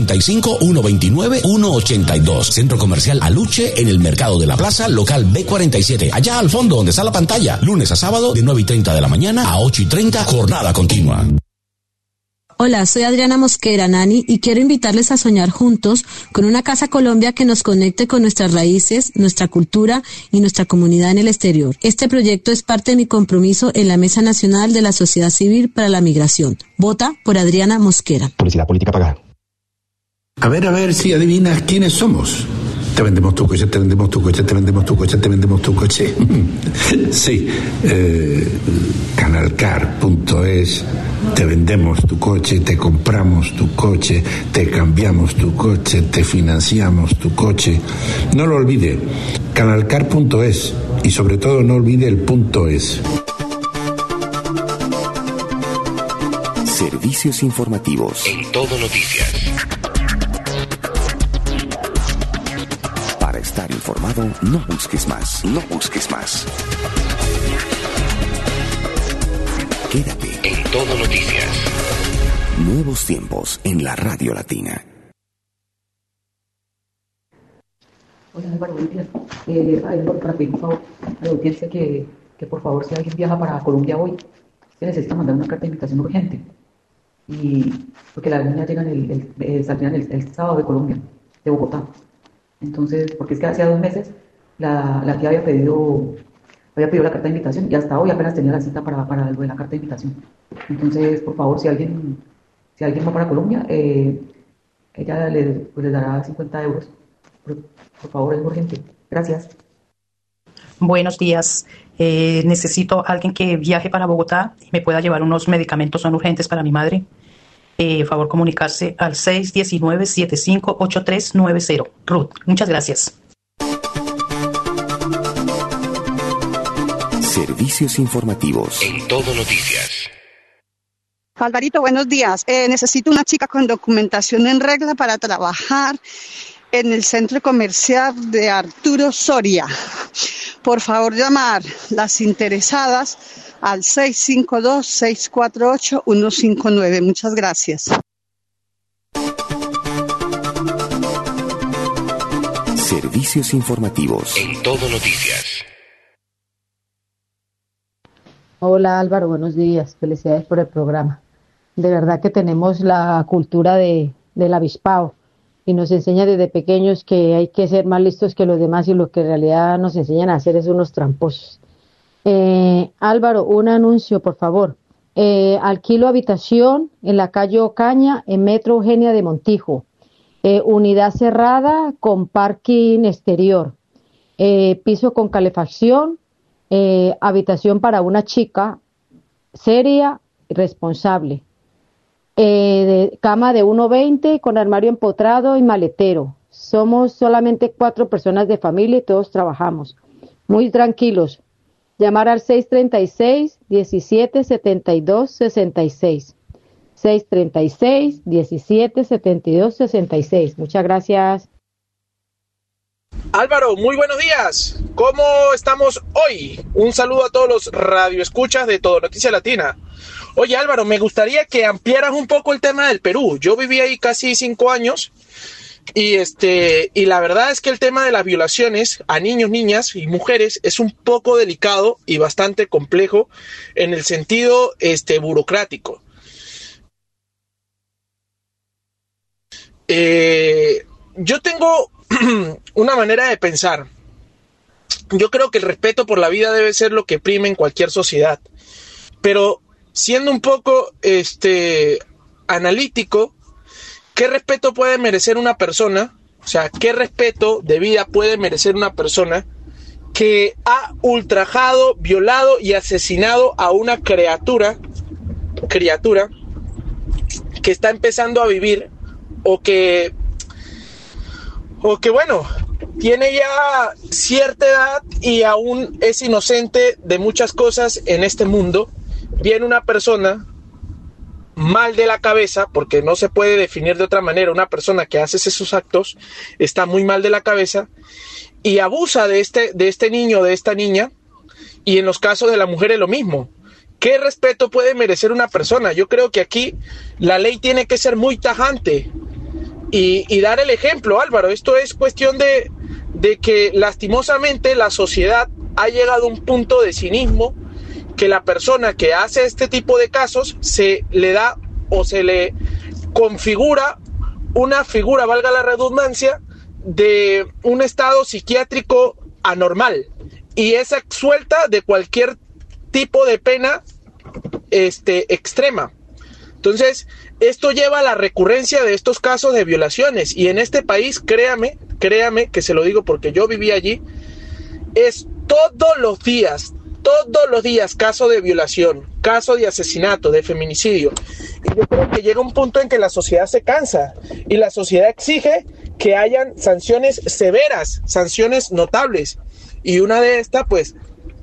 685-129-182. Centro Comercial Aluche en el Mercado de la Plaza, local B47. Allá al fondo donde está la pantalla, lunes a sábado de 9:30 de la mañana a 8:30, jornada continua. Hola, soy Adriana Mosquera, Nani, y quiero invitarles a soñar juntos con una Casa Colombia que nos conecte con nuestras raíces, nuestra cultura y nuestra comunidad en el exterior. Este proyecto es parte de mi compromiso en la Mesa Nacional de la Sociedad Civil para la Migración. Vota por Adriana Mosquera. Publicidad política pagada. A ver si adivinas quiénes somos. Te vendemos tu coche, te vendemos tu coche, te vendemos tu coche, te vendemos tu coche. Sí, canalcar.es, te vendemos tu coche, te compramos tu coche, te cambiamos tu coche, te financiamos tu coche. No lo olvide, canalcar.es y sobre todo no olvide el .es. Servicios informativos. En Todo Noticias. Para estar informado, no busques más. No busques más. Quédate en Todo Noticias. Nuevos tiempos en la Radio Latina. Hola Álvaro, buenos días. Para pedir un favor a la audiencia que por favor, si alguien viaja para Colombia hoy, se necesita mandar una carta de invitación urgente. Y porque las niñas llegan saldrían el sábado de Colombia, de Bogotá. Entonces, porque es que hace 2 meses la tía había pedido la carta de invitación y hasta hoy apenas tenía la cita para lo de la carta de invitación. Entonces, por favor, si alguien va para Colombia, ella les dará 50 euros. Por favor, es urgente. Gracias. Buenos días. Necesito a alguien que viaje para Bogotá y me pueda llevar unos medicamentos, son urgentes para mi madre. Favor comunicarse al 619-758390. Ruth, muchas gracias. Servicios informativos. En Todo Noticias. Alvarito, buenos días. Necesito una chica con documentación en regla para trabajar en el centro comercial de Arturo Soria. Por favor, llamar las interesadas al 652-648-159. Muchas gracias. Servicios informativos. En Todo Noticias. Hola Álvaro, buenos días. Felicidades por el programa. De verdad que tenemos la cultura del avispado y nos enseña desde pequeños que hay que ser más listos que los demás y lo que en realidad nos enseñan a hacer es unos tramposos. Álvaro, un anuncio, por favor. Alquilo habitación en la calle Ocaña, en Metro Eugenia de Montijo. Unidad cerrada con parking exterior. Piso con calefacción. Habitación para una chica seria y responsable. Cama de 1.20 con armario empotrado y maletero. Somos solamente 4 personas de familia y todos trabajamos. Muy tranquilos. Llamar al 636-1772-66. 636-1772-66. Muchas gracias. Álvaro, muy buenos días. ¿Cómo estamos hoy? Un saludo a todos los radioescuchas de Todo Noticia Latina. Oye, Álvaro, me gustaría que ampliaras un poco el tema del Perú. Yo viví ahí casi 5 años y la verdad es que el tema de las violaciones a niños, niñas y mujeres es un poco delicado y bastante complejo en el sentido burocrático. Yo tengo una manera de pensar. Yo creo que el respeto por la vida debe ser lo que prime en cualquier sociedad. Pero siendo un poco analítico, ¿qué respeto puede merecer una persona? O sea, ¿qué respeto de vida puede merecer una persona que ha ultrajado, violado y asesinado a una criatura que está empezando a vivir o que bueno, tiene ya cierta edad y aún es inocente de muchas cosas en este mundo? Viene una persona mal de la cabeza, porque no se puede definir de otra manera, una persona que hace esos actos está muy mal de la cabeza y abusa de este niño, de esta niña, y en los casos de la mujer es lo mismo. ¿Qué respeto puede merecer una persona? Yo creo que aquí la ley tiene que ser muy tajante y dar el ejemplo, Álvaro. Esto es cuestión de que lastimosamente la sociedad ha llegado a un punto de cinismo que la persona que hace este tipo de casos se le da o se le configura una figura, valga la redundancia, de un estado psiquiátrico anormal y es absuelta de cualquier tipo de pena extrema. Entonces, esto lleva a la recurrencia de estos casos de violaciones y en este país, créame que se lo digo porque yo viví allí, es todos los días caso de violación, caso de asesinato, de feminicidio. Y yo creo que llega un punto en que la sociedad se cansa y la sociedad exige que hayan sanciones severas, sanciones notables. Y una de estas, pues,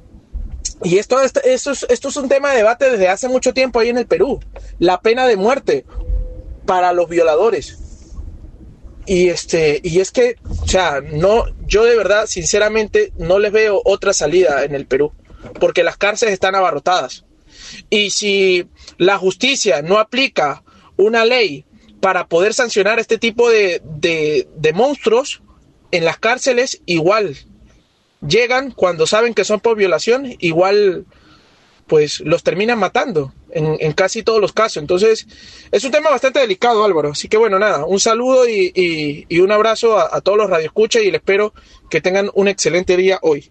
y esto es un tema de debate desde hace mucho tiempo ahí en el Perú, la pena de muerte para los violadores. Y es que, o sea, no, yo de verdad, sinceramente, no les veo otra salida en el Perú, porque las cárceles están abarrotadas. Y si la justicia no aplica una ley para poder sancionar este tipo de monstruos, en las cárceles igual llegan cuando saben que son por violación, igual pues los terminan matando en casi todos los casos. Entonces es un tema bastante delicado, Álvaro. Así que bueno, nada, un saludo y un abrazo a todos los radioescuchas y les espero que tengan un excelente día hoy.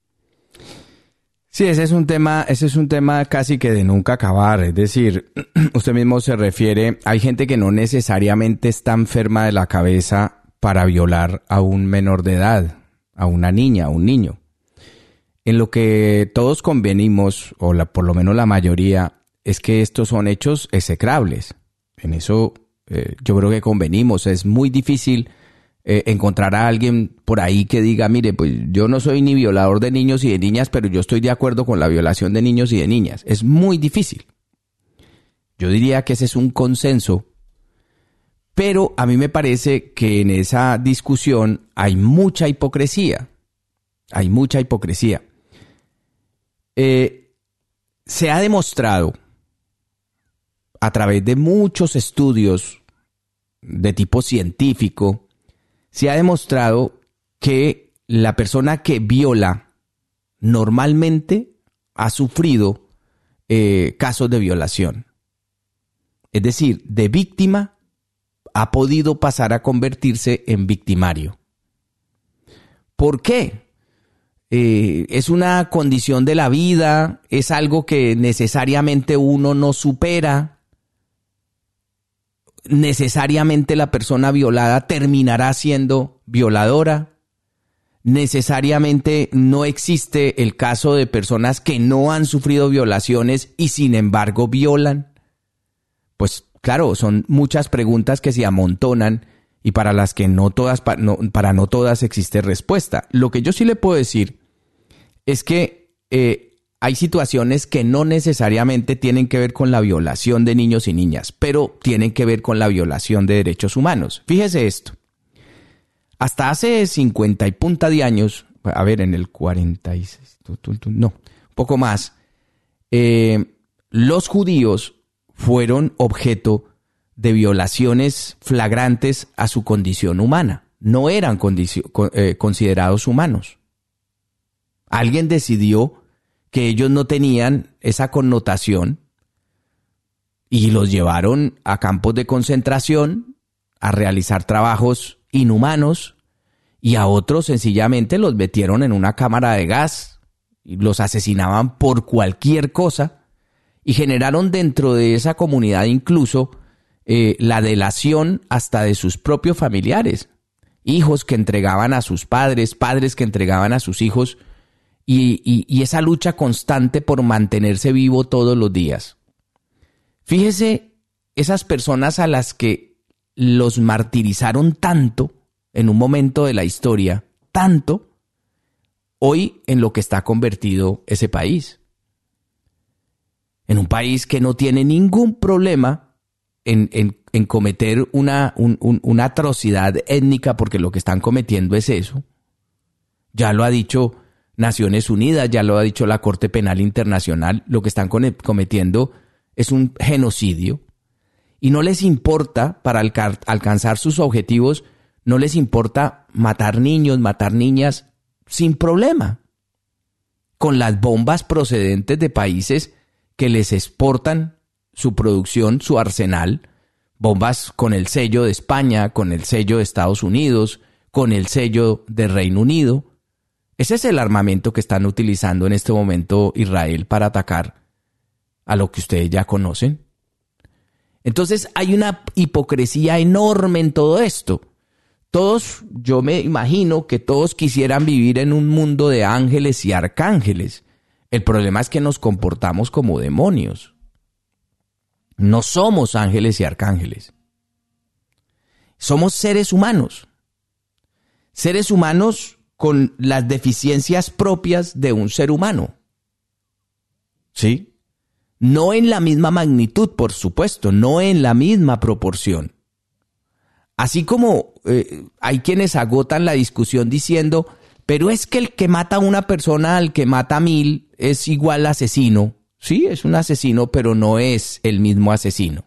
Sí, ese es un tema casi que de nunca acabar. Es decir, usted mismo se refiere, hay gente que no necesariamente está enferma de la cabeza para violar a un menor de edad, a una niña, a un niño. En lo que todos convenimos, o por lo menos la mayoría, es que estos son hechos execrables. En eso yo creo que convenimos. Es muy difícil encontrar a alguien por ahí que diga, mire, pues yo no soy ni violador de niños y de niñas, pero yo estoy de acuerdo con la violación de niños y de niñas. Es muy difícil. Yo diría que ese es un consenso, pero a mí me parece que en esa discusión hay mucha hipocresía. Hay mucha hipocresía. Se ha demostrado a través de muchos estudios de tipo científico, se ha demostrado que la persona que viola normalmente ha sufrido casos de violación. Es decir, de víctima ha podido pasar a convertirse en victimario. ¿Por qué? es una condición de la vida, es algo que necesariamente uno no supera. Necesariamente la persona violada terminará siendo violadora. Necesariamente no existe el caso de personas que no han sufrido violaciones y sin embargo violan. Pues claro, son muchas preguntas que se amontonan y para las que no todas existe respuesta. Lo que yo sí le puedo decir es que hay situaciones que no necesariamente tienen que ver con la violación de niños y niñas, pero tienen que ver con la violación de derechos humanos. Fíjese esto. Hasta hace 50 y punta de años, a ver, en el 46, no, un poco más, los judíos fueron objeto de violaciones flagrantes a su condición humana. No eran considerados humanos. Alguien decidió que ellos no tenían esa connotación y los llevaron a campos de concentración a realizar trabajos inhumanos y a otros sencillamente los metieron en una cámara de gas y los asesinaban por cualquier cosa y generaron dentro de esa comunidad incluso la delación hasta de sus propios familiares, hijos que entregaban a sus padres, padres que entregaban a sus hijos y esa lucha constante por mantenerse vivo todos los días. Fíjese, esas personas a las que los martirizaron tanto en un momento de la historia, tanto, hoy en lo que está convertido ese país. En un país que no tiene ningún problema en cometer una atrocidad étnica, porque lo que están cometiendo es eso. Ya lo ha dicho Naciones Unidas, ya lo ha dicho la Corte Penal Internacional, lo que están cometiendo es un genocidio. Y no les importa, para alcanzar sus objetivos, no les importa matar niños, matar niñas, sin problema. Con las bombas procedentes de países que les exportan su producción, su arsenal, bombas con el sello de España, con el sello de Estados Unidos, con el sello de Reino Unido. Ese es el armamento que están utilizando en este momento Israel para atacar a lo que ustedes ya conocen. Entonces hay una hipocresía enorme en todo esto. Todos, yo me imagino que todos quisieran vivir en un mundo de ángeles y arcángeles. El problema es que nos comportamos como demonios. No somos ángeles y arcángeles. Somos seres humanos. Seres humanos con las deficiencias propias de un ser humano. ¿Sí? No en la misma magnitud, por supuesto, no en la misma proporción. Así como hay quienes agotan la discusión diciendo, pero es que el que mata a una persona al que mata a 1000 es igual asesino. Sí, es un asesino, pero no es el mismo asesino.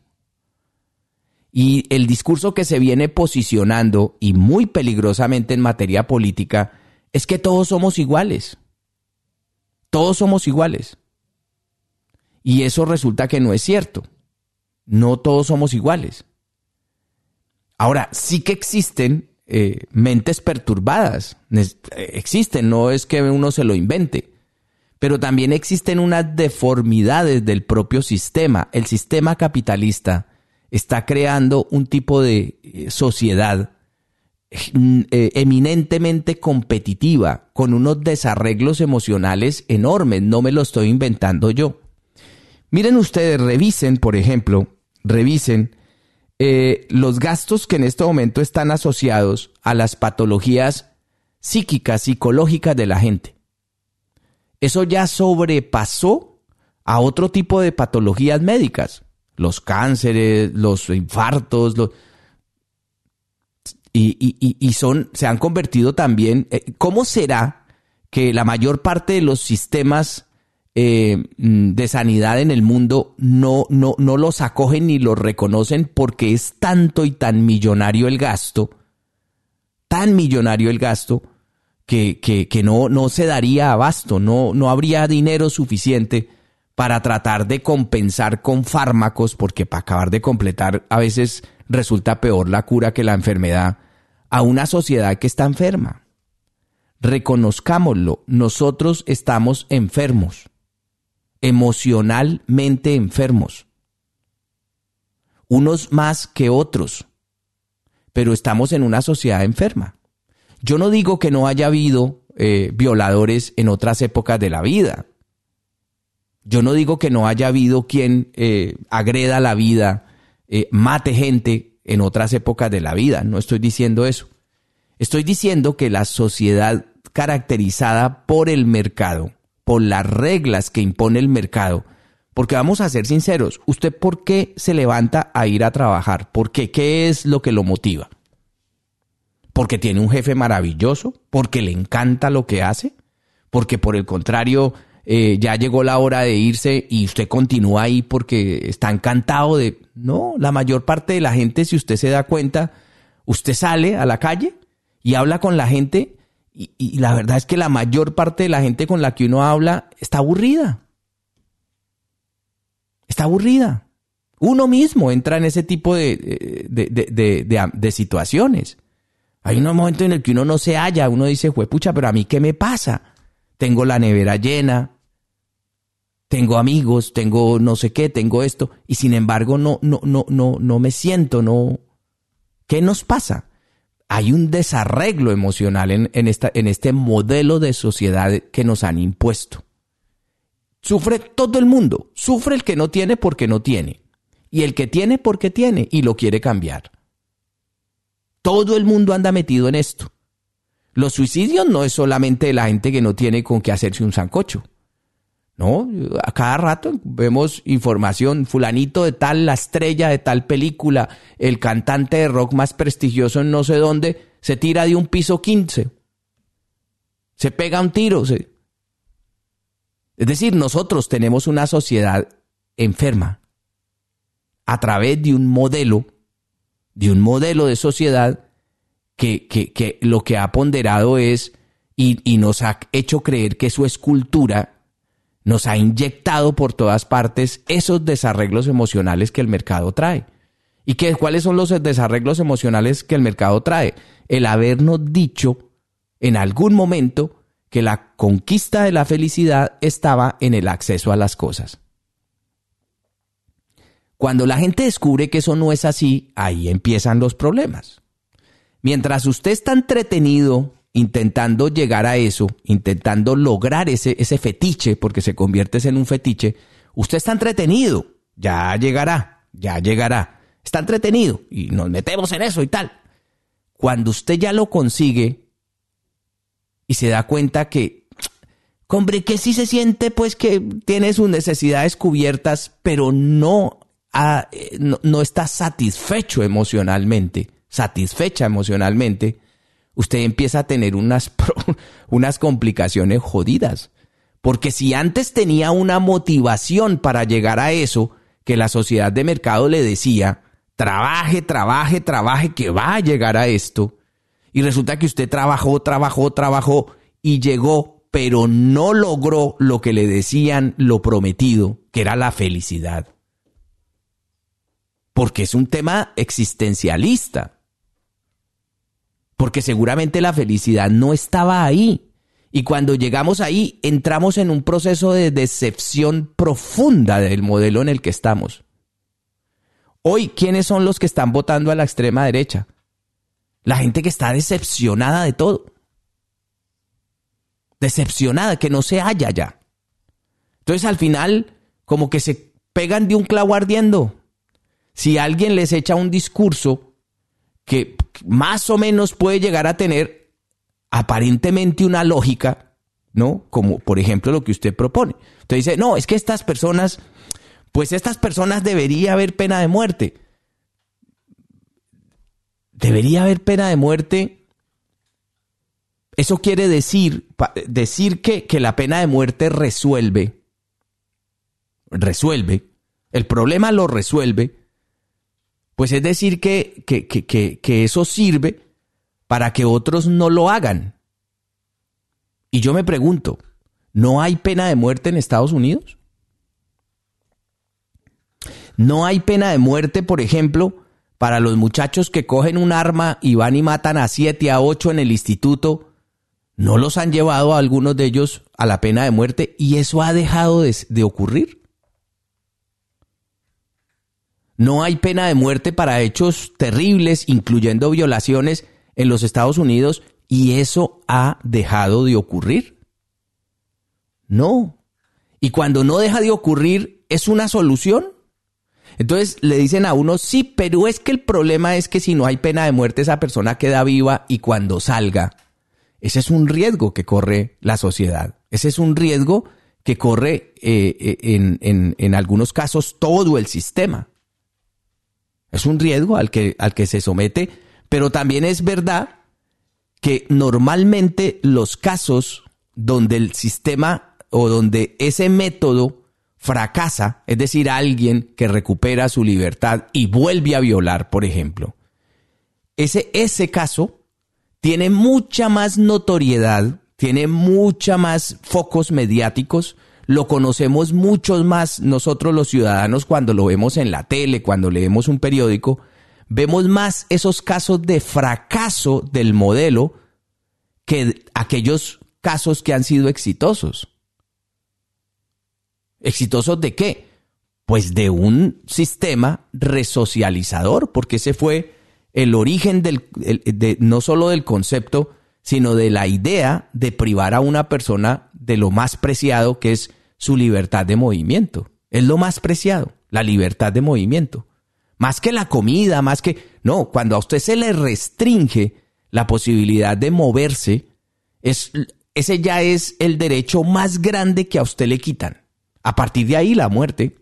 Y el discurso que se viene posicionando, y muy peligrosamente en materia política, es que todos somos iguales. Todos somos iguales. Y eso resulta que no es cierto. No todos somos iguales. Ahora, sí que existen mentes perturbadas. Existen, no es que uno se lo invente. Pero también existen unas deformidades del propio sistema. El sistema capitalista está creando un tipo de sociedad eminentemente competitiva, con unos desarreglos emocionales enormes. No me lo estoy inventando yo. Miren ustedes, revisen, por ejemplo, los gastos que en este momento están asociados a las patologías psíquicas, psicológicas de la gente. Eso ya sobrepasó a otro tipo de patologías médicas. Los cánceres, los infartos, se han convertido también. ¿Cómo será que la mayor parte de los sistemas de sanidad en el mundo no los acogen ni los reconocen, porque es tanto y tan millonario el gasto, que no se daría abasto, no habría dinero suficiente para tratar de compensar con fármacos, porque para acabar de completar a veces resulta peor la cura que la enfermedad, a una sociedad que está enferma? reconozcámoslo, nosotros estamos enfermos, emocionalmente enfermos, unos más que otros, pero estamos en una sociedad enferma. Yo no digo que no haya habido violadores en otras épocas de la vida. Yo no digo que no haya habido quien agreda la vida, mate gente en otras épocas de la vida. No estoy diciendo eso. Estoy diciendo que la sociedad caracterizada por el mercado, por las reglas que impone el mercado, porque vamos a ser sinceros, ¿usted por qué se levanta a ir a trabajar? ¿Por qué? ¿Qué es lo que lo motiva? ¿Porque tiene un jefe maravilloso? ¿Porque le encanta lo que hace? ¿Porque por el contrario ya llegó la hora de irse y usted continúa ahí porque está encantado de...? No, la mayor parte de la gente, si usted se da cuenta, usted sale a la calle y habla con la gente y la verdad es que la mayor parte de la gente con la que uno habla está aburrida. Está aburrida. Uno mismo entra en ese tipo de situaciones. Hay un momento en el que uno no se halla, uno dice, juepucha, pero a mí ¿qué me pasa? Tengo la nevera llena, tengo amigos, tengo no sé qué, tengo esto, y sin embargo no me siento, no. ¿Qué nos pasa? Hay un desarreglo emocional en este modelo de sociedad que nos han impuesto. Sufre todo el mundo, sufre el que no tiene porque no tiene, y el que tiene porque tiene y lo quiere cambiar. Todo el mundo anda metido en esto. Los suicidios no es solamente de la gente que no tiene con qué hacerse un sancocho. No, a cada rato vemos información, fulanito de tal, la estrella de tal película, el cantante de rock más prestigioso en no sé dónde, se tira de un piso 15. Se pega un tiro. Es decir, nosotros tenemos una sociedad enferma a través de un modelo de sociedad que lo que ha ponderado es y nos ha hecho creer que eso es cultura, nos ha inyectado por todas partes esos desarreglos emocionales que el mercado trae. ¿Y cuáles son los desarreglos emocionales que el mercado trae? El habernos dicho en algún momento que la conquista de la felicidad estaba en el acceso a las cosas. Cuando la gente descubre que eso no es así, ahí empiezan los problemas. Mientras usted está entretenido intentando llegar a eso, intentando lograr ese fetiche, porque se convierte en un fetiche, usted está entretenido, ya llegará, está entretenido y nos metemos en eso y tal. Cuando usted ya lo consigue y se da cuenta que, hombre, que sí se siente pues que tiene sus necesidades cubiertas, pero no está satisfecha emocionalmente, usted empieza a tener unas complicaciones jodidas. Porque si antes tenía una motivación para llegar a eso, que la sociedad de mercado le decía, trabaje, que va a llegar a esto, y resulta que usted trabajó y llegó, pero no logró lo que le decían, lo prometido, que era la felicidad. Porque es un tema existencialista. Porque seguramente la felicidad no estaba ahí. Y cuando llegamos ahí, entramos en un proceso de decepción profunda del modelo en el que estamos. Hoy, ¿quiénes son los que están votando a la extrema derecha? La gente que está decepcionada de todo. Decepcionada, que no se halla ya. Entonces, al final, como que se pegan de un clavo ardiendo. Si alguien les echa un discurso que más o menos puede llegar a tener aparentemente una lógica, ¿no? Como por ejemplo lo que usted propone. Usted dice, no, es que estas personas debería haber pena de muerte. Debería haber pena de muerte. Eso quiere decir que la pena de muerte resuelve. El problema lo resuelve. Pues es decir que eso sirve para que otros no lo hagan. Y yo me pregunto, ¿no hay pena de muerte en Estados Unidos? ¿No hay pena de muerte, por ejemplo, para los muchachos que cogen un arma y van y matan a 7, a 8 en el instituto? ¿No los han llevado a algunos de ellos a la pena de muerte y eso ha dejado de ocurrir? No hay pena de muerte para hechos terribles, incluyendo violaciones en los Estados Unidos, y eso ha dejado de ocurrir. No. Y cuando no deja de ocurrir, ¿es una solución? Entonces le dicen a uno, sí, pero es que el problema es que si no hay pena de muerte, esa persona queda viva y cuando salga. Ese es un riesgo que corre la sociedad. Ese es un riesgo que corre en algunos casos todo el sistema. Es un riesgo al que se somete, pero también es verdad que normalmente los casos donde el sistema o donde ese método fracasa, es decir, alguien que recupera su libertad y vuelve a violar, por ejemplo, ese caso tiene mucha más notoriedad, tiene mucha más focos mediáticos, lo conocemos muchos más nosotros los ciudadanos cuando lo vemos en la tele, cuando leemos un periódico, vemos más esos casos de fracaso del modelo que aquellos casos que han sido exitosos. ¿Exitosos de qué? Pues de un sistema resocializador, porque ese fue el origen no solo del concepto, sino de la idea de privar a una persona de lo más preciado, que es su libertad de movimiento. Es lo más preciado, la libertad de movimiento. Más que la comida, más que... No, cuando a usted se le restringe la posibilidad de moverse, ese ya es el derecho más grande que a usted le quitan. A partir de ahí, la muerte.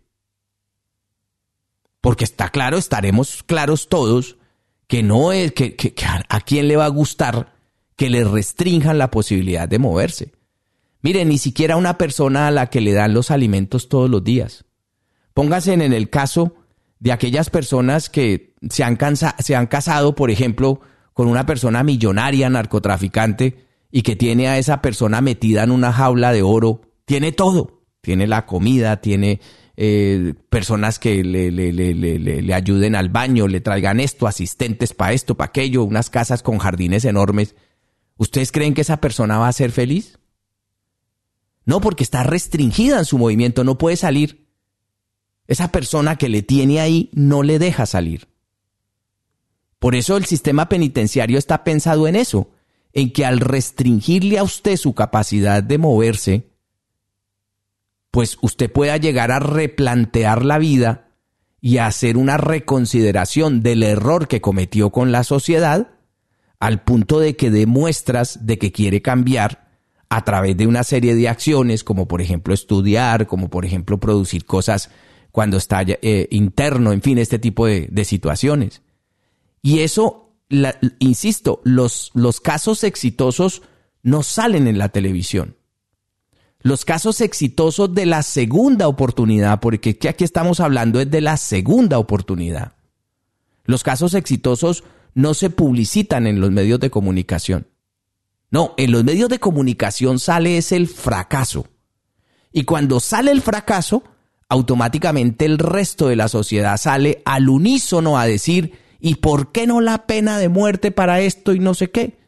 Porque está claro, estaremos claros todos, que no es que a quién le va a gustar que le restrinjan la posibilidad de moverse. Mire, ni siquiera una persona a la que le dan los alimentos todos los días. Póngase en el caso de aquellas personas que se han casado, por ejemplo, con una persona millonaria, narcotraficante, y que tiene a esa persona metida en una jaula de oro. Tiene todo. Tiene la comida, tiene personas que le ayuden al baño, le traigan esto, asistentes para esto, para aquello, unas casas con jardines enormes. ¿Ustedes creen que esa persona va a ser feliz? No, porque está restringida en su movimiento, no puede salir. Esa persona que le tiene ahí no le deja salir. Por eso el sistema penitenciario está pensado en eso, en que al restringirle a usted su capacidad de moverse, pues usted pueda llegar a replantear la vida y a hacer una reconsideración del error que cometió con la sociedad, al punto de que dé muestras de que quiere cambiar a través de una serie de acciones, como por ejemplo estudiar, como por ejemplo producir cosas cuando está interno, en fin, este tipo de situaciones. Y eso, insisto, los casos exitosos no salen en la televisión. Los casos exitosos de la segunda oportunidad, porque aquí estamos hablando es de la segunda oportunidad. Los casos exitosos no se publicitan en los medios de comunicación. No, en los medios de comunicación sale es el fracaso. Y cuando sale el fracaso, automáticamente el resto de la sociedad sale al unísono a decir, ¿y por qué no la pena de muerte para esto y no sé qué?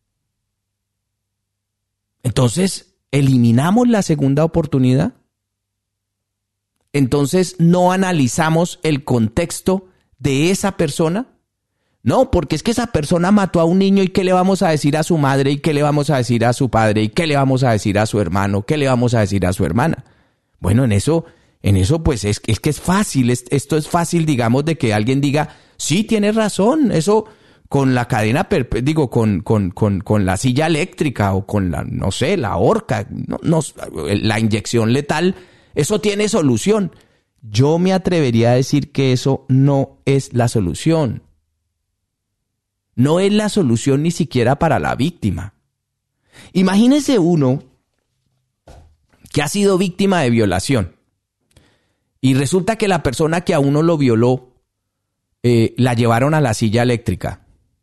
Entonces, ¿eliminamos la segunda oportunidad? Entonces, ¿no analizamos el contexto de esa persona? No, porque es que esa persona mató a un niño y ¿qué le vamos a decir a su madre? ¿Y qué le vamos a decir a su padre? ¿Y qué le vamos a decir a su hermano? ¿Qué le vamos a decir a su hermana? Bueno, en eso pues es que es fácil, esto es fácil, digamos, de que alguien diga, sí, tienes razón, eso con la cadena, con la silla eléctrica o con la, no sé, la horca, la inyección letal, eso tiene solución. Yo me atrevería a decir que eso no es la solución. No es la solución ni siquiera para la víctima. Imagínese uno que ha sido víctima de violación y resulta que la persona que a uno lo violó la llevaron a la silla eléctrica.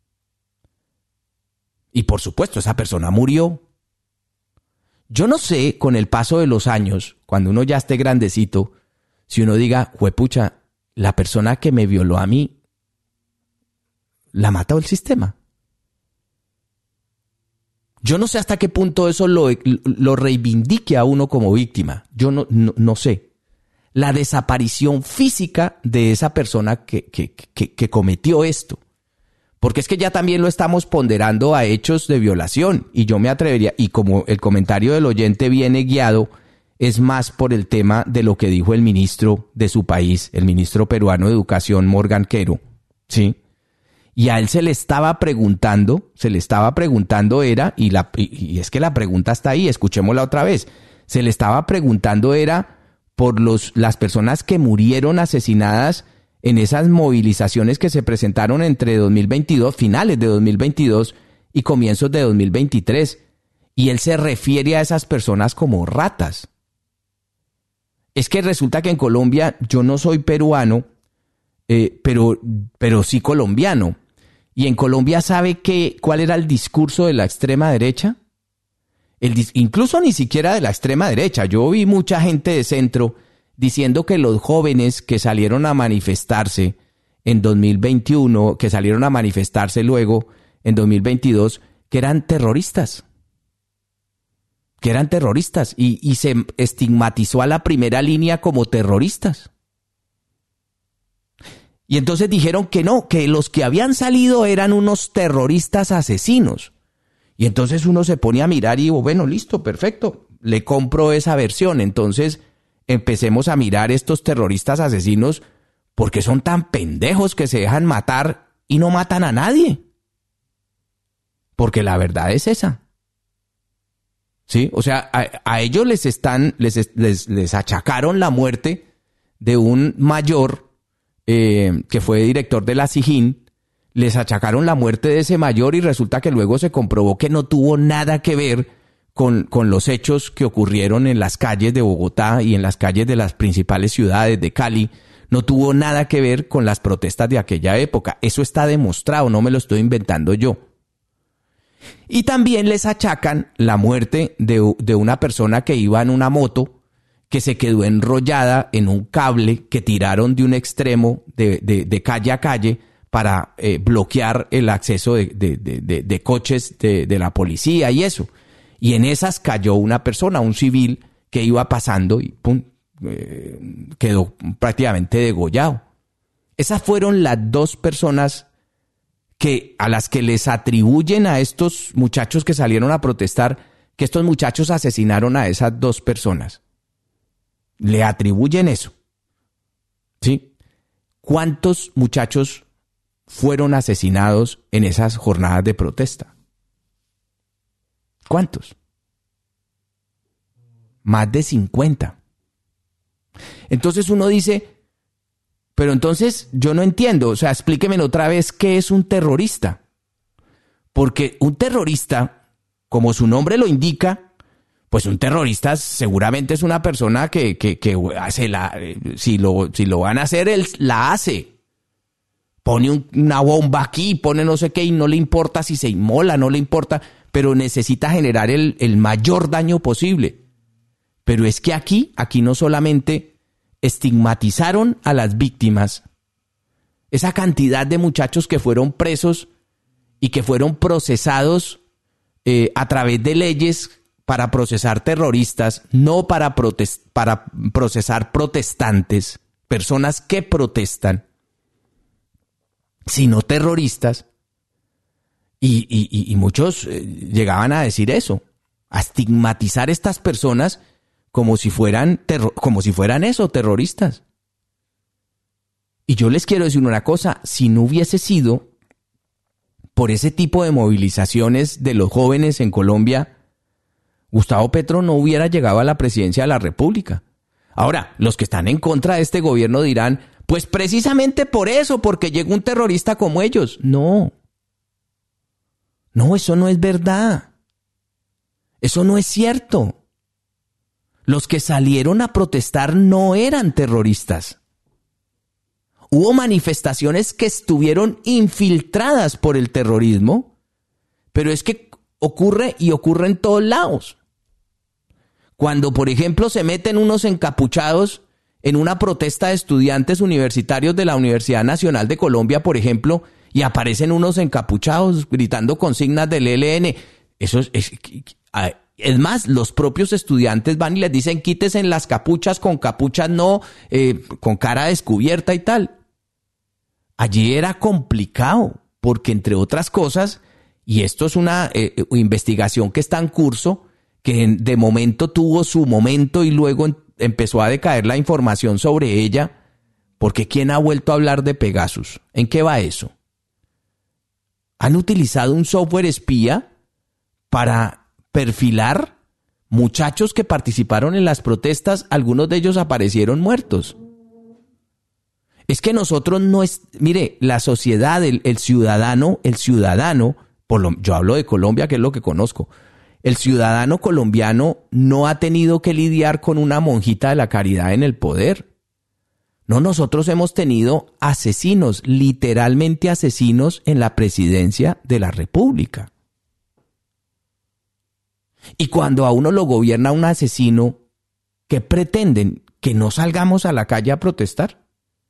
Y por supuesto, esa persona murió. Yo no sé, con el paso de los años, cuando uno ya esté grandecito, si uno diga, juepucha, la persona que me violó a mí, ¿la mató el sistema? Yo no sé hasta qué punto eso lo reivindique a uno como víctima. Yo no sé. La desaparición física de esa persona que cometió esto. Porque es que ya también lo estamos ponderando a hechos de violación. Y yo me atrevería, y como el comentario del oyente viene guiado, es más por el tema de lo que dijo el ministro de su país, el ministro peruano de Educación, Morgan Quero, ¿sí? Y a él se le estaba preguntando era, y es que la pregunta está ahí, escuchémosla otra vez, se le estaba preguntando era por las personas que murieron asesinadas en esas movilizaciones que se presentaron entre 2022, finales de 2022 y comienzos de 2023. Y él se refiere a esas personas como ratas. Es que resulta que en Colombia, yo no soy peruano, pero sí colombiano. Y en Colombia, ¿sabe cuál era el discurso de la extrema derecha? Incluso ni siquiera de la extrema derecha. Yo vi mucha gente de centro diciendo que los jóvenes que salieron a manifestarse en 2021, que salieron a manifestarse luego en 2022, que eran terroristas. Y se estigmatizó a la primera línea como terroristas. Y entonces dijeron que no, que los que habían salido eran unos terroristas asesinos. Y entonces uno se pone a mirar y digo, bueno, listo, perfecto, le compro esa versión. Entonces empecemos a mirar estos terroristas asesinos porque son tan pendejos que se dejan matar y no matan a nadie. Porque la verdad es esa. ¿Sí? O sea, a ellos les achacaron la muerte de un mayor que fue director de la SIJIN. Les achacaron la muerte de ese mayor y resulta que luego se comprobó que no tuvo nada que ver con los hechos que ocurrieron en las calles de Bogotá y en las calles de las principales ciudades de Cali. No tuvo nada que ver con las protestas de aquella época. Eso está demostrado, no me lo estoy inventando yo. Y también les achacan la muerte de una persona que iba en una moto que se quedó enrollada en un cable que tiraron de un extremo de calle a calle para bloquear el acceso de coches de la policía y eso. Y en esas cayó una persona, un civil que iba pasando y pum, quedó prácticamente degollado. Esas fueron las dos personas a las que les atribuyen a estos muchachos que salieron a protestar que estos muchachos asesinaron a esas dos personas. Le atribuyen eso. ¿Sí? ¿Cuántos muchachos fueron asesinados en esas jornadas de protesta? ¿Cuántos? Más de 50. Entonces uno dice, pero entonces yo no entiendo, o sea, explíqueme otra vez qué es un terrorista. Porque un terrorista, como su nombre lo indica, pues un terrorista seguramente es una persona que hace si lo van a hacer, él la hace. Pone una bomba aquí, pone no sé qué y no le importa si se inmola, no le importa, pero necesita generar el mayor daño posible. Pero es que aquí no solamente estigmatizaron a las víctimas, esa cantidad de muchachos que fueron presos y que fueron procesados a través de leyes para procesar terroristas, no para procesar protestantes, personas que protestan, sino terroristas. Y muchos llegaban a decir eso, a estigmatizar a estas personas como si fueran eso, terroristas. Y yo les quiero decir una cosa, si no hubiese sido por ese tipo de movilizaciones de los jóvenes en Colombia, Gustavo Petro no hubiera llegado a la presidencia de la República. Ahora, los que están en contra de este gobierno dirán, pues precisamente por eso, porque llegó un terrorista como ellos. No, eso no es verdad. Eso no es cierto. Los que salieron a protestar no eran terroristas. Hubo manifestaciones que estuvieron infiltradas por el terrorismo, pero es que ocurre en todos lados. Cuando, por ejemplo, se meten unos encapuchados en una protesta de estudiantes universitarios de la Universidad Nacional de Colombia, por ejemplo, y aparecen unos encapuchados gritando consignas del ELN, Es más, los propios estudiantes van y les dicen quítese en las capuchas, con capuchas no, con cara descubierta y tal. Allí era complicado, porque entre otras cosas, y esto es una investigación que está en curso, que de momento tuvo su momento y luego empezó a decaer la información sobre ella, porque ¿quién ha vuelto a hablar de Pegasus? ¿En qué va eso? Han utilizado un software espía para perfilar muchachos que participaron en las protestas, algunos de ellos aparecieron muertos. Es que nosotros mire, la sociedad, el ciudadano, yo hablo de Colombia, que es lo que conozco, el ciudadano colombiano no ha tenido que lidiar con una monjita de la caridad en el poder. No, nosotros hemos tenido asesinos, literalmente asesinos en la presidencia de la República. Y cuando a uno lo gobierna un asesino, ¿qué pretenden? ¿Que no salgamos a la calle a protestar?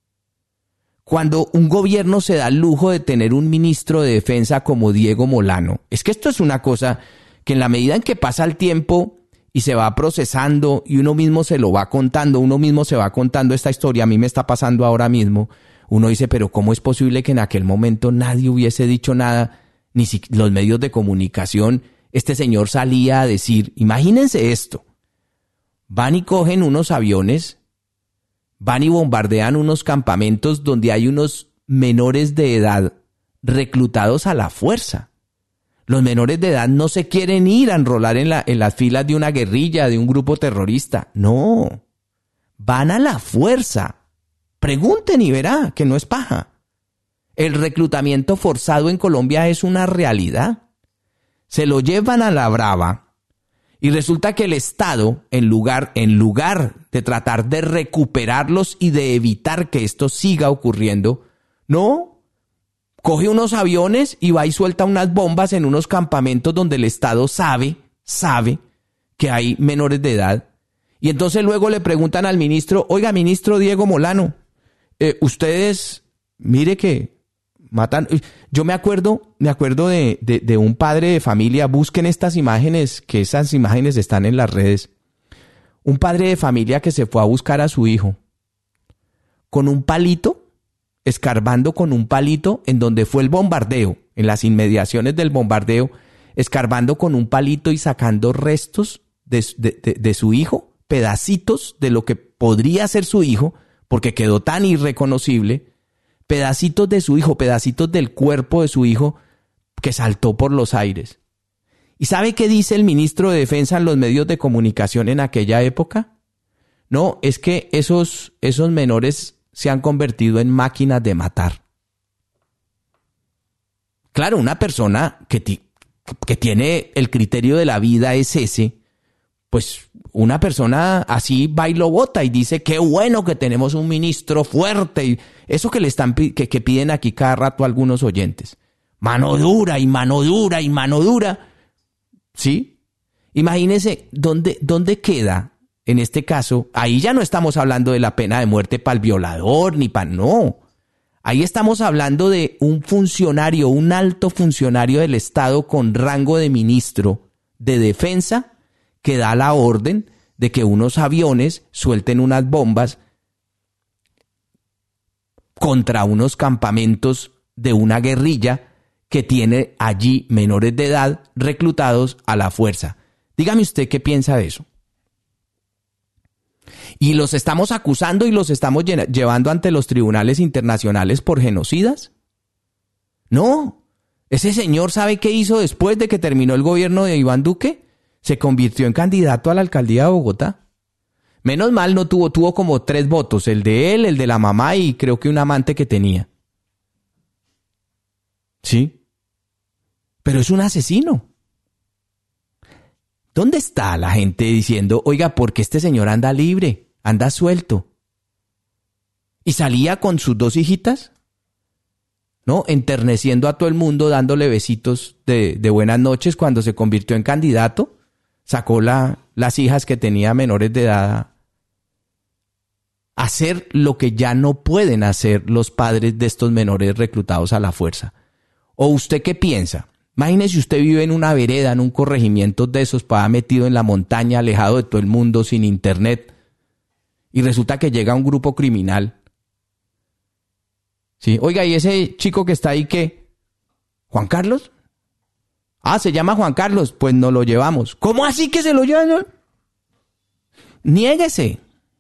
Cuando un gobierno se da el lujo de tener un ministro de defensa como Diego Molano, es que esto es una cosa que en la medida en que pasa el tiempo y se va procesando y uno mismo se lo va contando, uno mismo se va contando esta historia, a mí me está pasando ahora mismo, uno dice, pero ¿cómo es posible que en aquel momento nadie hubiese dicho nada, ni si los medios de comunicación? Este señor salía a decir, imagínense esto, van y cogen unos aviones, van y bombardean unos campamentos donde hay unos menores de edad reclutados a la fuerza. Los menores de edad no se quieren ir a enrolar en las filas de una guerrilla, de un grupo terrorista. No, van a la fuerza. Pregunten y verá que no es paja. El reclutamiento forzado en Colombia es una realidad. Se lo llevan a la brava y resulta que el Estado, en lugar de tratar de recuperarlos y de evitar que esto siga ocurriendo, no, coge unos aviones y va y suelta unas bombas en unos campamentos donde el Estado sabe que hay menores de edad. Y entonces luego le preguntan al ministro, oiga, ministro Diego Molano, ustedes, mire que matan. Yo me acuerdo de un padre de familia, busquen estas imágenes, que esas imágenes están en las redes. Un padre de familia que se fue a buscar a su hijo con un palito, escarbando con un palito en donde fue el bombardeo, en las inmediaciones del bombardeo, escarbando con un palito y sacando restos de su hijo, pedacitos de lo que podría ser su hijo, porque quedó tan irreconocible, pedacitos de su hijo, pedacitos del cuerpo de su hijo que saltó por los aires. ¿Y sabe qué dice el ministro de Defensa en los medios de comunicación en aquella época? No, es que esos menores se han convertido en máquinas de matar. Claro, una persona que tiene el criterio de la vida es ese, pues una persona así va y lo vota y dice, qué bueno que tenemos un ministro fuerte, y eso que que piden aquí cada rato algunos oyentes. Mano dura y mano dura y mano dura. ¿Sí? Imagínense dónde queda. En este caso, ahí ya no estamos hablando de la pena de muerte para el violador, no. Ahí estamos hablando de un funcionario, un alto funcionario del Estado con rango de ministro de defensa que da la orden de que unos aviones suelten unas bombas contra unos campamentos de una guerrilla que tiene allí menores de edad reclutados a la fuerza. Dígame usted qué piensa de eso. ¿Y los estamos acusando y los estamos llevando ante los tribunales internacionales por genocidas? No. Ese señor, ¿sabe qué hizo después de que terminó el gobierno de Iván Duque? Se convirtió en candidato a la alcaldía de Bogotá. Menos mal no tuvo como 3 votos, el de él, el de la mamá y creo que un amante que tenía. Sí. Pero es un asesino. ¿Dónde está la gente diciendo, oiga, ¿por qué este señor anda libre, anda suelto? Y salía con sus 2 hijitas, ¿no? Enterneciendo a todo el mundo, dándole besitos de buenas noches cuando se convirtió en candidato. Sacó las hijas que tenía menores de edad a hacer lo que ya no pueden hacer los padres de estos menores reclutados a la fuerza. ¿O usted qué piensa? Imagínese usted vive en una vereda, en un corregimiento de esos, para metido en la montaña, alejado de todo el mundo, sin internet, y resulta que llega un grupo criminal. Sí, oiga, ¿y ese chico que está ahí qué? ¿Juan Carlos? Ah, se llama Juan Carlos, pues nos lo llevamos. ¿Cómo así que se lo llevan? Niéguese.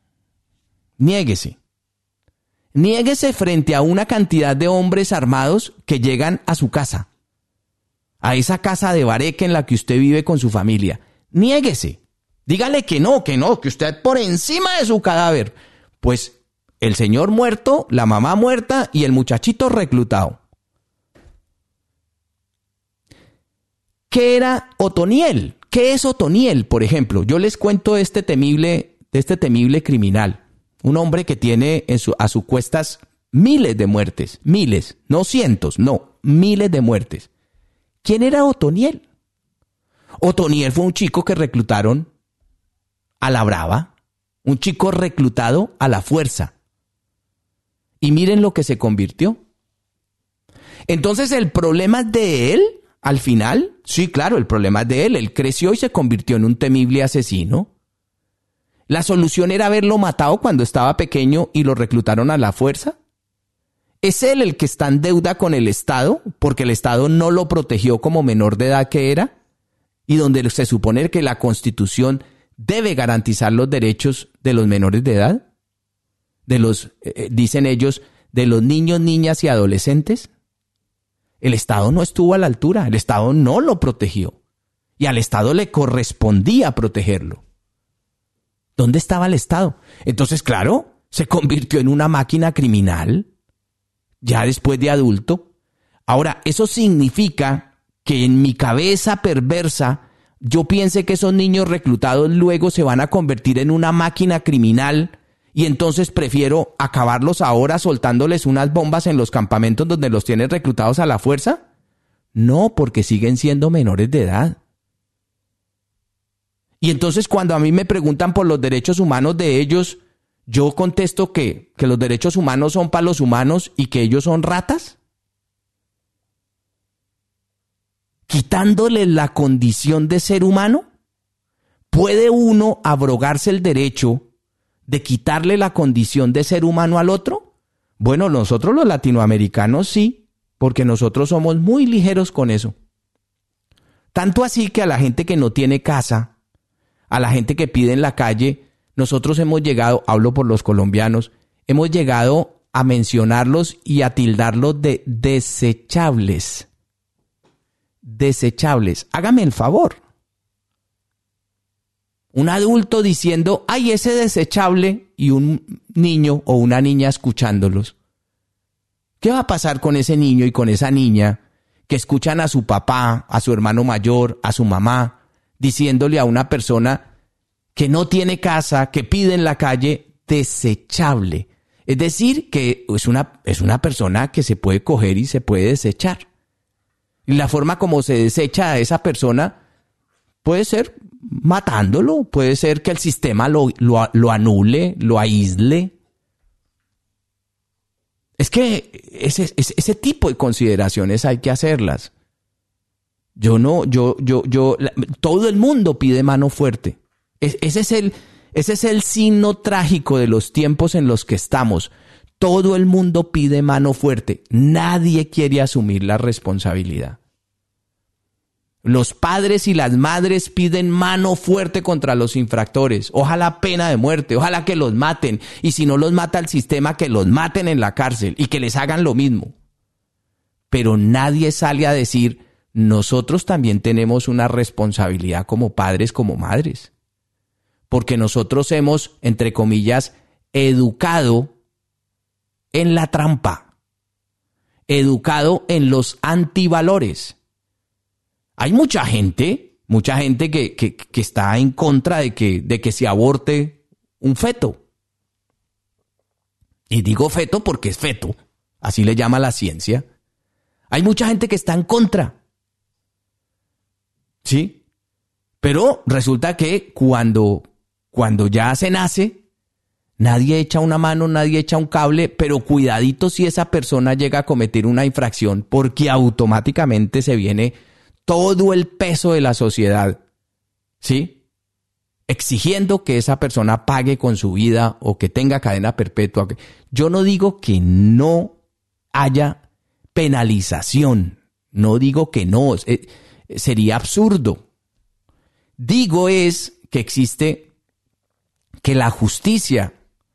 Niéguese frente a una cantidad de hombres armados que llegan a su casa. A esa casa de bareque en la que usted vive con su familia. Niéguese. Dígale que no, que usted por encima de su cadáver. Pues el señor muerto, la mamá muerta y el muchachito reclutado. ¿Qué era Otoniel? ¿Qué es Otoniel, por ejemplo? Yo les cuento de este temible criminal. Un hombre que tiene a sus cuestas miles de muertes. Miles, no cientos, no, miles de muertes. ¿Quién era Otoniel? Otoniel fue un chico que reclutaron a la brava. Un chico reclutado a la fuerza. Y miren lo que se convirtió. Entonces, ¿el problema es de él al final? Sí, claro, el problema es de él. Él creció y se convirtió en un temible asesino. ¿La solución era haberlo matado cuando estaba pequeño y lo reclutaron a la fuerza? ¿Es él el que está en deuda con el Estado porque el Estado no lo protegió como menor de edad que era? Y donde se supone que la Constitución debe garantizar los derechos de los menores de edad, de los, dicen ellos, de los niños, niñas y adolescentes. El Estado no estuvo a la altura, el Estado no lo protegió y al Estado le correspondía protegerlo. ¿Dónde estaba el Estado? Entonces, claro, se convirtió en una máquina criminal, ya después de adulto. Ahora, eso significa que en mi cabeza perversa yo piense que esos niños reclutados luego se van a convertir en una máquina criminal y entonces prefiero acabarlos ahora soltándoles unas bombas en los campamentos donde los tienen reclutados a la fuerza. No, porque siguen siendo menores de edad. Y entonces cuando a mí me preguntan por los derechos humanos de ellos, yo contesto que los derechos humanos son para los humanos y que ellos son ratas. Quitándole la condición de ser humano, ¿puede uno abrogarse el derecho de quitarle la condición de ser humano al otro? Bueno, nosotros los latinoamericanos sí, porque nosotros somos muy ligeros con eso. Tanto así que a la gente que no tiene casa, a la gente que pide en la calle, nosotros hemos llegado, hablo por los colombianos, hemos llegado a mencionarlos y a tildarlos de desechables. Desechables. Hágame el favor. Un adulto diciendo, ay, ese desechable, y un niño o una niña escuchándolos. ¿Qué va a pasar con ese niño y con esa niña que escuchan a su papá, a su hermano mayor, a su mamá, diciéndole a una persona que no tiene casa, que pide en la calle, desechable? Es decir, que es una persona que se puede coger y se puede desechar. Y la forma como se desecha a esa persona puede ser matándolo, puede ser que el sistema lo anule, lo aísle. Es que ese tipo de consideraciones hay que hacerlas. Todo el mundo pide mano fuerte. Ese es el signo trágico de los tiempos en los que estamos. Todo el mundo pide mano fuerte. Nadie quiere asumir la responsabilidad. Los padres y las madres piden mano fuerte contra los infractores. Ojalá pena de muerte, ojalá que los maten. Y si no los mata el sistema, que los maten en la cárcel y que les hagan lo mismo. Pero nadie sale a decir, nosotros también tenemos una responsabilidad como padres, como madres. Porque nosotros hemos, entre comillas, educado en la trampa. Educado en los antivalores. Hay mucha gente que está en contra de que se aborte un feto. Y digo feto porque es feto, así le llama la ciencia. Hay mucha gente que está en contra. ¿Sí? Pero resulta que cuando ya se nace, nadie echa una mano, nadie echa un cable, pero cuidadito si esa persona llega a cometer una infracción, porque automáticamente se viene todo el peso de la sociedad, ¿sí? Exigiendo que esa persona pague con su vida o que tenga cadena perpetua. Yo no digo que no haya penalización, no digo que no, sería absurdo. Digo es que existe, que la justicia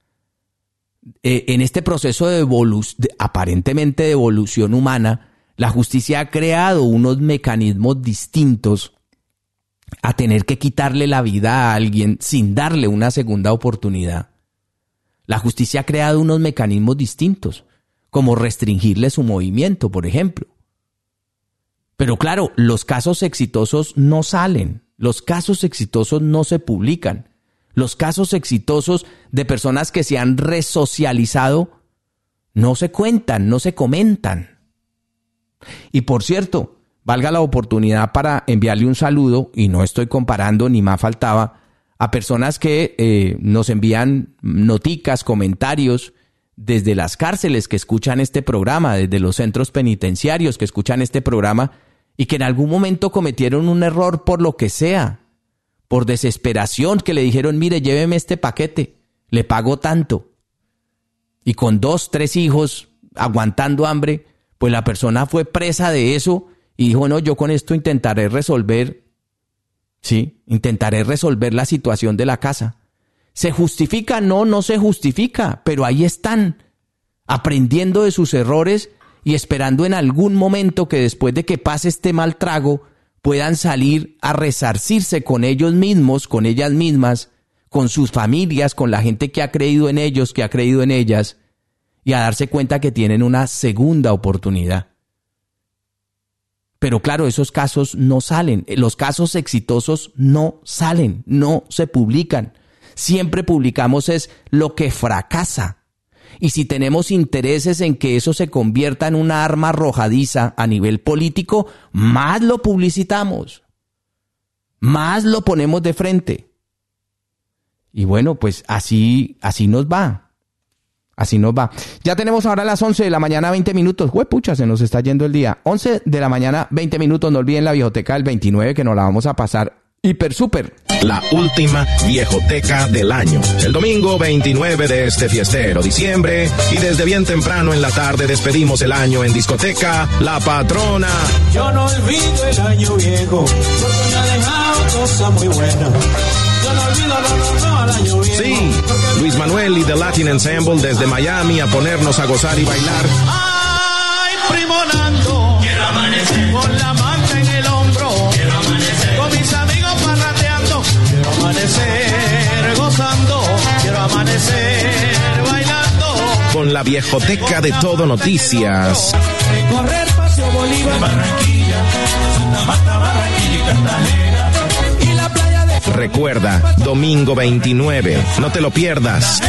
en este proceso de aparentemente de evolución humana, la justicia ha creado unos mecanismos distintos a tener que quitarle la vida a alguien sin darle una segunda oportunidad. La justicia ha creado unos mecanismos distintos, como restringirle su movimiento, por ejemplo. Pero claro, los casos exitosos no salen, los casos exitosos no se publican. Los casos exitosos de personas que se han resocializado no se cuentan, no se comentan. Y por cierto, valga la oportunidad para enviarle un saludo, y no estoy comparando ni más faltaba, a personas que nos envían noticas, comentarios desde las cárceles que escuchan este programa, desde los centros penitenciarios que escuchan este programa y que en algún momento cometieron un error por lo que sea. Por desesperación, que le dijeron, mire, lléveme este paquete, le pago tanto. Y con 2, 3 hijos, aguantando hambre, pues la persona fue presa de eso y dijo, no, yo con esto intentaré resolver, ¿sí? Intentaré resolver la situación de la casa. ¿Se justifica? No, no se justifica, pero ahí están, aprendiendo de sus errores y esperando en algún momento que después de que pase este mal trago, puedan salir a resarcirse con ellos mismos, con ellas mismas, con sus familias, con la gente que ha creído en ellos, que ha creído en ellas, y a darse cuenta que tienen una segunda oportunidad. Pero claro, esos casos no salen, los casos exitosos no salen, no se publican. Siempre publicamos es lo que fracasa. Y si tenemos intereses en que eso se convierta en una arma arrojadiza a nivel político, más lo publicitamos, más lo ponemos de frente. Y bueno, pues así nos va. Así nos va. Ya tenemos ahora las 11 de la mañana, 20 minutos. ¡Juepucha! Se nos está yendo el día. 11 de la mañana, 20 minutos. No olviden la viejoteca del 29, que nos la vamos a pasar hiper súper. La última viejoteca del año. El domingo 29 de este fiestero diciembre. Y desde bien temprano en la tarde despedimos el año en discoteca La Patrona. Yo no olvido el año viejo, porque me ha dejado cosas muy buenas. Yo no olvido no al año viejo. Sí, Luis Manuel y The Latin Ensemble desde Miami a ponernos a gozar y bailar. Ay, primo Nando, quiero amanecer con la manta en el hombro. Quiero amanecer con mis amigos parrandeando. Quiero amanecer gozando. Quiero amanecer bailando. Con la viejoteca de Todo Noticias. Recorrer Paseo Bolívar, Barranquilla, Santa Marta, Barranquilla y Cartagena. Y la playa de... Recuerda, domingo 29, no te lo pierdas.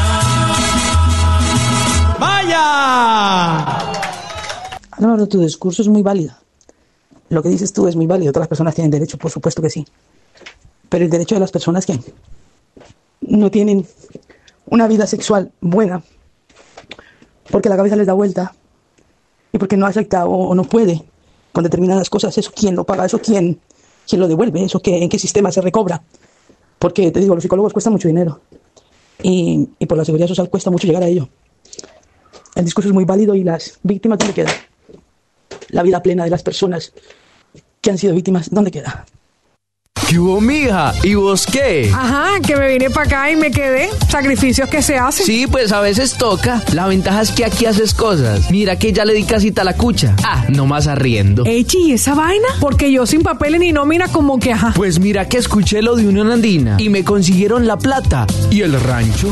¡Vaya! No, tu discurso es muy válido. Lo que dices tú es muy válido. Todas las personas tienen derecho, por supuesto que sí. Pero el derecho de las personas que no tienen una vida sexual buena, porque la cabeza les da vuelta y porque no acepta o no puede con determinadas cosas, ¿eso quién lo paga? ¿Eso quién lo devuelve? ¿Eso en qué sistema se recobra? Porque, te digo, los psicólogos cuestan mucho dinero y por la seguridad social cuesta mucho llegar a ello. El discurso es muy válido y las víctimas, ¿dónde queda? La vida plena de las personas que han sido víctimas, ¿dónde queda? ¿Qué hubo, mija? ¿Y vos qué? Ajá, que me vine para acá y me quedé. Sacrificios que se hacen. Sí, pues a veces toca. La ventaja es que aquí haces cosas. Mira que ya le di casita a la cucha. Nomás arriendo. Echi, ¿y esa vaina? Porque yo sin papeles ni nómina como que ajá. Pues mira que escuché lo de Unión Andina y me consiguieron la plata. ¿Y el rancho?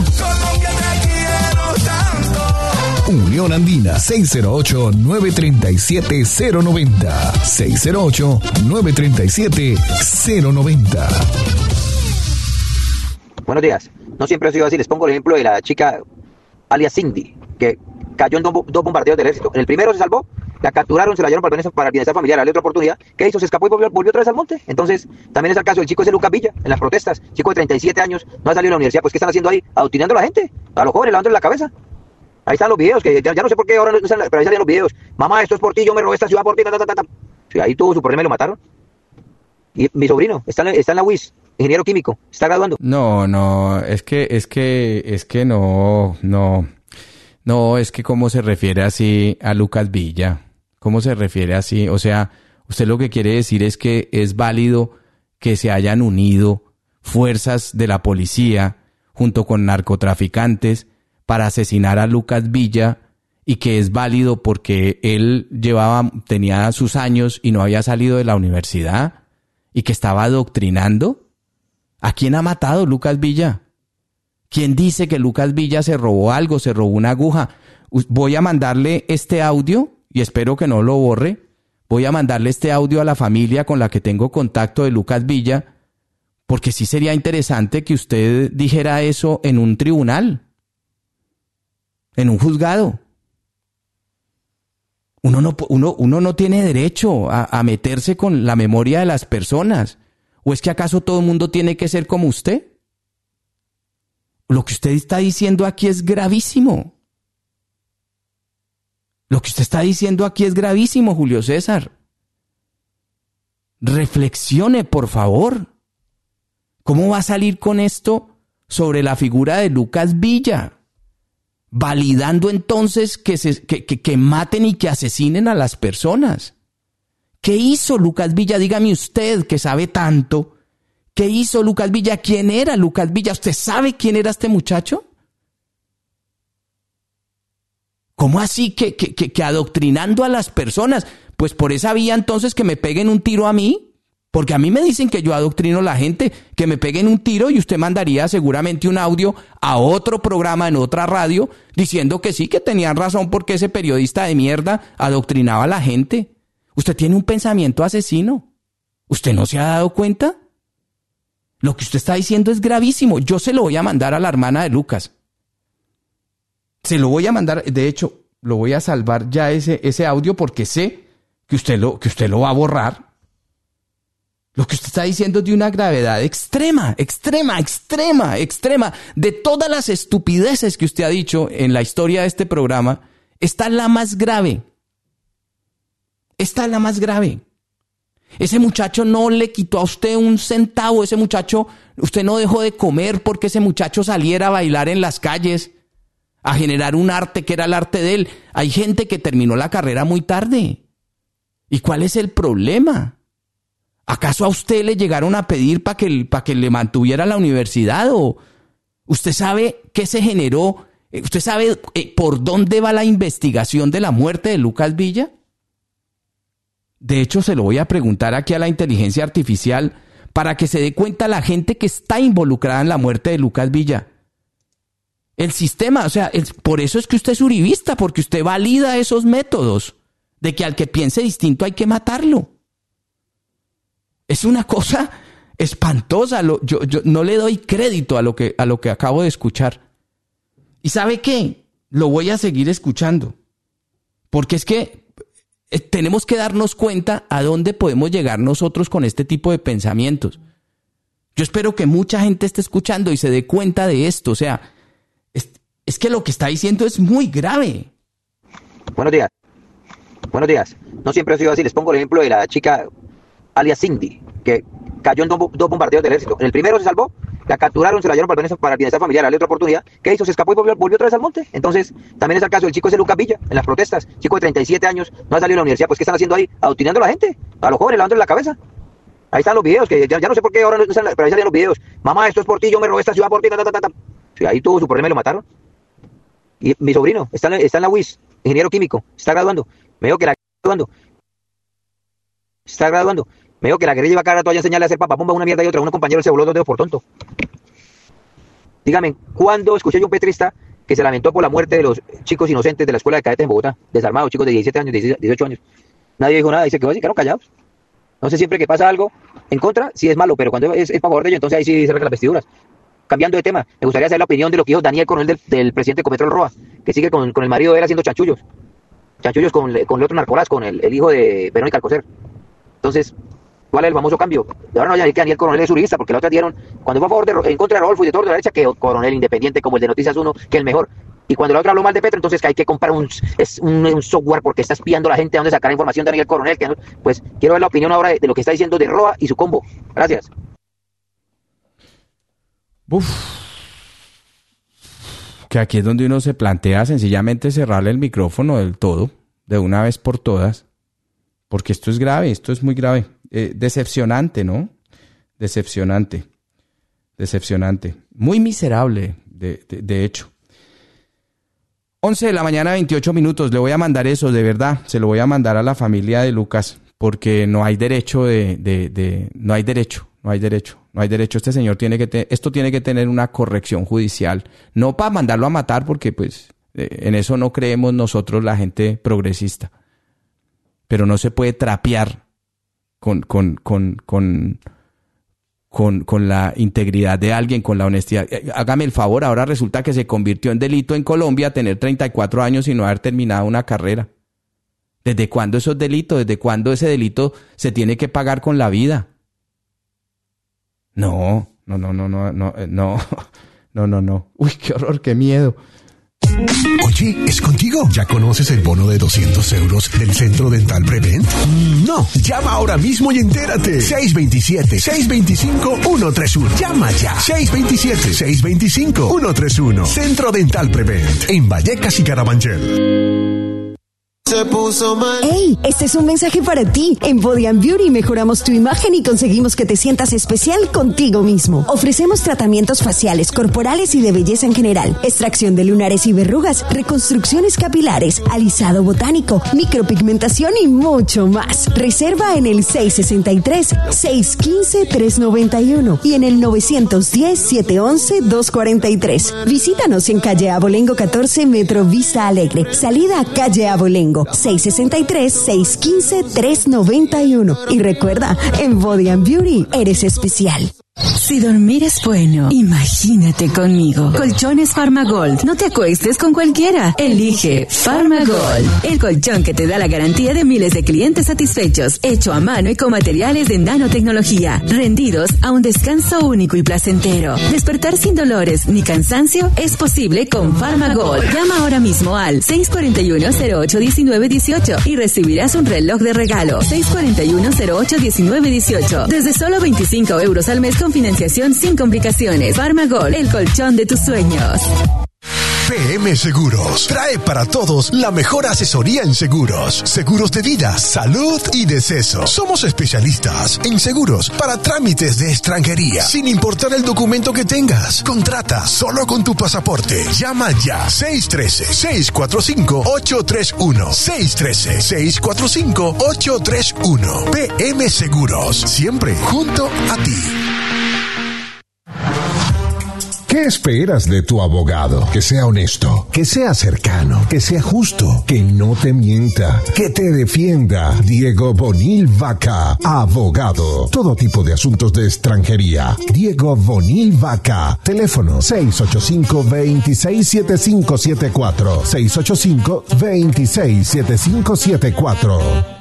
Unión Andina, 608-937-090. 608-937-090. Buenos días. No siempre ha sido así. Les pongo el ejemplo de la chica alias Cindy, que cayó en dos bombardeos del ejército. En el primero se salvó, la capturaron, se la llevaron para el bienestar familiar. Darle otra oportunidad. ¿Qué hizo? Se escapó y volvió otra vez al monte. Entonces, también es el caso del chico ese Lucas Villa, en las protestas. Chico de 37 años, no ha salido de la universidad. Pues, ¿qué están haciendo ahí? Adoctrinando a la gente, a los jóvenes, lavándole la cabeza. Ahí están los videos, que ya no sé por qué ahora no están, pero ahí salen los videos. Mamá, esto es por ti, yo me robé esta ciudad por ti, Ahí tuvo su problema y lo mataron. Y mi sobrino está en la UIS, ingeniero químico, está graduando. No, es que no, es que cómo se refiere así a Lucas Villa, cómo se refiere así, o sea, usted lo que quiere decir es que es válido que se hayan unido fuerzas de la policía junto con narcotraficantes para asesinar a Lucas Villa y que es válido porque él tenía sus años y no había salido de la universidad y que estaba adoctrinando. ¿A quién ha matado Lucas Villa? ¿Quién dice que Lucas Villa se robó algo, se robó una aguja? Voy a mandarle este audio y espero que no lo borre. Voy a mandarle este audio a la familia con la que tengo contacto de Lucas Villa, porque sí sería interesante que usted dijera eso en un tribunal, en un juzgado. Uno no tiene derecho a meterse con la memoria de las personas. ¿O es que acaso todo el mundo tiene que ser como usted? Lo que usted está diciendo aquí es gravísimo. Lo que usted está diciendo aquí es gravísimo, Julio César. Reflexione, por favor. ¿Cómo va a salir con esto sobre la figura de Lucas Villa? Validando entonces que maten y que asesinen a las personas. ¿Qué hizo Lucas Villa? Dígame usted que sabe tanto. ¿Qué hizo Lucas Villa? ¿Quién era Lucas Villa? ¿Usted sabe quién era este muchacho? ¿Cómo así que adoctrinando a las personas? Pues por esa vía entonces que me peguen un tiro a mí. Porque a mí me dicen que yo adoctrino a la gente, que me peguen un tiro y usted mandaría seguramente un audio a otro programa en otra radio diciendo que sí, que tenían razón porque ese periodista de mierda adoctrinaba a la gente. Usted tiene un pensamiento asesino. ¿Usted no se ha dado cuenta? Lo que usted está diciendo es gravísimo. Yo se lo voy a mandar a la hermana de Lucas. Se lo voy a mandar, de hecho, lo voy a salvar ya ese audio porque sé que usted lo va a borrar. Lo que usted está diciendo es de una gravedad extrema. De todas las estupideces que usted ha dicho en la historia de este programa, esta es la más grave. Ese muchacho no le quitó a usted un centavo. Ese muchacho, usted no dejó de comer porque ese muchacho saliera a bailar en las calles, a generar un arte que era el arte de él. Hay gente que terminó la carrera muy tarde. ¿Y cuál es el problema? ¿Acaso a usted le llegaron a pedir para que le mantuviera la universidad? ¿O usted sabe qué se generó? ¿Usted sabe por dónde va la investigación de la muerte de Lucas Villa? De hecho, se lo voy a preguntar aquí a la inteligencia artificial para que se dé cuenta la gente que está involucrada en la muerte de Lucas Villa. El sistema, o sea, por eso es que usted es uribista, porque usted valida esos métodos de que al que piense distinto hay que matarlo. Es una cosa espantosa. Yo no le doy crédito a lo que acabo de escuchar. ¿Y sabe qué? Lo voy a seguir escuchando. Porque es que tenemos que darnos cuenta a dónde podemos llegar nosotros con este tipo de pensamientos. Yo espero que mucha gente esté escuchando y se dé cuenta de esto. O sea, es que lo que está diciendo es muy grave. Buenos días. No siempre ha sido así. Les pongo el ejemplo de la chica alias Cindy, que cayó en dos bombardeos del ejército. En el primero se salvó, la capturaron, se la llevaron para el bienestar familiar. Darle otra oportunidad. ¿Qué hizo? Se escapó y volvió otra vez al monte. Entonces, también es el caso del chico ese Lucas Villa, en las protestas. Chico de 37 años, no ha salido de la universidad. Pues, ¿qué están haciendo ahí? Adoctrinando a la gente, a los jóvenes, lavándole la cabeza. Ahí están los videos, que ya no sé por qué ahora no están, pero ahí salían los videos. Mamá, esto es por ti, yo me robé esta ciudad por ti, Sí, ahí tuvo su problema y lo mataron. Y mi sobrino está en la UIS, ingeniero químico, está graduando. Me dijo que la guerrilla iba a caer a enseñarle a hacer papapomba una mierda y otra. Un compañero se voló 2 dedos por tonto. Dígame, ¿cuándo escuché yo un petrista que se lamentó por la muerte de los chicos inocentes de la escuela de cadetes en Bogotá? Desarmados, chicos de 17 años, 18 años. Nadie dijo nada y se quedaron callados. No sé, siempre que pasa algo en contra, sí es malo, pero cuando es a favor de ello, entonces ahí sí se arreglan las vestiduras. Cambiando de tema, me gustaría saber la opinión de lo que dijo Daniel Coronel del presidente Cometrol Roa, que sigue con el marido de él haciendo chanchullos con el otro narcolás, con el hijo de Verónica Alcocer. Entonces, ¿Cuál es el famoso cambio? Y ahora no vayan a decir que Daniel Coronel es uribista, porque la otra dieron, cuando fue a favor en contra de Rodolfo y de todos de la derecha, que Coronel independiente como el de Noticias 1, que el mejor. Y cuando la otra habló mal de Petro, entonces que hay que comprar un software porque está espiando a la gente de dónde sacar información de Daniel Coronel. Que no, pues quiero ver la opinión ahora de lo que está diciendo de Roa y su combo. Gracias. Que aquí es donde uno se plantea sencillamente cerrarle el micrófono del todo, de una vez por todas, porque esto es grave, esto es muy grave. Decepcionante, ¿no? Decepcionante. Muy miserable, de hecho. 11 de la mañana, 28 minutos. Le voy a mandar eso, de verdad. Se lo voy a mandar a la familia de Lucas, porque no hay derecho no hay derecho. Este señor esto tiene que tener una corrección judicial. No para mandarlo a matar, porque pues en eso no creemos nosotros, la gente progresista. Pero no se puede trapear con la integridad de alguien, con la honestidad. Hágame el favor, ahora resulta que se convirtió en delito en Colombia tener 34 años y no haber terminado una carrera. ¿Desde cuándo eso es delito? ¿Desde cuándo ese delito se tiene que pagar con la vida? No. Uy, qué horror, qué miedo. Oye, ¿es contigo? ¿Ya conoces el bono de 200 euros del Centro Dental Prevent? No, llama ahora mismo y entérate. 627-625-131. Llama ya. 627-625-131. Centro Dental Prevent, en Vallecas y Carabanchel. Se puso mal. ¡Ey! Este es un mensaje para ti. En Body and Beauty mejoramos tu imagen y conseguimos que te sientas especial contigo mismo. Ofrecemos tratamientos faciales, corporales y de belleza en general. Extracción de lunares y verrugas, reconstrucciones capilares, alisado botánico, micropigmentación y mucho más. Reserva en el 663-615-391 y en el 910-711-243. Visítanos en calle Abolengo 14, Metro Vista Alegre. Salida a calle Abolengo. 663-615-391. Y recuerda, en Body and Beauty eres especial. Si dormir es bueno, imagínate conmigo. Colchones Farmagold. No te acuestes con cualquiera. Elige Farmagold, el colchón que te da la garantía de miles de clientes satisfechos, hecho a mano y con materiales de nanotecnología, rendidos a un descanso único y placentero. Despertar sin dolores ni cansancio es posible con Farmagold. Llama ahora mismo al 641-08-1918 y recibirás un reloj de regalo. 641-08-1918. Desde solo 25 euros al mes con financiación sin complicaciones. Farmagold, el colchón de tus sueños. PM Seguros trae para todos la mejor asesoría en seguros. Seguros de vida, salud y deceso. Somos especialistas en seguros para trámites de extranjería, sin importar el documento que tengas. Contrata solo con tu pasaporte. Llama ya. 613-645-831. 613-645-831. PM Seguros, siempre junto a ti. ¿Qué esperas de tu abogado? Que sea honesto, que sea cercano, que sea justo, que no te mienta, que te defienda. Diego Bonil Vaca, abogado. Todo tipo de asuntos de extranjería. Diego Bonil Vaca. Teléfono 685-267574. 685-267574.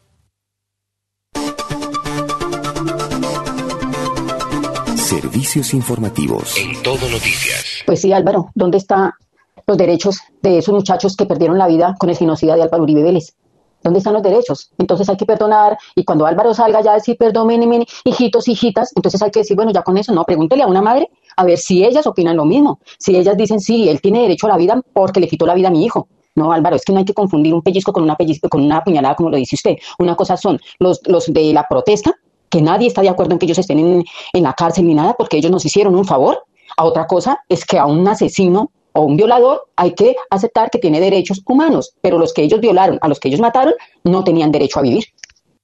Servicios informativos. En Todo Noticias. Pues sí, Álvaro, ¿dónde están los derechos de esos muchachos que perdieron la vida con el genocida de Álvaro Uribe Vélez? ¿Dónde están los derechos? Entonces hay que perdonar, y cuando Álvaro salga ya a decir perdón, hijitos, hijitas, entonces hay que decir, bueno, ya con eso, no, pregúntele a una madre a ver si ellas opinan lo mismo. Si ellas dicen, sí, él tiene derecho a la vida porque le quitó la vida a mi hijo. No, Álvaro, es que no hay que confundir un pellizco con una puñalada, como lo dice usted. Una cosa son los de la protesta, que nadie está de acuerdo en que ellos estén en la cárcel ni nada, porque ellos nos hicieron un favor. A otra cosa es que a un asesino o un violador hay que aceptar que tiene derechos humanos, pero los que ellos violaron, a los que ellos mataron, no tenían derecho a vivir.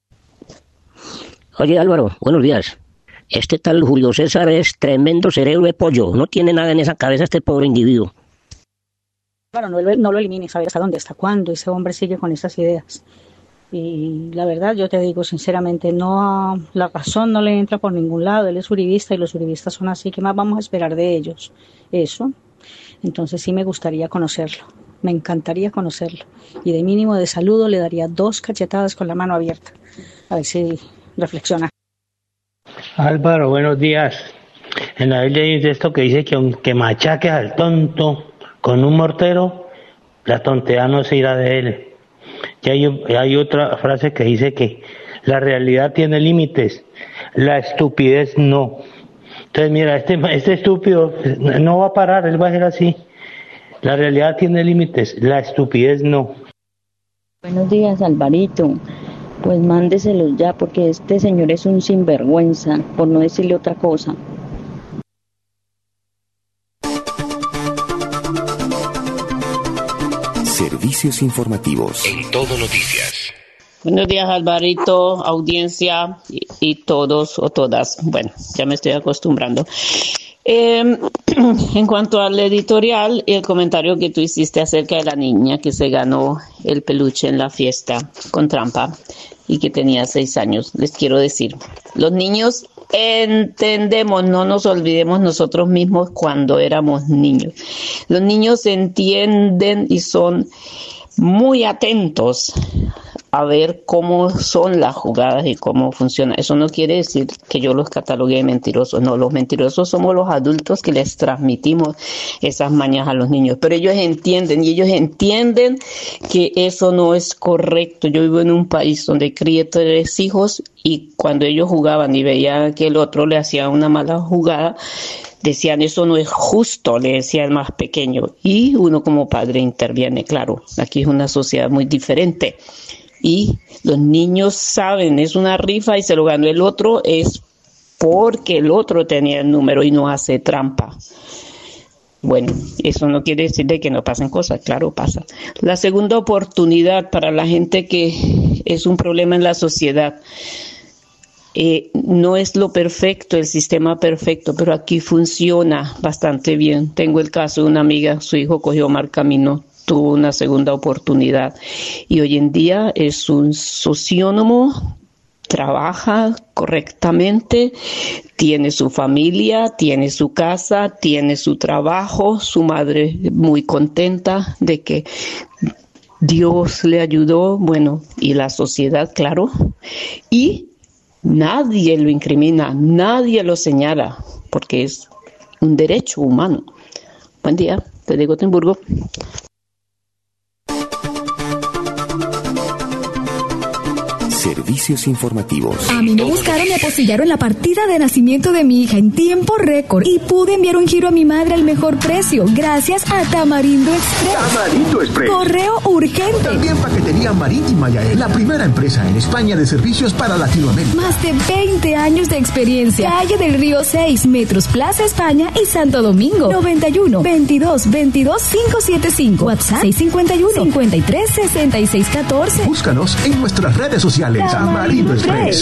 Oye, Álvaro, buenos días. Este tal Julio César es tremendo cerebro de pollo. No tiene nada en esa cabeza este pobre individuo. Claro, no lo elimines, a ver hasta dónde, hasta cuándo ese hombre sigue con esas ideas. Y la verdad, yo te digo sinceramente, no, la razón no le entra por ningún lado. Él es uribista y los uribistas son así. ¿Qué más vamos a esperar de ellos? Eso. Entonces sí me gustaría conocerlo. Me encantaría conocerlo. Y de mínimo de saludo le daría 2 cachetadas con la mano abierta. A ver si reflexiona. Álvaro, buenos días. En la Biblia dice esto que dice que aunque machaques al tonto con un mortero, la tontería no se irá de él. Y hay otra frase que dice que la realidad tiene límites, la estupidez no. Entonces mira, este estúpido no va a parar, él va a ser así. La realidad tiene límites, la estupidez no. Buenos días, Alvarito. Pues mándeselos ya, porque este señor es un sinvergüenza, por no decirle otra cosa. Servicios informativos. En Todo Noticias. Buenos días, Alvarito, audiencia y todos o todas. Bueno, ya me estoy acostumbrando. En cuanto al editorial y el comentario que tú hiciste acerca de la niña que se ganó el peluche en la fiesta con trampa y que tenía 6 años, les quiero decir, los niños entendemos, no nos olvidemos nosotros mismos cuando éramos niños. Los niños entienden y son muy atentos a ver cómo son las jugadas y cómo funciona. Eso no quiere decir que yo los catalogue de mentirosos. No, los mentirosos somos los adultos que les transmitimos esas mañas a los niños. Pero ellos entienden que eso no es correcto. Yo vivo en un país donde crié 3 hijos y cuando ellos jugaban y veían que el otro le hacía una mala jugada, decían, eso no es justo, le decía el más pequeño. Y uno como padre interviene, claro. Aquí es una sociedad muy diferente. Y los niños saben, es una rifa y se lo ganó el otro, es porque el otro tenía el número y no hace trampa. Bueno, eso no quiere decir de que no pasen cosas, claro, pasa. La segunda oportunidad para la gente que es un problema en la sociedad. No es lo perfecto, el sistema perfecto, pero aquí funciona bastante bien. Tengo el caso de una amiga, su hijo cogió mal camino, tuvo una segunda oportunidad y hoy en día es un sociónomo, trabaja correctamente, tiene su familia, tiene su casa, tiene su trabajo, su madre muy contenta de que Dios le ayudó, bueno, y la sociedad, claro, y nadie lo incrimina, nadie lo señala, porque es un derecho humano. Buen día, desde Gotemburgo. Servicios informativos. A mí me buscaron y apostillaron la partida de nacimiento de mi hija en tiempo récord y pude enviar un giro a mi madre al mejor precio gracias a Tamarindo Express. Tamarindo Express. Correo urgente. También paquetería marítima Yael, la primera empresa en España de servicios para Latinoamérica. Más de 20 años de experiencia. Calle del Río 6, Metros Plaza España y Santo Domingo. 91 22 22 575. WhatsApp 651 53 66 14. Búscanos en nuestras redes sociales. Tamarindo Express.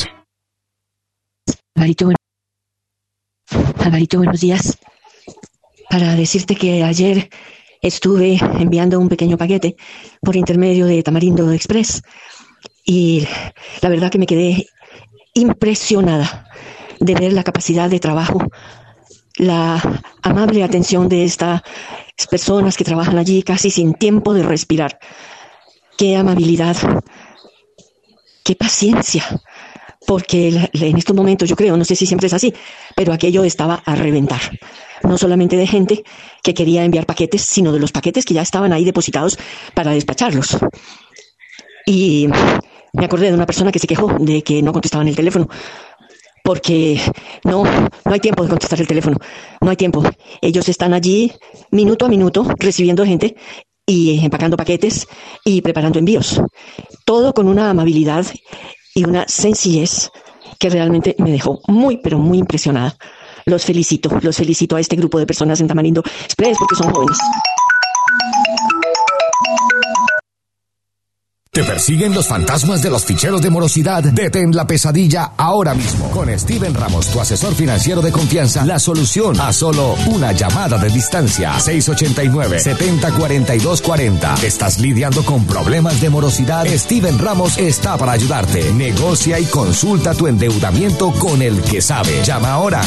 Alvarito, buenos días. Para decirte que ayer estuve enviando un pequeño paquete por intermedio de Tamarindo Express y la verdad que me quedé impresionada de ver la capacidad de trabajo, la amable atención de estas personas que trabajan allí casi sin tiempo de respirar. Qué amabilidad. ¡Qué paciencia! Porque en estos momentos, yo creo, no sé si siempre es así, pero aquello estaba a reventar. No solamente de gente que quería enviar paquetes, sino de los paquetes que ya estaban ahí depositados para despacharlos. Y me acordé de una persona que se quejó de que no contestaban el teléfono, porque no hay tiempo de contestar el teléfono, no hay tiempo. Ellos están allí minuto a minuto recibiendo gente y empacando paquetes y preparando envíos. Todo con una amabilidad y una sencillez que realmente me dejó muy, pero muy impresionada. Los felicito a este grupo de personas en Tamarindo Express porque son jóvenes. ¿Te persiguen los fantasmas de los ficheros de morosidad? Detén la pesadilla ahora mismo. Con Steven Ramos, tu asesor financiero de confianza, la solución a solo una llamada de distancia. 689-704240. ¿Estás lidiando con problemas de morosidad? Steven Ramos está para ayudarte. Negocia y consulta tu endeudamiento con el que sabe. Llama ahora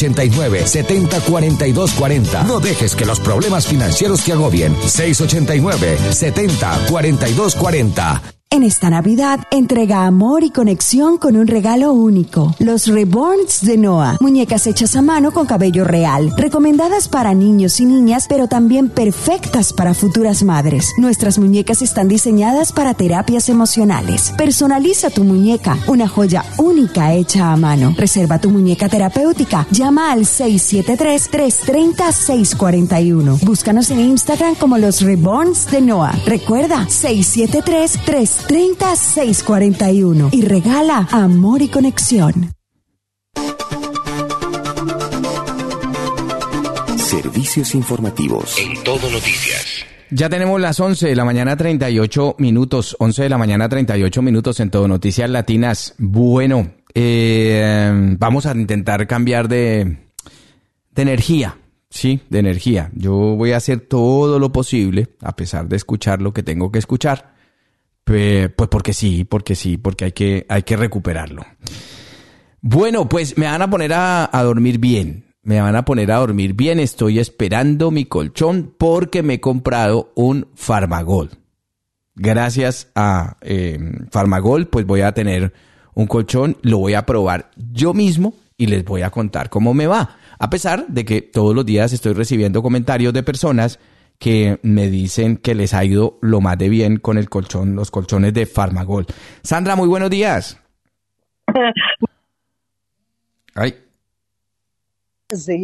689-704240. No dejes que los problemas financieros te agobien. 689-704240. En esta Navidad, entrega amor y conexión con un regalo único. Los Reborns de Noah. Muñecas hechas a mano con cabello real. Recomendadas para niños y niñas, pero también perfectas para futuras madres. Nuestras muñecas están diseñadas para terapias emocionales. Personaliza tu muñeca. Una joya única hecha a mano. Reserva tu muñeca terapéutica. Llama al 673-330-641. Búscanos en Instagram como Los Reborns de Noah. Recuerda, 673-330-641 y regala amor y conexión. Servicios informativos. En Todo Noticias. Ya tenemos las 11 de la mañana 38 minutos. 11 de la mañana 38 minutos en Todo Noticias Latinas. Bueno, vamos a intentar cambiar de energía. Sí, de energía. Yo voy a hacer todo lo posible, a pesar de escuchar lo que tengo que escuchar. Pues porque hay que recuperarlo. Bueno, pues me van a poner a dormir bien. Estoy esperando mi colchón porque me he comprado un Farmagol. Gracias a Farmagol, pues voy a tener un colchón. Lo voy a probar yo mismo y les voy a contar cómo me va. A pesar de que todos los días estoy recibiendo comentarios de personas que me dicen que les ha ido lo más de bien con el colchón, los colchones de Farmagol. Sandra, muy buenos días. Ay. Sí.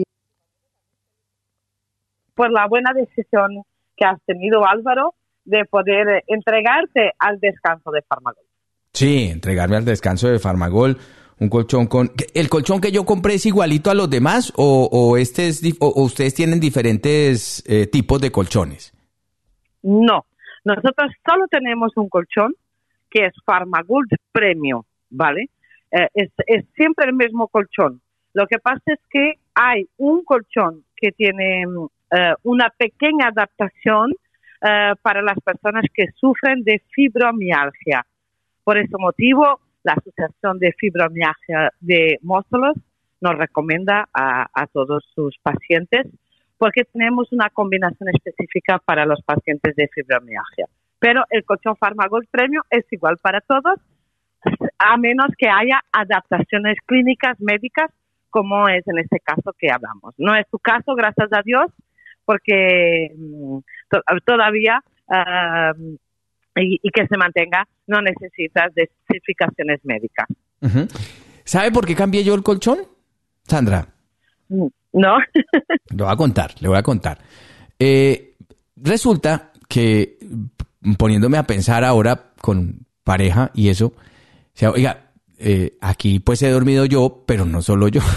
Por la buena decisión que has tenido, Álvaro, de poder entregarte al descanso de Farmagol. Sí, entregarme al descanso de Farmagol. Un colchón con... ¿El colchón que yo compré es igualito a los demás o ustedes tienen diferentes tipos de colchones? No, nosotros solo tenemos un colchón que es Farmagol Premium, ¿vale? Es siempre el mismo colchón. Lo que pasa es que hay un colchón que tiene una pequeña adaptación para las personas que sufren de fibromialgia. Por ese motivo, la Asociación de Fibromialgia de Móstoles nos recomienda a todos sus pacientes porque tenemos una combinación específica para los pacientes de fibromialgia. Pero el colchón Farmagol Premium es igual para todos, a menos que haya adaptaciones clínicas, médicas, como es en este caso que hablamos. No es tu caso, gracias a Dios, porque todavía... y que se mantenga, no necesitas de certificaciones médicas. Uh-huh. ¿Sabe por qué cambié yo el colchón, Sandra? No. Le voy a contar. Resulta que, poniéndome a pensar ahora con pareja y eso, o sea, oiga, aquí pues he dormido yo, pero no solo yo.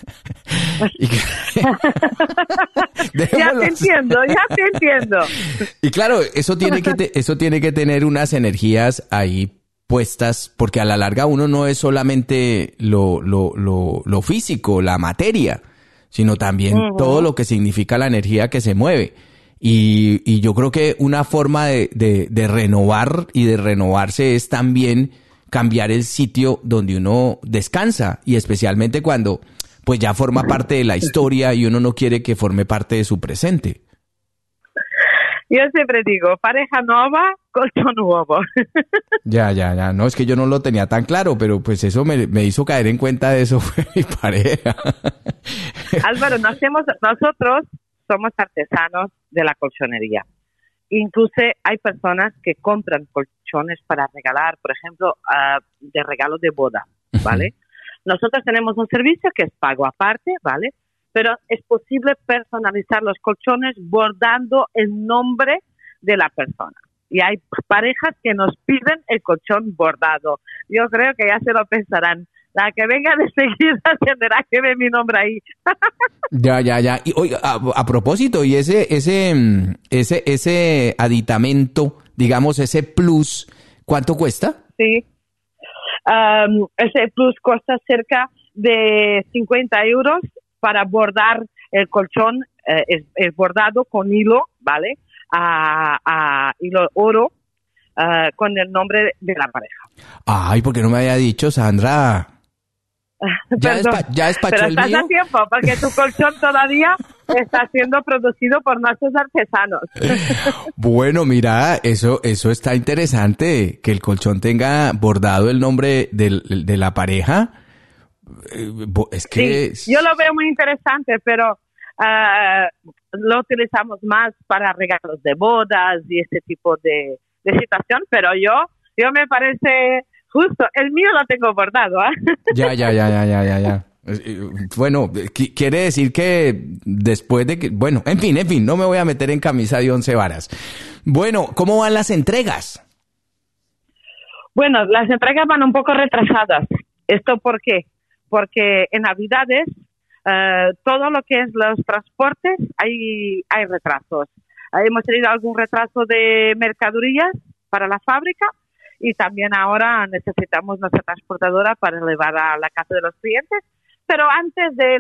Ya te entiendo. Y claro, eso tiene que tener unas energías ahí puestas, porque a la larga uno no es solamente lo físico, la materia, sino también todo lo que significa la energía que se mueve. Y yo creo que una forma de renovar y de renovarse es también cambiar el sitio donde uno descansa, y especialmente cuando pues ya forma parte de la historia y uno no quiere que forme parte de su presente. Yo siempre digo, pareja nueva, colchón nuevo. Ya. No, es que yo no lo tenía tan claro, pero pues eso me hizo caer en cuenta de eso, fue mi pareja. Álvaro, nosotros somos artesanos de la colchonería. Incluso hay personas que compran colchones para regalar, por ejemplo, de regalo de boda, ¿vale? Nosotros tenemos un servicio que es pago aparte, ¿vale? Pero es posible personalizar los colchones bordando el nombre de la persona. Y hay parejas que nos piden el colchón bordado. Yo creo que ya se lo pensarán. La que venga de seguida tendrá que ver mi nombre ahí. Ya. Y oiga, a propósito, y ese aditamento, digamos, ese plus, ¿cuánto cuesta? Sí. Ese plus cuesta cerca de 50 euros para bordar el colchón. Es bordado con hilo, ¿vale? Hilo oro, con el nombre de la pareja. Ay, ¿por qué no me había dicho, Sandra? Ya despachó pero el estás mío. a tiempo, porque tu colchón todavía está siendo producido por nuestros artesanos. Bueno, mira, eso está interesante, que el colchón tenga bordado el nombre de la pareja. Es que... Sí, yo lo veo muy interesante, pero lo utilizamos más para regalos de bodas y ese tipo de situación, pero yo me parece justo, el mío lo tengo bordado, ¿eh? Ya. Bueno, quiere decir que después de que... Bueno, en fin, no me voy a meter en camisa de 11 varas. Bueno, ¿cómo van las entregas? Bueno, las entregas van un poco retrasadas. ¿Esto por qué? Porque en Navidades, todo lo que es los transportes, hay retrasos. Hemos tenido algún retraso de mercaderías para la fábrica y también ahora necesitamos nuestra transportadora para llevar a la casa de los clientes. Pero antes del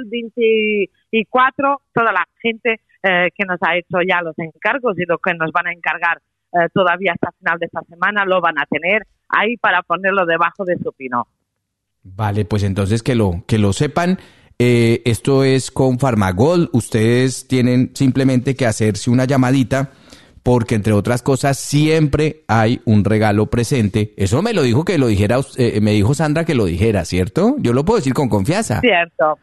24, toda la gente que nos ha hecho ya los encargos y lo que nos van a encargar todavía hasta final de esta semana lo van a tener ahí para ponerlo debajo de su pino. Vale, pues entonces que lo sepan. Esto es con Farmagold. Ustedes tienen simplemente que hacerse una llamadita porque, entre otras cosas, siempre hay un regalo presente. Eso me lo dijo que lo dijera, me dijo Sandra que lo dijera, ¿cierto? Yo lo puedo decir con confianza. Cierto.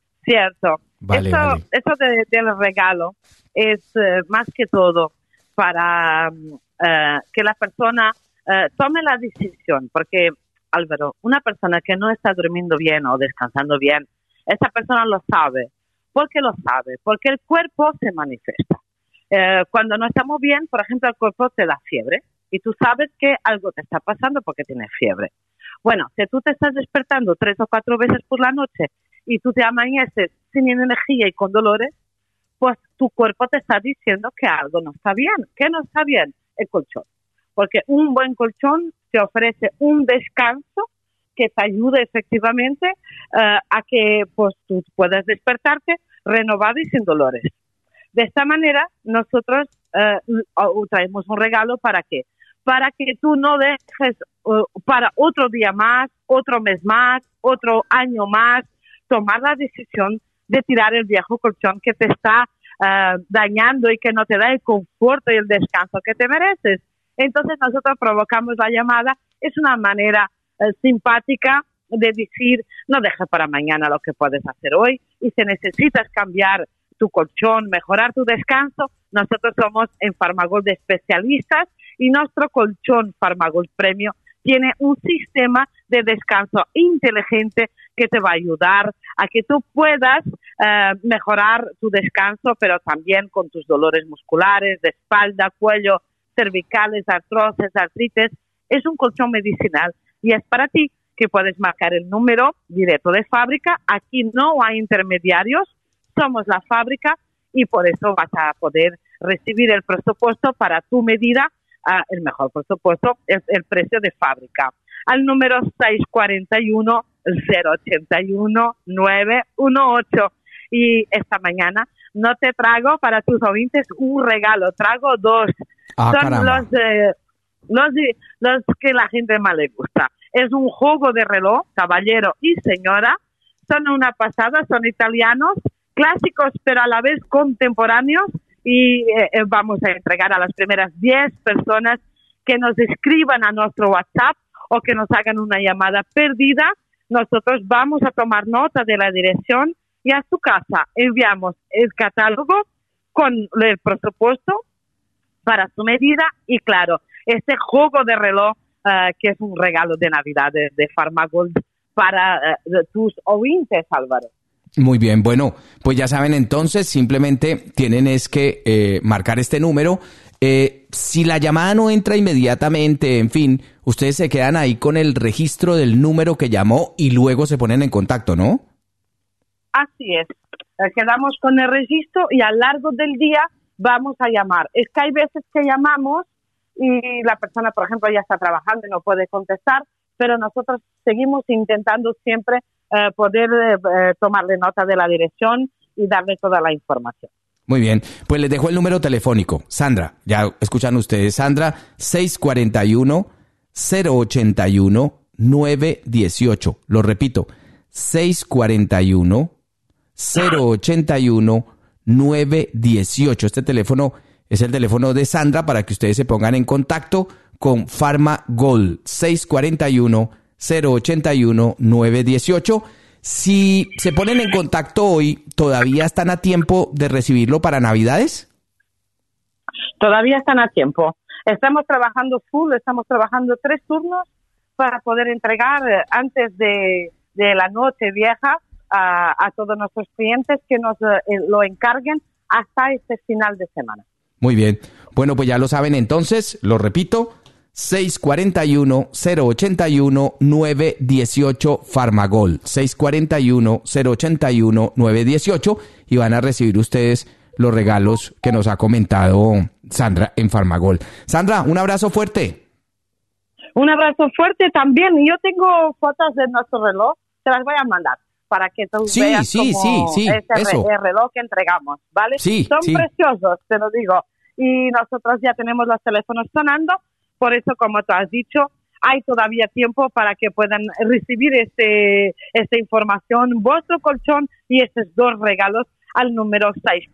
Vale. Eso del regalo es más que todo para que la persona tome la decisión, porque, Álvaro, una persona que no está durmiendo bien o descansando bien, esa persona lo sabe. ¿Por qué lo sabe? Porque el cuerpo se manifiesta. Cuando no estamos bien, por ejemplo, el cuerpo te da fiebre y tú sabes que algo te está pasando porque tienes fiebre. Bueno, si tú te estás despertando 3 o 4 veces por la noche y tú te amaneces sin energía y con dolores, pues tu cuerpo te está diciendo que algo no está bien. ¿Qué no está bien? El colchón. Porque un buen colchón te ofrece un descanso que te ayude efectivamente a que pues tú puedas despertarte renovado y sin dolores. De esta manera, nosotros traemos un regalo ¿para qué? Para que tú no dejes para otro día más, otro mes más, otro año más, tomar la decisión de tirar el viejo colchón que te está dañando y que no te da el confort y el descanso que te mereces. Entonces nosotros provocamos la llamada. Es una manera simpática de decir, no dejes para mañana lo que puedes hacer hoy, y si necesitas cambiar tu colchón, mejorar tu descanso, nosotros somos en Farmagold especialistas y nuestro colchón Farmagold Premio tiene un sistema de descanso inteligente que te va a ayudar a que tú puedas mejorar tu descanso, pero también con tus dolores musculares, de espalda, cuello, cervicales, artrosis, artritis. Es un colchón medicinal y es para ti, que puedes marcar el número directo de fábrica. Aquí no hay intermediarios, somos la fábrica y por eso vas a poder recibir el presupuesto para tu medida, el mejor presupuesto es el precio de fábrica. Al número 641-081-918. Y esta mañana no te traigo para tus oyentes un regalo, traigo 2. Son los que la gente más le gusta. Es un juego de reloj, caballero y señora. Son una pasada, son italianos, clásicos pero a la vez contemporáneos, y vamos a entregar a las primeras 10 personas que nos escriban a nuestro WhatsApp o que nos hagan una llamada perdida. Nosotros vamos a tomar nota de la dirección y a su casa enviamos el catálogo con el presupuesto para su medida y, claro, este juego de reloj que es un regalo de Navidad de Farmagold para tus oyentes, Álvaro. Muy bien, bueno, pues ya saben, entonces simplemente tienen es que marcar este número. Si la llamada no entra inmediatamente, en fin, ustedes se quedan ahí con el registro del número que llamó y luego se ponen en contacto, ¿no? Así es, quedamos con el registro y a lo largo del día vamos a llamar. Es que hay veces que llamamos y la persona, por ejemplo, ya está trabajando y no puede contestar, pero nosotros seguimos intentando siempre poder tomarle nota de la dirección y darle toda la información. Muy bien, pues les dejo el número telefónico. Sandra, ya escuchan ustedes, Sandra, 641-081-918. Lo repito, 641-081-918. 918. Este teléfono es el teléfono de Sandra para que ustedes se pongan en contacto con Farmagol. 641-081-918. Si se ponen en contacto hoy, ¿todavía están a tiempo de recibirlo para Navidades? Todavía están a tiempo. Estamos trabajando full, estamos trabajando 3 turnos para poder entregar antes de la noche vieja a todos nuestros clientes que nos lo encarguen hasta este final de semana. Muy bien. Bueno, pues ya lo saben entonces, lo repito, 641-081-918 Farmagol, 641-081-918 y van a recibir ustedes los regalos que nos ha comentado Sandra en Farmagol. Sandra, un abrazo fuerte. Un abrazo fuerte también. Yo tengo fotos de nuestro reloj, te las voy a mandar para que tú veas cómo el reloj que entregamos, ¿vale? Son preciosos, te lo digo. Y nosotros ya tenemos los teléfonos sonando, por eso, como tú has dicho, hay todavía tiempo para que puedan recibir esta información, vuestro colchón y estos 2 regalos al número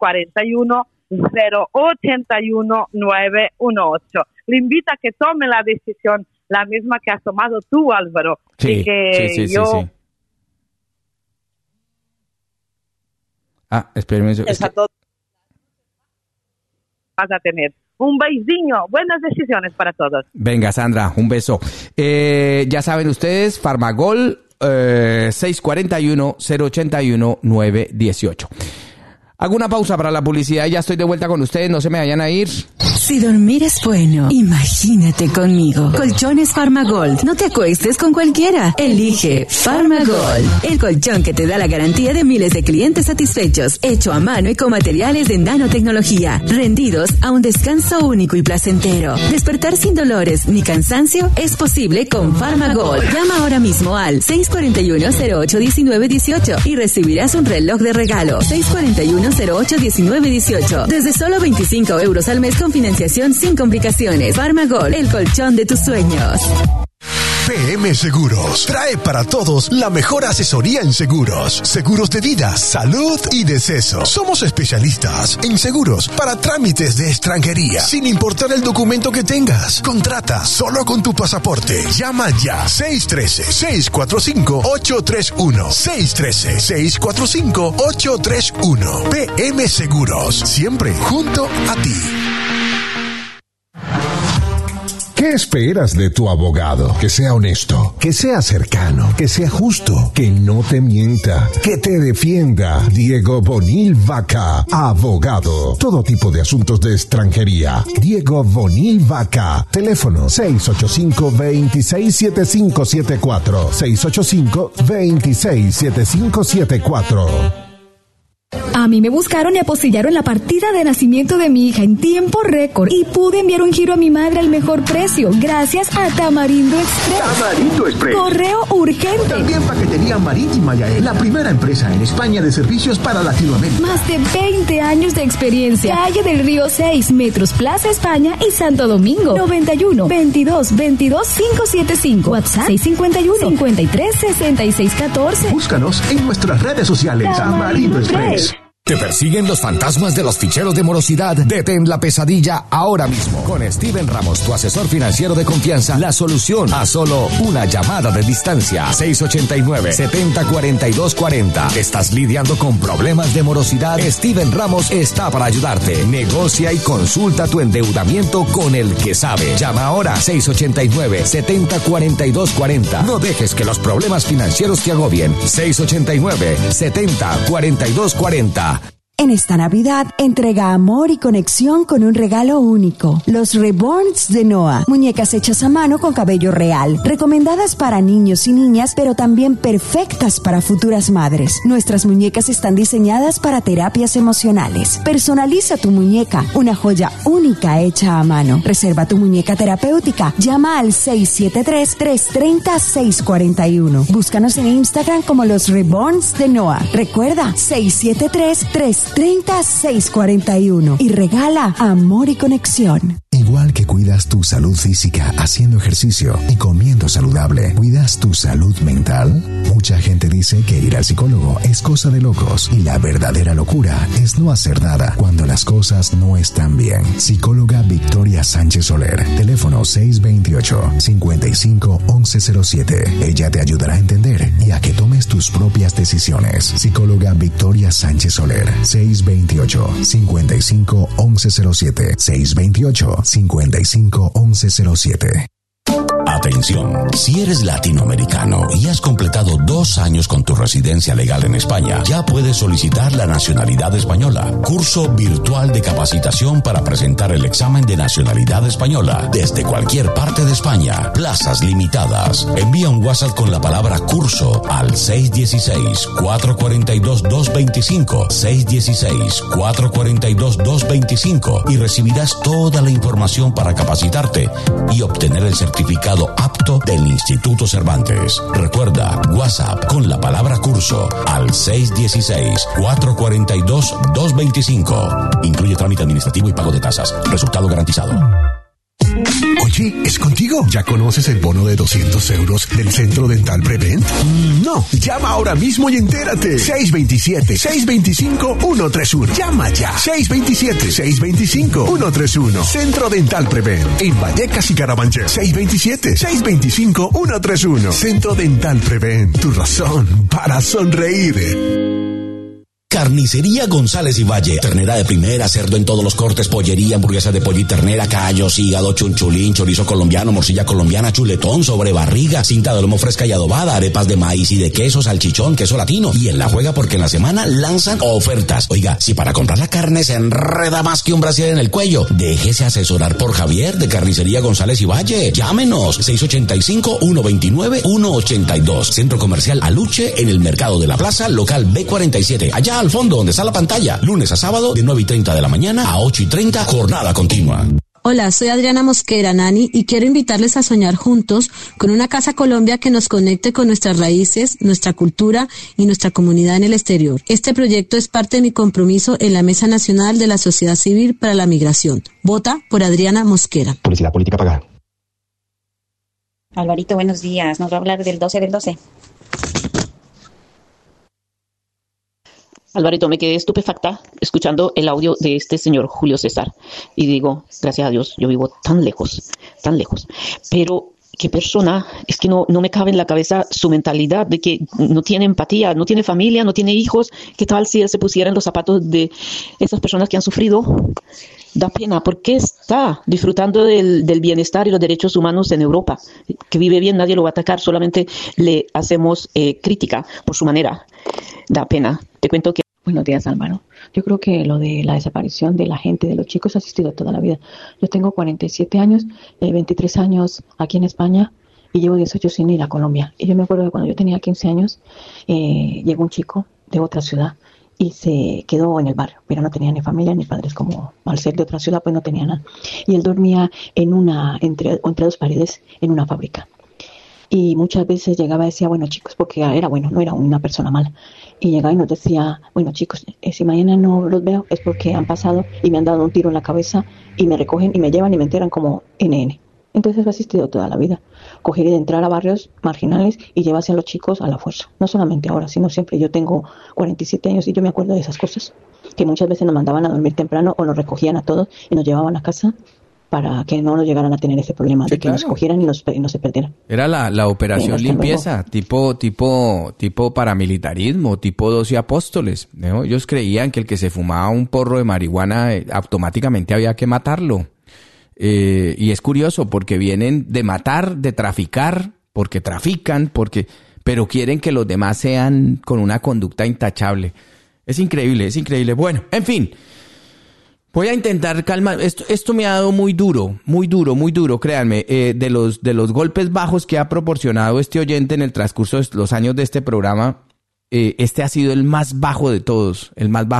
641-081-918. Le invito a que tome la decisión, la misma que has tomado tú, Álvaro. Sí, y que sí. Espérame. Vas a tener un besinho, buenas decisiones para todos. Venga, Sandra, un beso. Ya saben ustedes, Farmagol, 641-081-918. Hago una pausa para la publicidad y ya estoy de vuelta con ustedes, no se me vayan a ir. Si dormir es bueno, imagínate conmigo. Colchones Farmagold. No te acuestes con cualquiera. Elige Farmagold, el colchón que te da la garantía de miles de clientes satisfechos, hecho a mano y con materiales de nanotecnología, rendidos a un descanso único y placentero. Despertar sin dolores ni cansancio es posible con Farmagold. Llama ahora mismo al 641-08-1918 y recibirás un reloj de regalo. 641-08-1918. Desde solo 25 euros al mes con financiación sin complicaciones. Farmagol, el colchón de tus sueños. PM Seguros trae para todos la mejor asesoría en seguros. Seguros de vida, salud y deceso. Somos especialistas en seguros para trámites de extranjería, sin importar el documento que tengas. Contrata solo con tu pasaporte. Llama ya. 613-645-831. 613-645-831. PM Seguros. Siempre junto a ti. ¿Qué esperas de tu abogado? Que sea honesto, que sea cercano, que sea justo, que no te mienta, que te defienda. Diego Bonil Vaca, abogado. Todo tipo de asuntos de extranjería. Diego Bonil Vaca. Teléfono 685-267574. 685-267574. A mí me buscaron y apostillaron la partida de nacimiento de mi hija en tiempo récord y pude enviar un giro a mi madre al mejor precio gracias a Tamarindo Express. Tamarindo Express. Correo urgente. También paquetería marítima Yael, la primera empresa en España de servicios para Latinoamérica. Más de 20 años de experiencia. Calle del Río 6, Metros Plaza España y Santo Domingo. 91 22 22 575. WhatsApp 651 53 66 14. Búscanos en nuestras redes sociales. Tamarindo Express. ¿Te persiguen los fantasmas de los ficheros de morosidad? Detén la pesadilla ahora mismo. Con Steven Ramos, tu asesor financiero de confianza, la solución a solo una llamada de distancia. 689-704240. ¿Estás lidiando con problemas de morosidad? Steven Ramos está para ayudarte. Negocia y consulta tu endeudamiento con el que sabe. Llama ahora 689-704240. No dejes que los problemas financieros te agobien. 689-704240. En esta Navidad, entrega amor y conexión con un regalo único. Los Reborns de Noah. Muñecas hechas a mano con cabello real. Recomendadas para niños y niñas, pero también perfectas para futuras madres. Nuestras muñecas están diseñadas para terapias emocionales. Personaliza tu muñeca. Una joya única hecha a mano. Reserva tu muñeca terapéutica. Llama al 673-330-641. Búscanos en Instagram como Los Reborns de Noah. Recuerda, 673-330-641 y regala amor y conexión. Igual que cuidas tu salud física haciendo ejercicio y comiendo saludable, ¿cuidas tu salud mental? Mucha gente dice que ir al psicólogo es cosa de locos y la verdadera locura es no hacer nada cuando las cosas no están bien. Psicóloga Victoria Sánchez Soler, teléfono 628-55-1107. Ella te ayudará a entender y a que tomes tus propias decisiones. Psicóloga Victoria Sánchez Soler, 628-55-1107. 628-55-1107. Atención, si eres latinoamericano y has completado 2 años con tu residencia legal en España, ya puedes solicitar la nacionalidad española. Curso virtual de capacitación para presentar el examen de nacionalidad española desde cualquier parte de España. Plazas limitadas. Envía un WhatsApp con la palabra curso al 616-442-225, 616-442-225 y recibirás toda la información para capacitarte y obtener el certificado apto del Instituto Cervantes. Recuerda, WhatsApp con la palabra curso al 616-442-225. Incluye trámite administrativo y pago de tasas. Resultado garantizado. Oye, ¿es contigo? ¿Ya conoces el bono de 200 euros del Centro Dental Prevent? No, llama ahora mismo y entérate. 627-625-131. Llama ya. 627-625-131. Centro Dental Prevent. En Vallecas y Carabanchel. 627-625-131. Centro Dental Prevent. Tu razón para sonreír. Carnicería González y Valle. Ternera de primera, cerdo en todos los cortes, pollería, hamburguesa de pollo y ternera, callos, hígado, chunchulín, chorizo colombiano, morcilla colombiana, chuletón, sobrebarriga, cinta de lomo fresca y adobada, arepas de maíz y de queso, salchichón, queso latino. Y en La Juega porque en la semana lanzan ofertas. Oiga, si para comprar la carne se enreda más que un brasier en el cuello, déjese asesorar por Javier de Carnicería González y Valle. Llámenos 685-129-182. Centro Comercial Aluche en el Mercado de la Plaza, local B47. Allá al fondo donde está la pantalla, lunes a sábado de 9:30 de la mañana a 8:30, jornada continua. Hola, soy Adriana Mosquera, Nani, y quiero invitarles a soñar juntos con una Casa Colombia que nos conecte con nuestras raíces, nuestra cultura y nuestra comunidad en el exterior. Este proyecto es parte de mi compromiso en la Mesa Nacional de la Sociedad Civil para la Migración. Vota por Adriana Mosquera. Publicidad política pagada. Alvarito, buenos días. Nos va a hablar del 12 del 12. Alvarito, me quedé estupefacta escuchando el audio de este señor Julio César y digo, gracias a Dios, yo vivo tan lejos, pero qué persona, es que no me cabe en la cabeza su mentalidad de que no tiene empatía, no tiene familia, no tiene hijos. ¿Qué tal si él se pusiera en los zapatos de esas personas que han sufrido? Da pena, porque está disfrutando del bienestar y los derechos humanos en Europa. Que vive bien, nadie lo va a atacar, solamente le hacemos crítica por su manera. Da pena. Te cuento que... Buenos días, Álvaro. Yo creo que lo de la desaparición de la gente, de los chicos, ha existido toda la vida. Yo tengo 47 años, 23 años aquí en España y llevo 18 sin ir a Colombia. Y yo me acuerdo que cuando yo tenía 15 años, llegó un chico de otra ciudad y se quedó en el barrio, pero no tenía ni familia ni padres, como al ser de otra ciudad pues no tenía nada. Y él dormía entre 2 paredes en una fábrica. Y muchas veces llegaba y decía, bueno chicos, porque era bueno, no era una persona mala. Y llegaba y nos decía, bueno chicos, si mañana no los veo es porque han pasado y me han dado un tiro en la cabeza y me recogen y me llevan y me enteran como NN. Entonces ha asistido toda la vida. Coger y entrar a barrios marginales y llevarse a los chicos a la fuerza. No solamente ahora, sino siempre. Yo tengo 47 años y yo me acuerdo de esas cosas. Que muchas veces nos mandaban a dormir temprano o nos recogían a todos y nos llevaban a casa para que no nos llegaran a tener ese problema de que nos cogieran y no se perdieran. Era la operación limpieza, tipo paramilitarismo, tipo 12 apóstoles, ¿no? Ellos creían que el que se fumaba un porro de marihuana automáticamente había que matarlo. Y es curioso porque vienen de matar, de traficar, porque trafican, pero quieren que los demás sean con una conducta intachable. Es increíble. Bueno, en fin. Voy a intentar calmar. Esto me ha dado muy duro, créanme. De los golpes bajos que ha proporcionado este oyente en el transcurso de los años de este programa, este ha sido el más bajo de todos.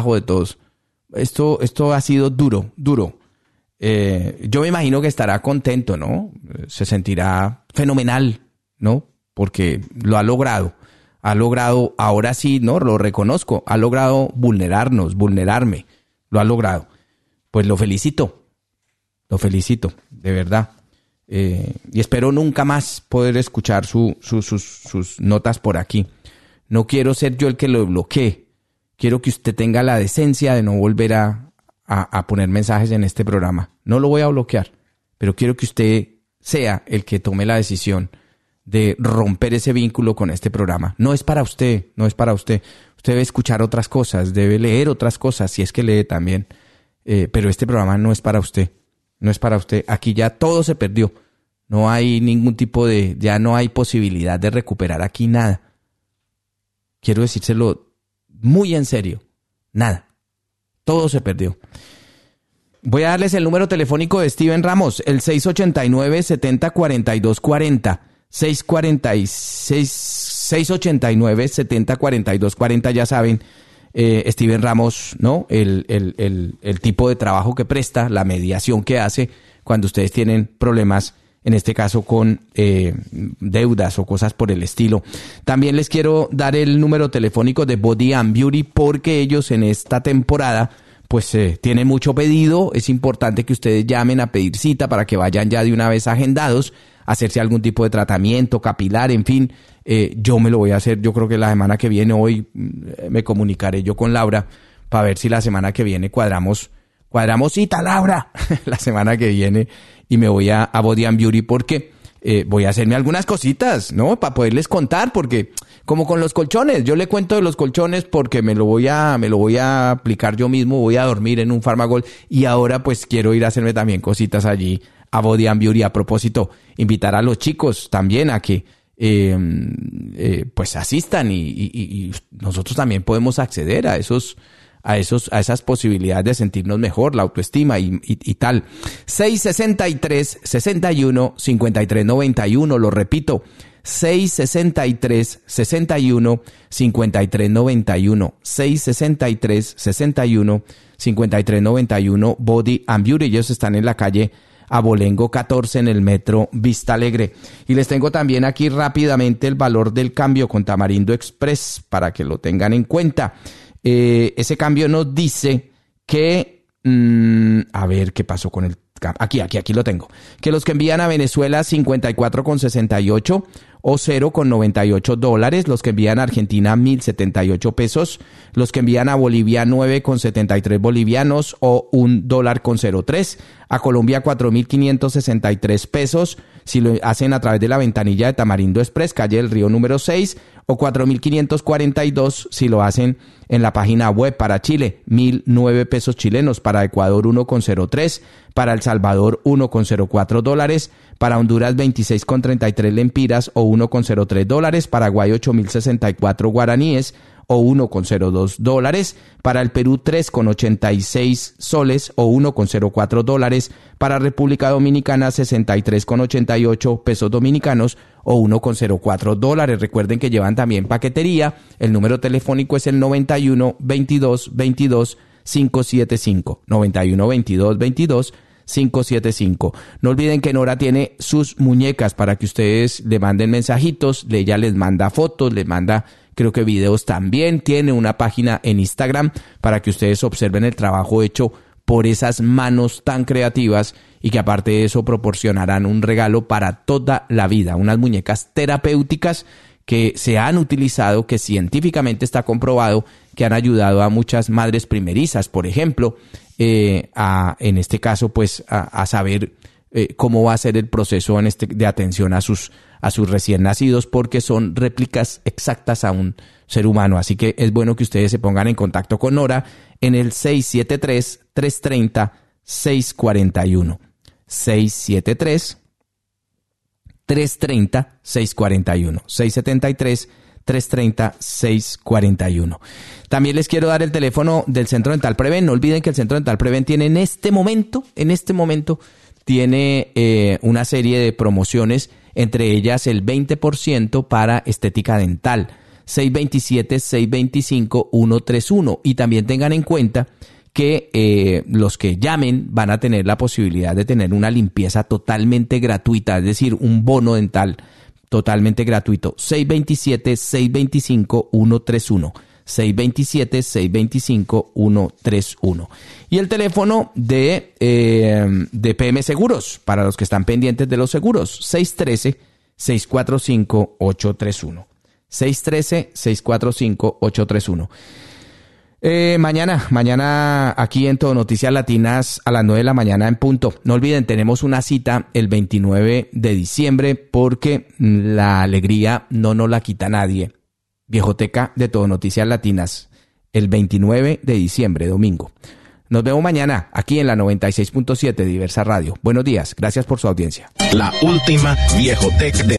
Esto ha sido duro. Yo me imagino que estará contento, ¿no? Se sentirá fenomenal, ¿no? Porque lo ha logrado, ahora sí, ¿no? Lo reconozco, ha logrado vulnerarme, lo ha logrado. Pues lo felicito. Lo felicito, de verdad. Y espero nunca más poder escuchar sus notas por aquí. No quiero ser yo el que lo bloquee. Quiero que usted tenga la decencia de no volver a poner mensajes en este programa. No lo voy a bloquear, pero quiero que usted sea el que tome la decisión de romper ese vínculo con este programa. No es para usted, no es para usted. Usted debe escuchar otras cosas, debe leer otras cosas, si es que lee también. Pero este programa no es para usted. No es para usted. Aquí ya todo se perdió. No hay ningún tipo ya no hay posibilidad de recuperar aquí nada. Quiero decírselo muy en serio. Nada. Todo se perdió. Voy a darles el número telefónico de Steven Ramos, el 689-70-4240. 689-70-4240, ya saben. Steven Ramos, ¿no? El tipo de trabajo que presta, la mediación que hace cuando ustedes tienen problemas, en este caso con deudas o cosas por el estilo. También les quiero dar el número telefónico de Body and Beauty porque ellos en esta temporada pues tienen mucho pedido. Es importante que ustedes llamen a pedir cita para que vayan ya de una vez agendados, hacerse algún tipo de tratamiento capilar, en fin. Yo me lo voy a hacer, yo creo que la semana que viene, hoy me comunicaré yo con Laura para ver si la semana que viene cuadramos cita, Laura, la semana que viene, y me voy a Body and Beauty porque voy a hacerme algunas cositas, ¿no? Para poderles contar, porque como con los colchones, yo le cuento de los colchones porque me lo voy a aplicar yo mismo, voy a dormir en un Pharmagol y ahora pues quiero ir a hacerme también cositas allí a Body and Beauty. A propósito, invitar a los chicos también a que pues asistan y nosotros también podemos acceder a esas posibilidades de sentirnos mejor, la autoestima y tal. 663-61-5391, lo repito, 663-61-5391, 663-61-5391, Body and Beauty. Ellos están en la calle Abolengo 14 en el metro Vista Alegre. Y les tengo también aquí rápidamente el valor del cambio con Tamarindo Express para que lo tengan en cuenta. Ese cambio nos dice que a ver qué pasó con el aquí lo tengo, que los que envían a Venezuela 54,68 o $0,98, los que envían a Argentina 1,078 pesos, los que envían a Bolivia 9,73 bolivianos o $1,03, a Colombia 4,563 pesos si lo hacen a través de la ventanilla de Tamarindo Express, calle del Río número 6, o 4,542 si lo hacen en la página web. Para Chile 1,009 pesos chilenos, para Ecuador 1,03, para El Salvador $1,04, para Honduras 26,33 lempiras o $1,03, Paraguay 8,064 guaraníes o $1,02, para el Perú 3,86 soles o $1,04, para República Dominicana 63,88 pesos dominicanos o $1,04. Recuerden que llevan también paquetería. El número telefónico es el 91 22 22 575, 91 22 22 575. No olviden que Nora tiene sus muñecas para que ustedes le manden mensajitos, ella les manda fotos, les manda creo que videos también. Tiene una página en Instagram para que ustedes observen el trabajo hecho por esas manos tan creativas y que aparte de eso proporcionarán un regalo para toda la vida, unas muñecas terapéuticas que se han utilizado, que científicamente está comprobado que han ayudado a muchas madres primerizas, por ejemplo, en este caso pues a saber cómo va a ser el proceso de atención a sus recién nacidos, porque son réplicas exactas a un ser humano. Así que es bueno que ustedes se pongan en contacto con Nora en el 673-330-641. 673-330-641. 673-330-641. También les quiero dar el teléfono del Centro Dental Preven. No olviden que el Centro Dental Preven tiene en este momento, tiene una serie de promociones, entre ellas el 20% para estética dental, 627-625-131. Y también tengan en cuenta que los que llamen van a tener la posibilidad de tener una limpieza totalmente gratuita, es decir, un bono dental totalmente gratuito. 627-625-131. 627-625-131. Y el teléfono de PM Seguros, para los que están pendientes de los seguros, 613-645-831. 613-645-831. Mañana aquí en Todo Noticias Latinas a las 9 de la mañana en punto. No olviden, tenemos una cita el 29 de diciembre porque la alegría no nos la quita nadie. Viejoteca de Todo Noticias Latinas, el 29 de diciembre, domingo. Nos vemos mañana aquí en la 96.7 Diversa Radio. Buenos días, gracias por su audiencia. La última Viejoteca de